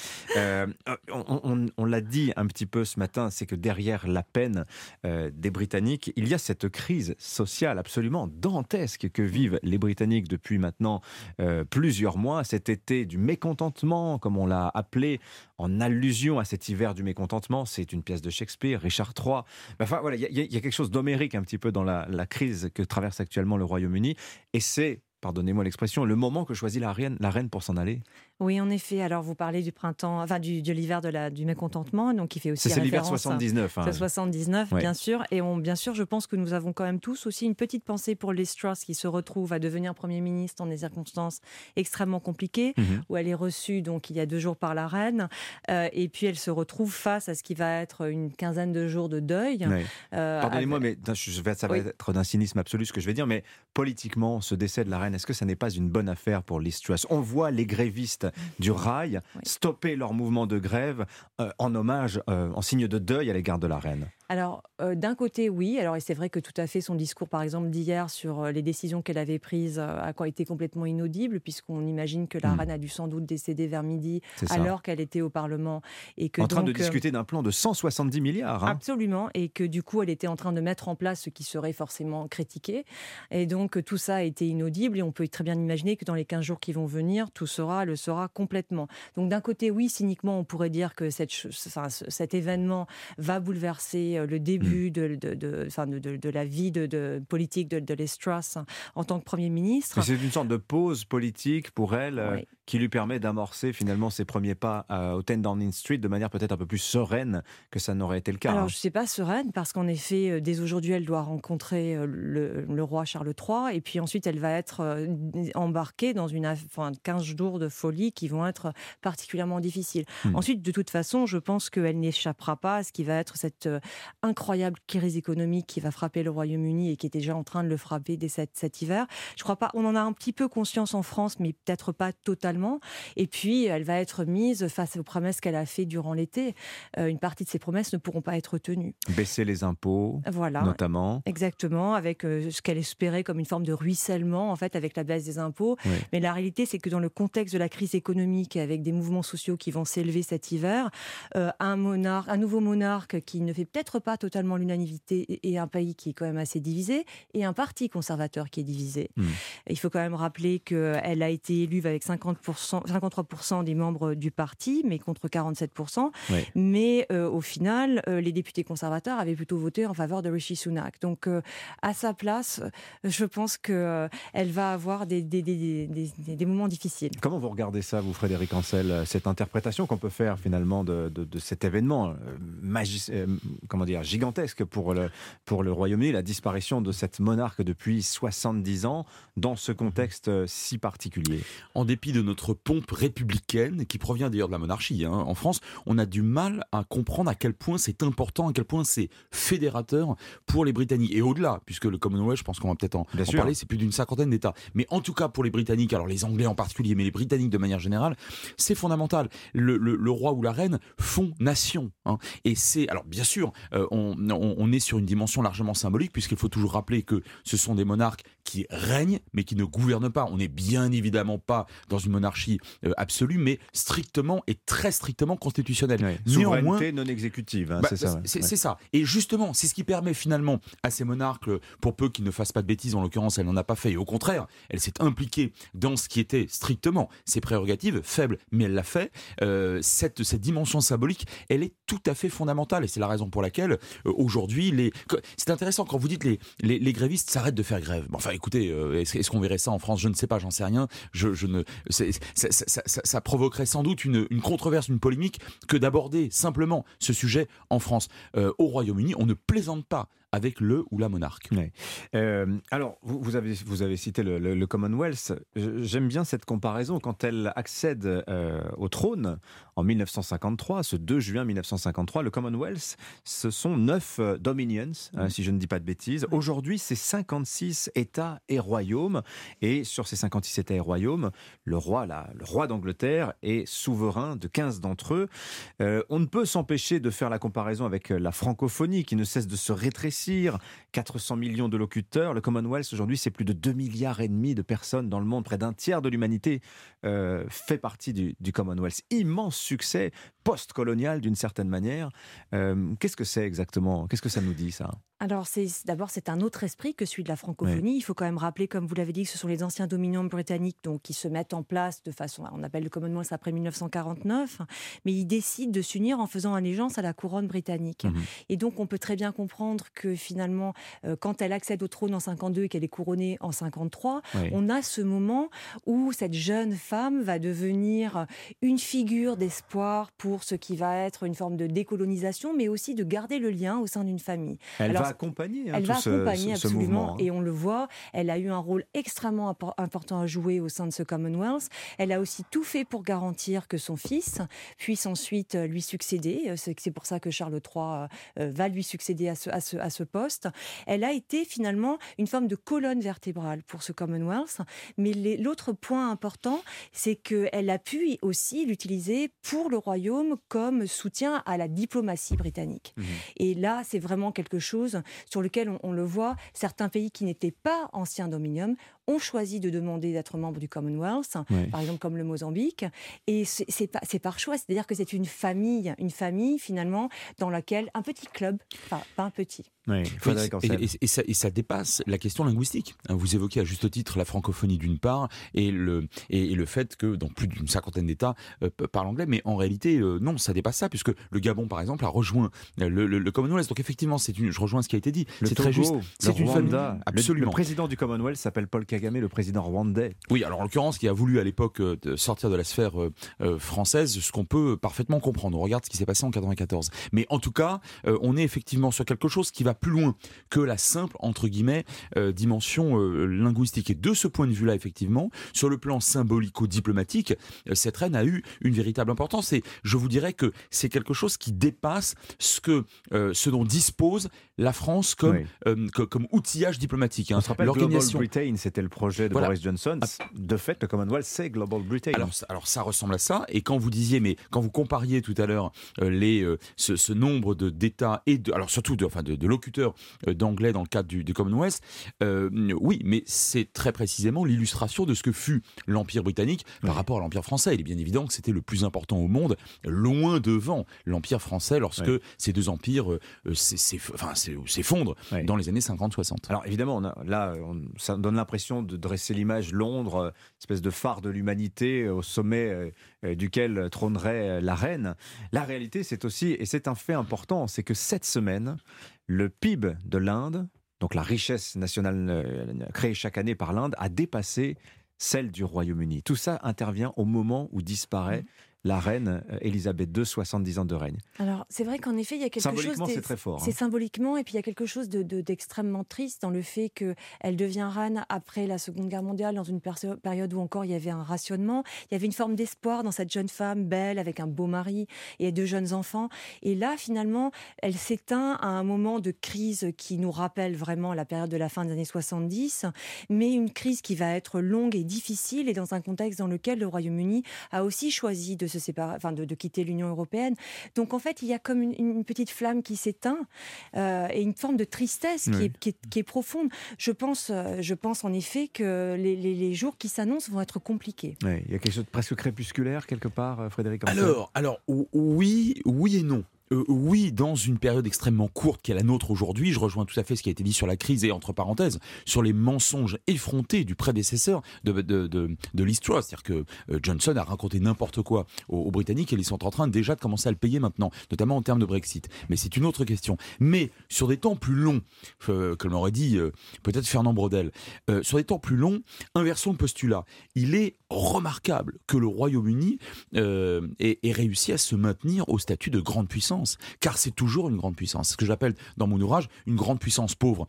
On l'a dit un petit peu ce matin, c'est que derrière la peine des Britanniques, il y a cette crise sociale absolument dantesque que vivent les Britanniques depuis maintenant plusieurs mois. Cet été du mécontentement, comme on l'a appelé, en allusion à cet hiver du mécontentement. C'est une pièce de Shakespeare, Richard III. Enfin voilà, il y a quelque chose d'homérique un petit peu dans la crise que traverse actuellement le Royaume-Uni. Et c'est, pardonnez-moi l'expression, le moment que choisit la reine pour s'en aller. Oui, en effet. Alors, vous parlez du printemps, enfin de l'hiver du mécontentement, donc il fait aussi c'est référence. C'est l'hiver 79. C'est 79, ouais. Bien sûr. Et bien sûr, je pense que nous avons quand même tous aussi une petite pensée pour Liz Truss qui se retrouve à devenir Premier ministre dans des circonstances extrêmement compliquées, où elle est reçue donc il y a 2 jours par la reine, et puis elle se retrouve face à ce qui va être une quinzaine de jours de deuil. Oui. Pardonnez-moi, mais ça va être d'un cynisme absolu ce que je vais dire, mais politiquement, ce décès de la reine, est-ce que ça n'est pas une bonne affaire pour Liz Truss? On voit les grévistes du rail stopper leur mouvement de grève en hommage, en signe de deuil à l'égard de la reine. Alors, d'un côté, oui. Alors, et c'est vrai que tout à fait, son discours, par exemple, d'hier sur les décisions qu'elle avait prises a été complètement inaudible, puisqu'on imagine que la reine a dû sans doute décéder vers midi, alors qu'elle était au Parlement. Et que en train de discuter d'un plan de 170 milliards. Hein. Absolument. Et que du coup, elle était en train de mettre en place ce qui serait forcément critiqué. Et donc, tout ça a été inaudible. Et on peut très bien imaginer que dans les 15 jours qui vont venir, tout le sera complètement. Donc, d'un côté, oui, cyniquement, on pourrait dire que cet événement va bouleverser le début de la vie politique de Liz Truss en tant que Premier ministre. Mais c'est une sorte de pause politique pour elle qui lui permet d'amorcer finalement ses premiers pas au 10 Downing Street de manière peut-être un peu plus sereine que ça n'aurait été le cas. Alors, je ne sais pas sereine parce qu'en effet, dès aujourd'hui, elle doit rencontrer le roi Charles III et puis ensuite, elle va être embarquée dans 15 jours de folie qui vont être particulièrement difficiles. Ensuite, de toute façon, je pense qu'elle n'échappera pas à ce qui va être cette incroyable crise économique qui va frapper le Royaume-Uni et qui est déjà en train de le frapper dès cet hiver. Je crois pas, on en a un petit peu conscience en France, mais peut-être pas totalement. Et puis, elle va être mise face aux promesses qu'elle a fait durant l'été. Une partie de ces promesses ne pourront pas être tenues. Baisser les impôts, notamment. Exactement, avec ce qu'elle espérait comme une forme de ruissellement, en fait, avec la baisse des impôts. Oui. Mais la réalité, c'est que dans le contexte de la crise économique, avec des mouvements sociaux qui vont s'élever cet hiver, un nouveau monarque qui ne fait peut-être pas totalement l'unanimité et un pays qui est quand même assez divisé et un parti conservateur qui est divisé. Il faut quand même rappeler qu'elle a été élue avec 53% des membres du parti, mais contre 47%. Oui. Mais au final, les députés conservateurs avaient plutôt voté en faveur de Rishi Sunak. Donc, à sa place, je pense qu'elle va avoir des moments difficiles. Comment vous regardez ça, vous, Frédéric Ancel, cette interprétation qu'on peut faire finalement de cet événement gigantesque pour le Royaume-Uni, la disparition de cette monarque depuis 70 ans, dans ce contexte si particulier? En dépit de notre pompe républicaine, qui provient d'ailleurs de la monarchie. En France, on a du mal à comprendre à quel point c'est important, à quel point c'est fédérateur pour les Britanniques. Et au-delà, puisque le Commonwealth, je pense qu'on va peut-être en parler, c'est plus d'une 50aine d'États. Mais en tout cas, pour les Britanniques, alors les Anglais en particulier, mais les Britanniques de manière générale, c'est fondamental. Le roi ou la reine font nation. Et c'est, alors bien sûr, on est sur une dimension largement symbolique, puisqu'il faut toujours rappeler que ce sont des monarques qui règnent, mais qui ne gouvernent pas. On n'est bien évidemment pas dans une monarchie absolue, mais strictement et très strictement constitutionnelle. Souveraineté non exécutive, c'est ça. C'est ça. Et justement, c'est ce qui permet finalement à ces monarques, pour peu qu'ils ne fassent pas de bêtises, en l'occurrence, elle n'en a pas fait. Et au contraire, elle s'est impliquée dans ce qui était strictement ses prérogatives, faibles, mais elle l'a fait. Cette dimension symbolique, elle est tout à fait fondamentale. Et c'est la raison pour laquelle, aujourd'hui, c'est intéressant quand vous dites les grévistes s'arrêtent de faire grève. Enfin, écoutez, est-ce qu'on verrait ça en France ? Je ne sais pas, j'en sais rien. Ça provoquerait sans doute une controverse, une polémique, que d'aborder simplement ce sujet en France. Au Royaume-Uni, on ne plaisante pas avec le ou la monarque. Oui. Alors, vous avez cité le Commonwealth. J'aime bien cette comparaison. Quand elle accède au trône en 1953, ce 2 juin 1953, le Commonwealth, ce sont 9 dominions, si je ne dis pas de bêtises. Aujourd'hui, c'est 56 États et royaumes. Et sur ces 56 États et royaumes, le roi d'Angleterre est souverain de 15 d'entre eux. On ne peut s'empêcher de faire la comparaison avec la francophonie qui ne cesse de se rétrécir. 400 millions de locuteurs. Le Commonwealth, aujourd'hui, c'est plus de 2,5 milliards de personnes dans le monde. Près d'un tiers de l'humanité fait partie du Commonwealth. Immense succès post-colonial, d'une certaine manière. Qu'est-ce que c'est exactement ? Qu'est-ce que ça nous dit, ça ? Alors, d'abord, c'est un autre esprit que celui de la francophonie. Oui. Il faut quand même rappeler, comme vous l'avez dit, que ce sont les anciens dominions britanniques qui se mettent en place de façon, on appelle le Commonwealth après 1949, mais ils décident de s'unir en faisant allégeance à la couronne britannique. Mmh. Et donc, on peut très bien comprendre que finalement, quand elle accède au trône en 52 et qu'elle est couronnée en 53, oui. On a ce moment où cette jeune femme va devenir une figure d'espoir pour ce qui va être une forme de décolonisation, mais aussi de garder le lien au sein d'une famille. Elle va accompagner absolument, ce mouvement. Et on le voit, elle a eu un rôle extrêmement important à jouer au sein de ce Commonwealth. Elle a aussi tout fait pour garantir que son fils puisse ensuite lui succéder. C'est pour ça que Charles III va lui succéder à ce poste. Elle a été finalement une forme de colonne vertébrale pour ce Commonwealth. Mais l'autre point important, c'est qu'elle a pu aussi l'utiliser pour le royaume comme soutien à la diplomatie britannique. Mmh. Et là, c'est vraiment quelque chose sur lequel on le voit, certains pays qui n'étaient pas anciens dominiums ont choisi de demander d'être membres du Commonwealth, oui. Par exemple comme le Mozambique, et c'est par choix, c'est-à-dire que c'est une famille finalement dans laquelle un petit club, enfin pas un petit. Oui, et ça dépasse la question linguistique. Vous évoquez à juste titre la francophonie d'une part et le fait que dans plus d'une 50aine d'États parlent anglais, mais en réalité non, ça dépasse ça, puisque le Gabon par exemple a rejoint le Commonwealth. Donc effectivement, je rejoins ce qui a été dit. C'est très juste. C'est une famille. Absolument. Le président du Commonwealth s'appelle Paul Kagame, le président rwandais. Oui, alors en l'occurrence, qui a voulu à l'époque sortir de la sphère française, ce qu'on peut parfaitement comprendre. On regarde ce qui s'est passé en 94. Mais en tout cas, on est effectivement sur quelque chose qui va plus loin que la simple, entre guillemets, dimension linguistique. Et de ce point de vue-là, effectivement, sur le plan symbolico-diplomatique, cette reine a eu une véritable importance. Et je vous dirais que c'est quelque chose qui dépasse ce dont dispose la France comme outillage diplomatique. On se rappelle Global Britain, c'était le projet de Boris Johnson. De fait, le Commonwealth, c'est Global Britain. Alors ça ressemble à ça. Et quand vous compariez tout à l'heure ce nombre d'États et surtout de locuteurs d'anglais dans le cadre du Commonwealth, oui, mais c'est très précisément l'illustration de ce que fut l'Empire britannique par rapport à l'Empire français. Il est bien évident que c'était le plus important au monde, loin devant l'Empire français lorsque ces deux empires s'effondrent dans les années 50-60. Alors évidemment, ça donne l'impression de dresser l'image Londres, espèce de phare de l'humanité au sommet duquel trônerait la reine. La réalité, c'est aussi, et c'est un fait important, c'est que cette semaine, le PIB de l'Inde, donc la richesse nationale créée chaque année par l'Inde, a dépassé celle du Royaume-Uni. Tout ça intervient au moment où disparaît la reine Elisabeth II, 70 ans de règne. Alors, c'est vrai qu'en effet, il y a quelque chose... Symboliquement, c'est très fort. C'est symboliquement, et puis il y a quelque chose d'extrêmement triste dans le fait qu'elle devient reine après la Seconde Guerre mondiale, dans une période où encore il y avait un rationnement. Il y avait une forme d'espoir dans cette jeune femme belle, avec un beau mari et 2 jeunes enfants. Et là, finalement, elle s'éteint à un moment de crise qui nous rappelle vraiment la période de la fin des années 70, mais une crise qui va être longue et difficile, et dans un contexte dans lequel le Royaume-Uni a aussi choisi de se séparer, de quitter l'Union européenne. Donc en fait, il y a comme une petite flamme qui s'éteint et une forme de tristesse qui est profonde. Je pense en effet que les jours qui s'annoncent vont être compliqués. Oui, il y a quelque chose de presque crépusculaire quelque part, Frédéric. Alors oui et non. Oui, dans une période extrêmement courte qui est la nôtre aujourd'hui, je rejoins tout à fait ce qui a été dit sur la crise et entre parenthèses sur les mensonges effrontés du prédécesseur de Liz Truss, c'est-à-dire que Johnson a raconté n'importe quoi aux Britanniques et ils sont en train déjà de commencer à le payer maintenant, notamment en termes de Brexit. Mais c'est une autre question. Mais sur des temps plus longs, comme l'aurait dit peut-être Fernand Braudel, sur des temps plus longs, inversons le postulat. Il est remarquable que le Royaume-Uni ait réussi à se maintenir au statut de grande puissance. Car c'est toujours une grande puissance. C'est ce que j'appelle dans mon ouvrage une grande puissance pauvre,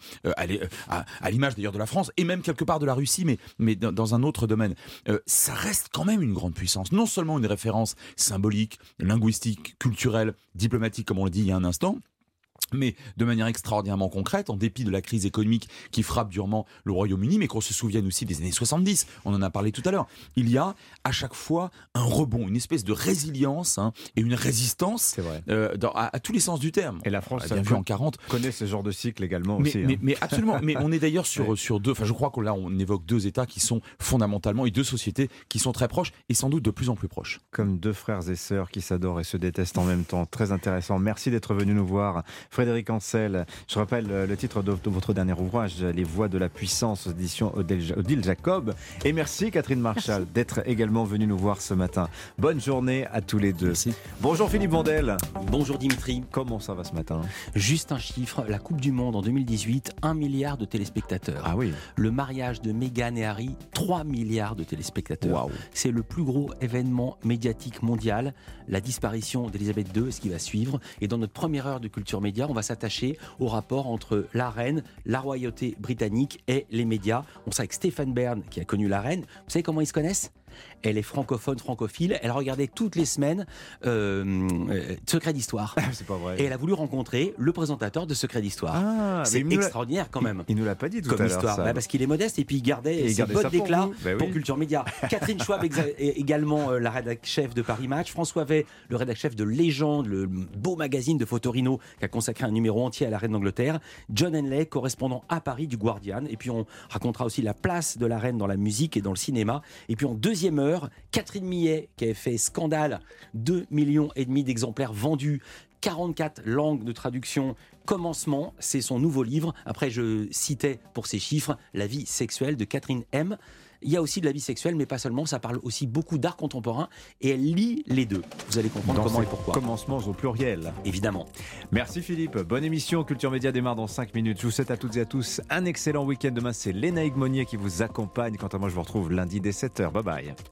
à l'image d'ailleurs de la France et même quelque part de la Russie, mais dans un autre domaine. Ça reste quand même une grande puissance. Non seulement une référence symbolique, linguistique, culturelle, diplomatique, comme on l'a dit il y a un instant, mais de manière extraordinairement concrète, en dépit de la crise économique qui frappe durement le Royaume-Uni, mais qu'on se souvienne aussi des années 70, on en a parlé tout à l'heure, il y a à chaque fois un rebond, une espèce de résilience et une résistance à tous les sens du terme. Et la France, bien vu en 40, connaît ce genre de cycle également mais, aussi. Mais absolument, mais on est d'ailleurs sur deux, enfin je crois que là on évoque 2 États qui sont fondamentalement, et 2 sociétés qui sont très proches et sans doute de plus en plus proches. Comme 2 frères et sœurs qui s'adorent et se détestent en même temps, très intéressant. Merci d'être venu nous voir. Frédéric Ancel, je rappelle le titre de votre dernier ouvrage, Les Voix de la Puissance, aux éditions Odile Jacob. Et merci Catherine Marchal d'être également venue nous voir ce matin. Bonne journée à tous les deux. Merci. Bonjour Philippe Vandel. Bonjour Dimitri. Comment ça va ce matin ? Juste un chiffre, la Coupe du Monde en 2018, 1 milliard de téléspectateurs. Ah oui. Le mariage de Meghan et Harry, 3 milliards de téléspectateurs. Wow. C'est le plus gros événement médiatique mondial. La disparition d'Elisabeth II, ce qui va suivre. Et dans notre première heure de Culture Média, on va s'attacher au rapport entre la reine, la royauté britannique et les médias. On sait avec Stéphane Bern, qui a connu la reine. Vous savez comment ils se connaissent ? Elle est francophile. Elle regardait toutes les semaines Secret d'Histoire. C'est pas vrai. Et elle a voulu rencontrer le présentateur de Secret d'Histoire. Ah, c'est extraordinaire quand même. Il nous l'a pas dit tout comme à l'heure. Histoire. Parce qu'il est modeste et puis il gardait ses bottes d'éclat pour Culture Média. Catherine Schwab également la rédac-chef de Paris Match. François Vey, le rédac-chef de Légende, le beau magazine de Photorino qui a consacré un numéro entier à la reine d'Angleterre. John Henley, correspondant à Paris du Guardian. Et puis on racontera aussi la place de la reine dans la musique et dans le cinéma. Et puis en deuxième heure, Catherine Millet qui avait fait scandale, 2,5 millions d'exemplaires vendus, 44 langues de traduction. Commencement, c'est son nouveau livre. Après, je citais pour ces chiffres La vie sexuelle de Catherine M. Il y a aussi de la vie sexuelle, mais pas seulement. Ça parle aussi beaucoup d'art contemporain et elle lie les deux. Vous allez comprendre comment et pourquoi. Commencements au pluriel. Évidemment. Merci Philippe. Bonne émission. Culture Média démarre dans 5 minutes. Je vous souhaite à toutes et à tous un excellent week-end. Demain, c'est Léna Higmonier qui vous accompagne. Quant à moi, je vous retrouve lundi dès 7h. Bye bye.